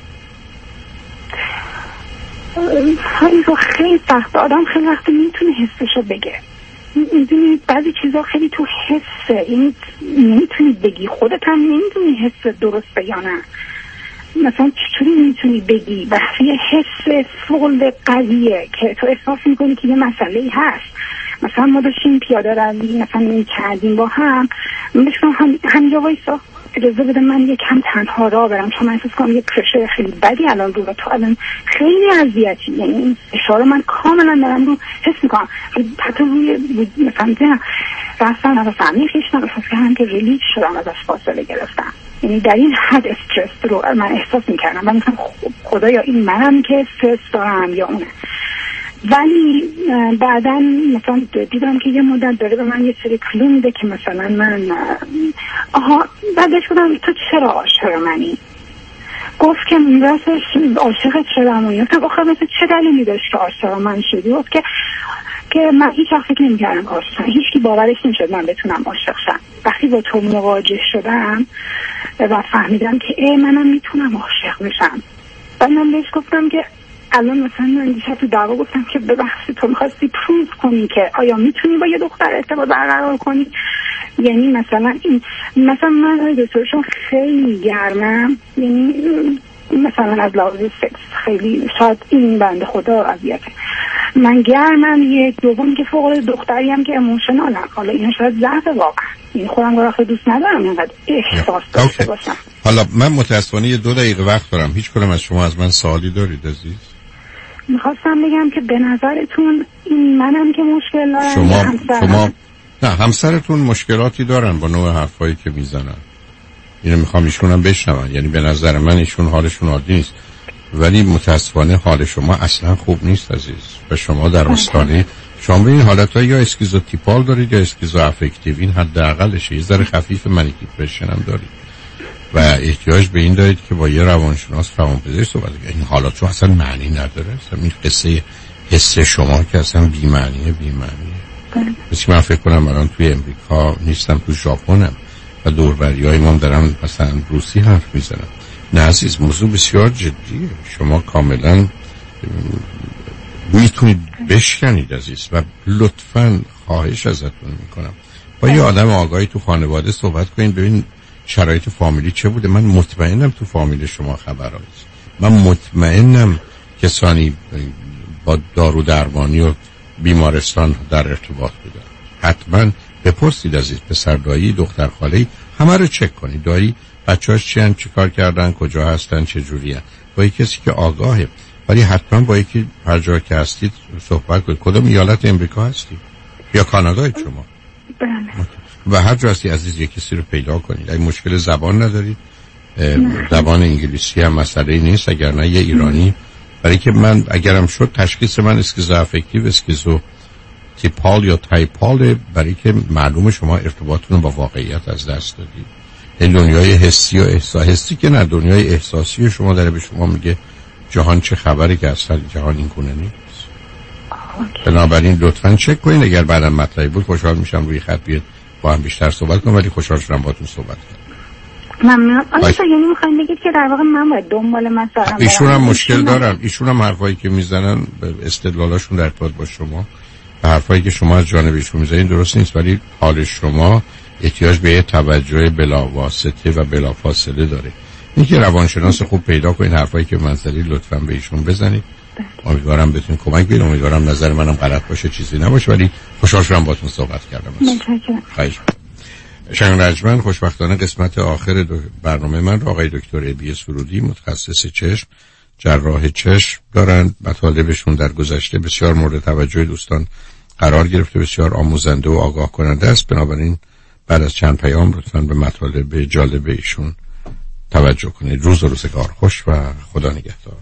این رو خیلی سخت، آدم خیلی وقتی میتونه حسشو بگه. میدونی بعضی چیزا خیلی تو حسه، این نمیتونی بگی، خودت هم نمیدونی حس درسته یا نه. مثلا چطوری میتونی بگی؟ وقتی حس فوق قویه که تو احساس میکنی که یه مسئله‌ای هست. مثلا ما داشتیم پیاده روی مثلا میکردیم با هم، میشم هم همینجا وایسا اجازه بده من یکم تنها راه برم، چون من احساس کنم یه پرشر خیلی بدی الان رو تو الان خیلی اذیتی، یعنی این اشاره من کاملا دارم رو حس میکنم، حتی روی مثلا نه رفتم نفس عمیق کشیدم، احساس کردم که ریلیف شدم ازش، فاصله گرفتم. یعنی در این حد استرس رو من احساس میکردم و میگم خدایا این منم که استرس دارم یا اونه. ولی بعدا مثلا دیدم که یه مدت داره به من یه سری کلو میده که مثلا من آها بعدش بودم تو چرا عاشق منی؟ گفت که راستش عاشقت شدم و یا آخه مثلا چه دلیلی داشت که عاشق من شدی؟ گفت که که من هیچ وقت فکر نمی‌کردم که عاشق شدم، هیچ کی باورش نمی‌شد من بتونم عاشق شم. وقتی با تو مواجه شدم و فهمیدم که ای منم میتونم عاشق بشم. بعد من بهش گفتم که الان مثلا من دیشب تو دعوا گفتم که ببخشید تو می‌خواستی پروف کنی که آیا میتونی با یه دختر ارتباط برقرار کنی؟ یعنی مثلا این مثلا من دکترشون خیلی گرمم، یعنی مثلا از لحاظ سکس خیلی شاید این بنده خدا اذیته، من گرمم. یه دوم که فوق العاده دختری هم که ایموشنالم، حالا این شاید ضعف واقعا، این خودم رو خیلی دوست ندارم اینقدر احساس داشته باشم. حالا من متاسفانه یه دو دقیقه وقت دارم، هیچ کدوم از شما از من سوالی دارید عزیز؟ میخواستم بگم که به نظرتون این منم که مشکل دارم شما شما نه همسرتون مشکلاتی دارن با نوع حرفایی که میزنن، اینو میخوام ایشون هم بشنون. یعنی به نظر من ایشون حالشون عادی نیست، ولی متاسفانه حال شما اصلا خوب نیست عزیز. و شما در آستانه شما به این حالت‌ها یا اسکیزوتیپال دارید یا اسکیزو افکتیو، این حداقلشه. یه ذره خفیف منیک دیپرشن هم دارید و احتیاج به این دارید که با یه روانشناس روانپزشک صحبت کنید. این حالات چون اصلا معنی نداره، اصلا این قصه حس شما که اصلا بی معنیه بی معنیه. بس من فکر کنم الان توی امریکا نیستم، تو ژاپنم و دوربریای ما دارن مثلا روسی حرف میزنن. نه عزیز، موضوع بسیار جدیه، شما کاملا میتونید بشکنید عزیز. و لطفاً خواهش ازتون میکنم با یه آدم آگاهی تو خانواده صحبت کنید، ببین شرایط فامیلی چه بوده. من مطمئنم تو فامیل شما خبر هست، من مطمئنم کسانی با دارو درمانی و بیمارستان در ارتباط بودن. حتما بپرسید عزیز، پسر دایی، دختر خاله، همه رو چک کنید. دایی بچه‌هاش چی هن، چی کار کردن، کجا هستن، چه جوری هن. با یک کسی که آگاهه، ولی حتما با یکی هر جا که هستید صحبت کنید. کدوم ایالت امریکا هستید یا کانادا شما؟ بله. و هر جا هستی عزیز یک کسی رو پیدا کنید. اگه مشکل زبان ندارید، زبان انگلیسی هم مسئله نیست، اگر نه یه ایرانی. برای که من اگرم شد تشخیص من اسکیزو افکتیو، اسکیزو تیپال یا تایپال، برای که معلوم شما ارتباطتون با واقعیت از دست دادید. این دنیای حسی و احساسی، حسی که نه، دنیای احساسی شما داره به شما میگه جهان چه خبری که اصلا جهان این گونه نیست. بنابراین لطفاً چک کنید. اگر بعداً مطلبی بود خوشحال میشم روی خط بیاد با هم بیشتر صحبت کنم، ولی خوشحال شدم باهاتون صحبت کنم. ممنون. آیا تو یعنی میخواین بگید که در واقع من باید دنبال مسائل ایشون هم مشکل دارن، ایشون هم حرفایی که میزنن استدلالاشون در ارتباط با شما و حرفایی که شما از جانب ایشون میزنید درست نیست، ولی حال شما احتیاج به توجه بلاواسطه و بلافاصله داره. اینکه روانشناس خوب پیدا کنید، حرفایی که من زدید لطفاً به ایشون بزنید. امیدوارم بهتون کمک بیاد. امیدوارم نظر منم غلط باشه، چیزی نباشه، ولی خوشحال شدم باهاتون صحبت کردم. متشکرم. خواهش شنگ رجمن. خوشبختانه قسمت آخر برنامه من رو آقای دکتر ابی سرودی، متخصص چشم، جراح چشم دارند. مطالبشون در گذشته بسیار مورد توجه دوستان قرار گرفته، بسیار آموزنده و آگاه کننده است. بنابراین بعد از چند پیام لطفاً به مطالب جالب ایشون توجه کنید. روز و روزگار خوش و خدا نگهدار.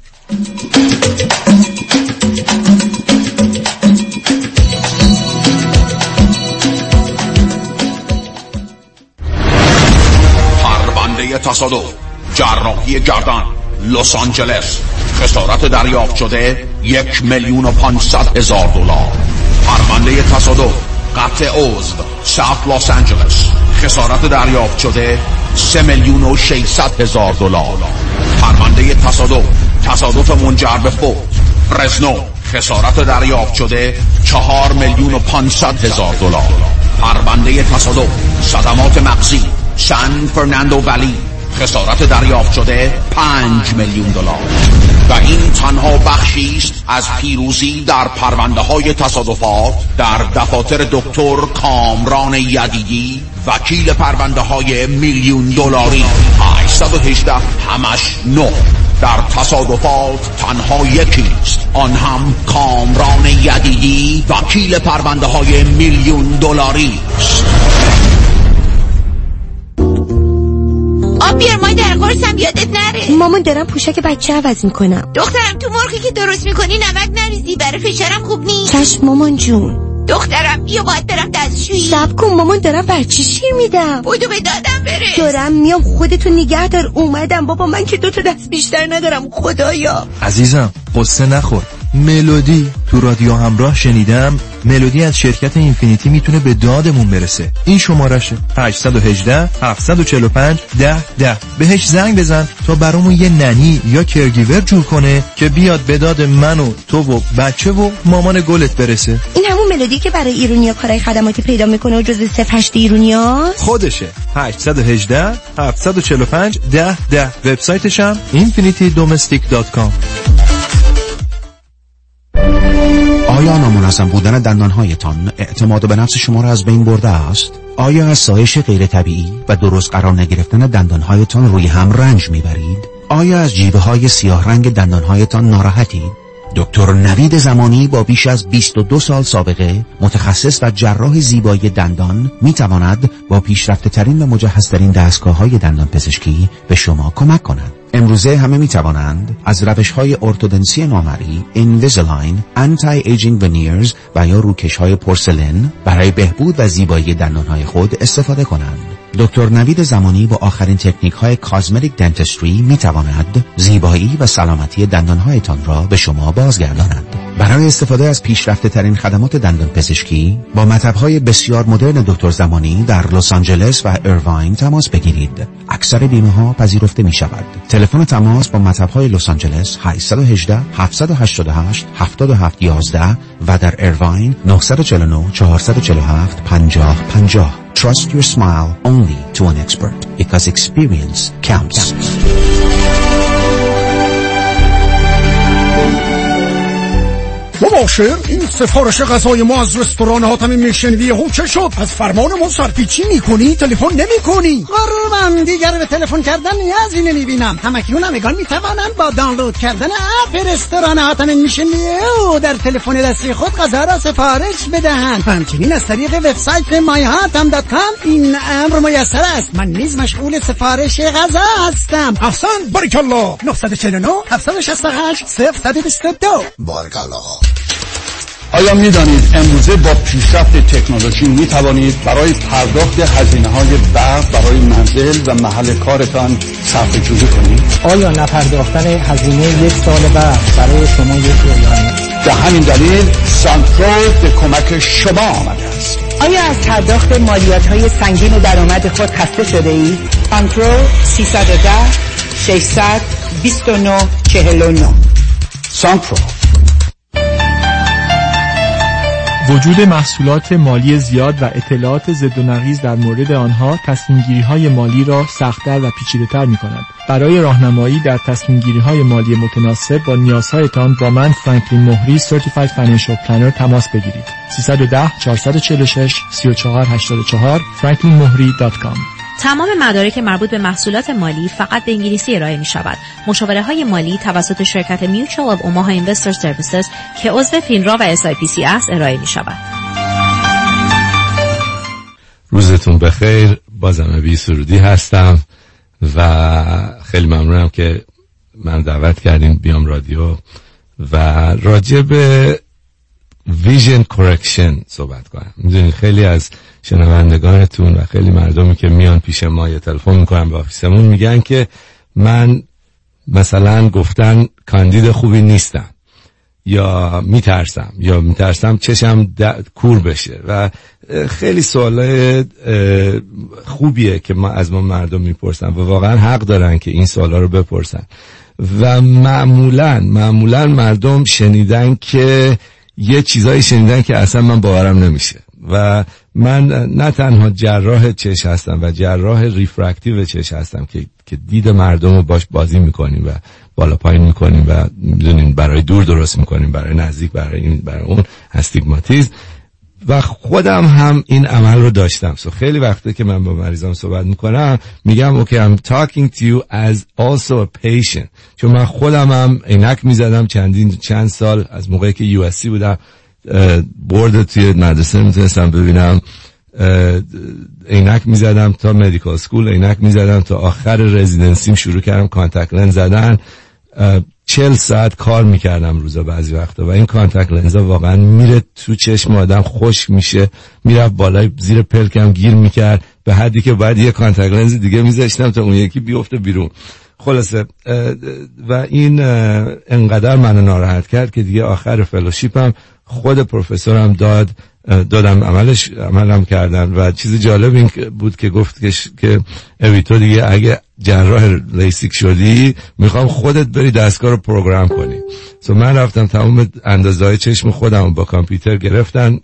پرونده تصادف، جراحی گردن، لس آنجلس، خسارت دریافت شده یک میلیون و پانصد هزار دلار. پرونده تصادف، قطع عضو، ساوت لس آنجلس، خسارت دریافت شده سه میلیون و ششصد هزار دلار. پرونده تصادف، تصادف منجر به فوت، فرزنو، خسارت دریافت شده چهار میلیون و پانصد هزار دلار. پرونده تصادف، صدمات مغزی، سان فرناندو ولی، خسارت دریافت شده پنج میلیون دلار. و این تنها بخشی است از پیروزی در پرونده های تصادفات در دفاتر دکتر کامران یدیدی، وکیل پرونده های میلیون دلاری. هشت یک هشت همش نه. در تصادفات تنها یکی است، آن هم کامران یدیدی، وکیل پرونده های میلیون دلاری است. آب بیار مای در قرصم یادت نره. مامان دارم پوشک بچه عوض میکنم. دخترم تو مرغی که درست میکنی نمک نریزی، برای فشارم خوب نیست. چشم مامان جون. دخترم بیا باید برم دستشویی. صبر کن مامان دارم بچه شیر میدم. بودو به دادم برس. دارم میام، خودتو نگه دار. اومدم بابا، من که دو تا دست بیشتر ندارم خدایا. عزیزم قصه نخور. ملودی تو رادیو همراه شنیدم، ملودی از شرکت اینفینیتی میتونه به دادمون برسه. این شمارشه هشت یک هشت هفت چهار پنج ده ده. بهش زنگ بزن تا برامون یه ننی یا کرگیور جور کنه که بیاد به داد من و تو و بچه و مامان گلت برسه. این همون ملودی که برای ایرونیا کارهای خدماتی پیدا میکنه و جزء صفر هشت ایرونیاست؟ خودشه. هشت یک هشت هفت چهار پنج ده ده. وبسایتش هم اینفینیتی دومستیک دات کام. آیا نامنظم بودن دندانهایتان اعتماد به نفس شما را از بین برده است؟ آیا از سایش غیر طبیعی و درست قرار نگرفتن دندانهایتان روی هم رنج میبرید؟ آیا از جیبه های سیاه رنگ دندانهایتان ناراحتید؟ دکتر نوید زمانی با بیش از بیست و دو سال سابقه، متخصص و جراح زیبایی دندان، میتواند با پیشرفته ترین و مجهزترین دستگاه های دندان پزشکی به شما کمک کند. امروزه همه می توانند از روش های ارتودنسی نامری، اینویزیلاین، آنتی ایجینگ ونیرز و یا روکش های پورسلین برای بهبود و زیبایی دندان های خود استفاده کنند. دکتر نوید زمانی با آخرین تکنیک های کازمتیک دنتستری می تواند زیبایی و سلامتی دندان هایتان را به شما بازگرداند. برای استفاده از پیشرفته ترین خدمات دندان پزشکی با مطب های بسیار مدرن دکتر زمانی در لس آنجلس و ایرواین تماس بگیرید. اکثر بیمه ها پذیرفته می شود. تلفن تماس با مطب های لس آنجلس هشت یک هشت هفت هشت هشت هفت هفت یک یک و در ایرواین نه چهار نه چهار چهار هفت پنج صفر پنج صفر. Trust your smile only to an expert because experience counts. مباشر، این سفارش غذای ما از رستوران حاتم میشنوی هو چه شد؟ از فرمان ما سرپیچی میکنی؟ تلفن نمیکنی؟ قربان دیگر به تلفن کردن نیازی نمیبینم. همکنون همگان میتوانند با دانلود کردن اپ رستوران حاتم میشنوی او در تلفن دستی خود غذا را سفارش بدهند. همچنین از طریق وبسایت مای هاتم دات کام این امر میسر است. من نیز مشغول سفارش غذا هستم. احسن، بارک الله. نه چهار نه هفت شش هشت صفر صفر دو. بارک الله. آیا می دانید امروزه با پیشرفت تکنولوژی می توانید برای پرداخت هزینه های برق برای منزل و محل کارتان صرفه جویی کنید؟ آیا نپرداختن هزینه یک سال برق برای شما یک روزانه؟ به همین دلیل سانپرو به کمک شما آمده است. آیا از پرداخت مالیات های سنگین درآمد خود خسته شده اید؟ سانپرو سیصد و ده ششصد بیست و نه چهل و نه. سانپرو. وجود محصولات مالی زیاد و اطلاعات ضد و نقیض در مورد آنها تصمیم‌گیری‌های مالی را سخت‌تر و پیچیده‌تر می‌کند. برای راهنمایی در تصمیم‌گیری‌های مالی متناسب با نیازهایتان با من فرانکلین مهری Certified Financial Planner تماس بگیرید. سیصد و ده چهارصد و چهل و شش سی و چهار هشتاد و چهار فرانکلین مهری دات کام. تمام مدارک مربوط به محصولات مالی فقط به انگلیسی ارائه می شود. مشاوره های مالی توسط شرکت Mutual of Omaha Investor Services که عضو فینرا و اس آی پی سی است ارائه می شود. روزتون بخیر. بازم بی سرودی هستم و خیلی ممنونم که من دعوت کردین بیام رادیو و راجع به ویژن کورکشن صحبت کنم. میدونید خیلی از شنوندگانتون و خیلی مردمی که میان پیش ما یا تلفن میکنن به آفیسمون میگن که من مثلا گفتن کاندید خوبی نیستم یا میترسم یا میترسم چشم کور بشه و خیلی سوالای خوبیه که ما از ما مردم میپرسن و واقعا حق دارن که این سوالا رو بپرسن و معمولا معمولا مردم شنیدن که یه چیزایی شنیدن که اصلا من باورم نمیشه و من نه تنها جراح چشم هستم و جراح ریفرکتیو چشم هستم که که دید مردم رو باش بازی میکنیم و بالا پایین میکنیم و میدونین برای دور درست میکنیم، برای نزدیک، برای این برای اون استیگماتیزم و خودم هم این عمل رو داشتم. سو so خیلی وقته که من با مریضام صحبت میکنم میگم اوکی okay, I'm talking to you as also a patient، چون من خودم هم عینک میزدم چندین چند سال از موقعی که یو اس سی بودم بورد توی مدرسه میتونستم ببینم، عینک میزدم تا مدیکال سکول، عینک میزدم تا آخر رزیدنسیم شروع کردم کانتاکت لنز زدن، چهل ساعت کار میکردم روزا بعضی وقتا و این کانتاکت لنزا واقعا میره تو چشم آدم، خشک میشه، میرفت بالای زیر پلکم گیر میکرد به حدی که باید یه کانتاکت لنز دیگه میذاشتم تا اون یکی بیفته بیرون. خلاصه و این انقدر منو ناراحت کرد که دیگه آخر فلوشیپم خود پروفسورم داد دادم عملش عملم کردن و چیز جالب این بود که گفت که, که اوی تو دیگه اگه جراح لیسیک شدی میخوام خودت بری دستگاه رو پروگرام کنی. سو من رفتم تمام اندازه‌های چشم خودم با کامپیوتر گرفتن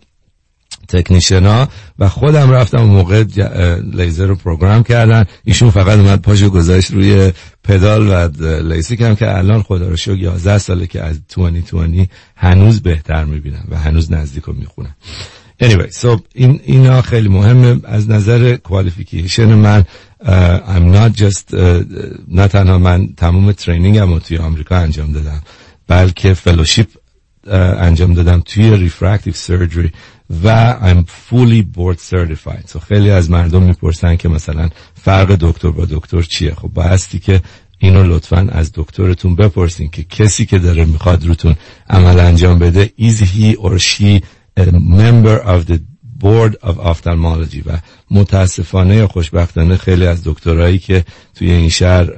تکنیشنا و خودم رفتم اون موقع لیزر رو پروگرام کردن. ایشون فقط اومد پاشو گذاشت روی پدال و لیسیک هم که الان خدا رو شکر یازده ساله که از بیست بیست هنوز بهتر میبینم و هنوز نزدیک رو میخونم. anyway so این اینا خیلی مهمه از نظر کوالیفیکیشن من. uh, I'm not just uh, نه تنها من تمام ترینینگم رو توی آمریکا انجام دادم بلکه فلوشیپ uh, انجام دادم توی ریفرکتیو سرجری و I'm fully board certified. so خیلی از مردم میپرسن که مثلا فرق دکتر با دکتر چیه. خب بایستی که اینو لطفاً از دکترتون بپرسین که کسی که داره میخواد روتون عمل انجام بده is he or she a member of the board of ophthalmology. و متاسفانه یا خوشبختانه خیلی از دکترایی که توی این شهر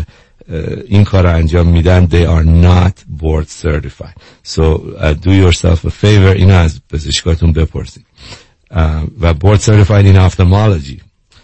این کار انجام میدن they are not board certified. so uh, do yourself a favor اینو از پزشکاتون بپرسید uh, و board certified in ophthalmology.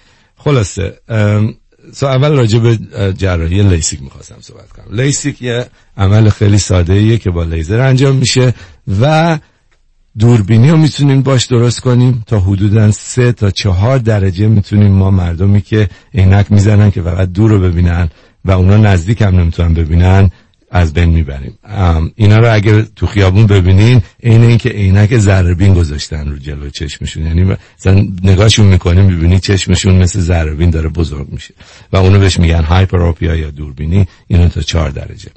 خلاصه um, so اول راجع به جراحی لیسیک میخواستم صحبت کنم. لیسیک یه عمل خیلی ساده ایه که با لیزر انجام میشه و دوربینی رو میتونیم باش درست کنیم تا حدوداً سه تا چهار درجه میتونیم ما مردمی که عینک میزنن که فقط دور رو ببینن و اونا نزدیک هم نمیتونن ببینن از بین میبریم. اینا رو اگر تو خیابون ببینین اینه این که عینک ذره‌بین گذاشتن رو جلوی چشمشون، یعنی مثلا نگاهشون میکنیم میبینی چشمشون مثل ذره‌بین داره بزرگ میشه و اونو بهش میگن هایپروپیا یا دوربینی. اینو تا چهار درجه.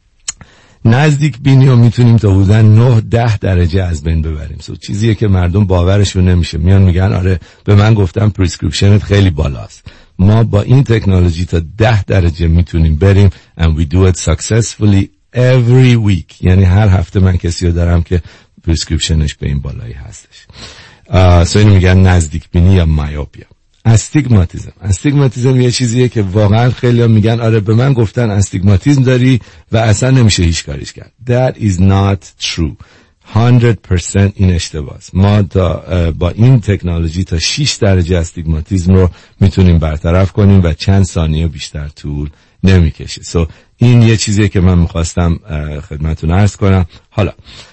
نزدیک بینی رو میتونیم تا حدوداً نه ده درجه از بین ببریم. سو چیزیه که مردم باورشون نمیشه، میان میگن آره به من گفتم پرسکریپشنت خیلی بالاست. ما با این تکنولوژی تا ده درجه میتونیم بریم and we do it successfully every week. یعنی هر هفته من کسی رو دارم که پرسکریپشنش به این بالایی هستش. سو اینو میگن نزدیک بینی یا مایوپیا. استیگماتیزم استیگماتیزم یه چیزیه که واقعا خیلی هم میگن آره به من گفتن استیگماتیزم داری و اصلا نمیشه هیچ کاریش کرد. That is not true. صد درصد این اشتباهه. ما تا با این تکنولوژی تا شش درجه استیگماتیزم رو میتونیم برطرف کنیم و چند ثانیه بیشتر طول نمیکشه. سو so, این یه چیزیه که من میخواستم خدمتتون عرض کنم. حالا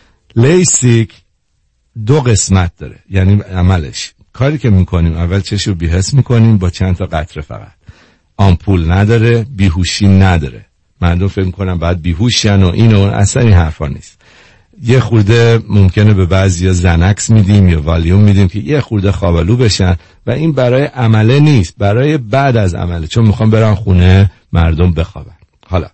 لیسیک دو قسمت داره، یعنی عملش کاری که میکنیم اول چشم رو بی‌حس میکنیم با چند تا قطره، فقط آمپول نداره، بیهوشی نداره. مردم فکر میکنن بعد بیهوشن و این و اصلا این حرفا نیست. یه خورده ممکنه به بعضیا زنکس میدیم یا والیوم میدیم که یه خورده خوابالو بشن و این برای عمله نیست، برای بعد از عمله، چون میخوام برن خونه مردم بخوابن. حالا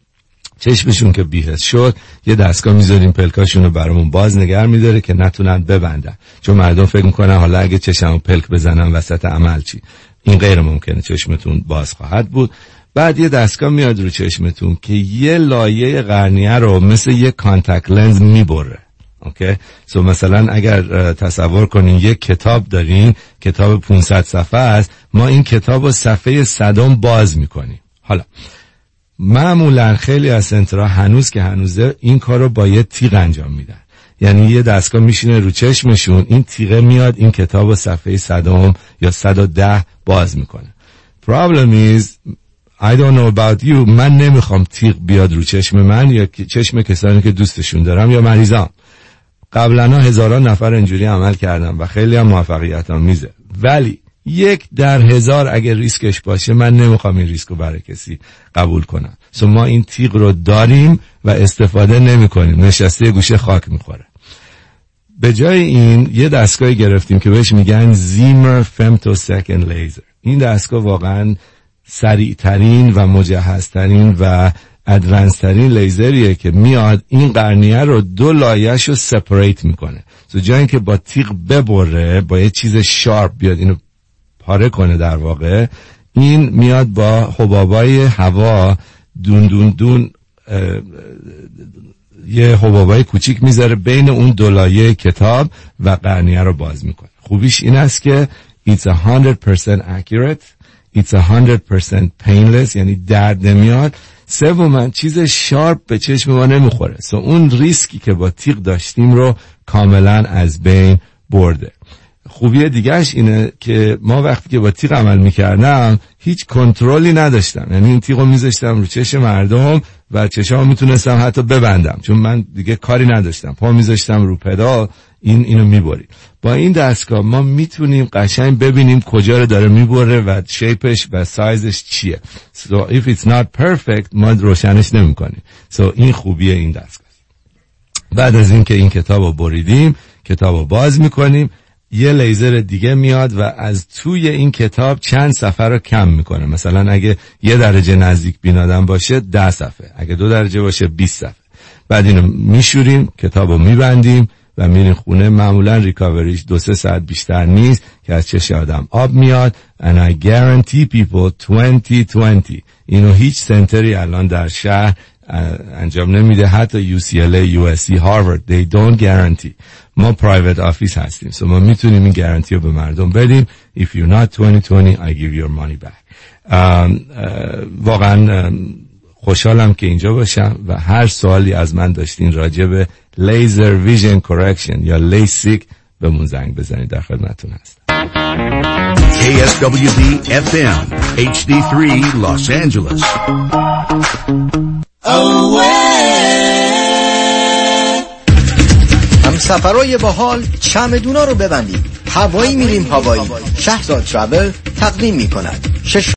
چشمشون که بی‌حس شد یه دستگاه میذاریم پلکاشون رو برامون باز نگه میداره که نتونن ببندن، چون مردم فکر میکنن حالا اگه چشمو پلک بزنن وسط عمل چی؟ این غیر ممکنه، چشمتون باز خواهد بود. بعد یه دستگاه میاد رو چشمتون که یه لایه قرنیه رو مثل یه کانتاکت لنز میبره. اوکی؟ سو مثلا اگر تصور کنین یه کتاب دارین، کتاب پانصد صفحه است، ما این کتاب رو صفحه صدم باز میکنیم. حالا معمولا خیلی از سنترها هنوز که هنوزه این کار رو با یه تیغ انجام میدن، یعنی یه دستگاه میشینه رو چشمشون، این تیغه میاد این کتاب رو صفحه صدم یا صد و ده باز میکنه. Problem is I don't know about you، من نمیخوام تیغ بیاد رو چشم من یا چشم کسانی که دوستشون دارم یا مریضام. قبلا هزاران نفر اینجوری عمل کردم و خیلی هم موفقیت آمیزه، ولی یک در هزار اگر ریسکش باشه من نمیخوام این ریسکو برای کسی قبول کنم. سو ما این تیغ رو داریم و استفاده نمی کنیم، نشسته گوشه خاک میخوره. به جای این یه دستگاهی گرفتیم که بهش میگن زیمر فمتوسکند لیزر. این دستگاه واقعا سریع ترین و مجهز ترین و ادوانس ترین لیزریه که میاد این قرنیه رو دو لایه‌اش رو سپریت میکنه. سو جای اینکه با تیغ ببره، با یه چیز شارپ بیاد اینو پاره کنه، در واقع این میاد با حبابای هوا دون دون دون یه حبابای کوچیک میذاره بین اون دو لایه کتاب و قرنیه رو باز میکنه. خوبیش این است که it's one hundred percent accurate، it's one hundred percent painless، یعنی درد نمیاد. سوماً چیز شارپ به چشم ما نمیخوره، سو اون ریسکی که با تیغ داشتیم رو کاملا از بین برده. خوبی دیگهش اینه که ما وقتی که با تیغ عمل میکردم هیچ کنترلی نداشتم، یعنی این تیغو میذاشتم رو چشم مردم و چشمو میتونستم حتی ببندم، چون من دیگه کاری نداشتم، پا میذاشتم رو پدال، این اینو میبرید. با این دستگاه ما میتونیم قشنگ ببینیم کجا رو داره میبره و شیپش و سایزش چیه. So if it's not perfect ما روشنش نمیکنیم. So این خوبیه این دستگاه. بعد از این که این کتابو بریدیم، کتابو باز میکنیم، یه لیزر دیگه میاد و از توی این کتاب چند صفحه رو کم میکنه. مثلا اگه یه درجه نزدیک بینادن باشه ده صفحه، اگه دو درجه باشه بیست صفحه. بعد اینو میشوریم، کتابو میبندیم و میرین خونه. معمولا ریکاوریش دو سه ساعت بیشتر نیست که از چشم آدم آب میاد. and I guarantee people twenty twenty اینو هیچ سنتری الان در شهر انجام نمیده، حتی یو سی ال ای، یو اس سی، هاروارد they don't guarantee. ما پرایوت آفیس هستیم، so ما میتونیم این گارانتی رو به مردم بدیم. if you're not twenty twenty I give your money back. uh, uh, واقعا uh, خوشحالم که اینجا باشم و هر سوالی از من داشتین راجع به لیزر ویژن کورکشن یا لیسیک بهمون زنگ بزنید، در خدمتتون هستم. کی اس دبلیو دی اف ام اچ دی three Los Angeles. هم سفرهای باحال چمدونا رو ببندید. هوایی میریم هوایی. شهرزاد ترافل تقدیم میکند. شش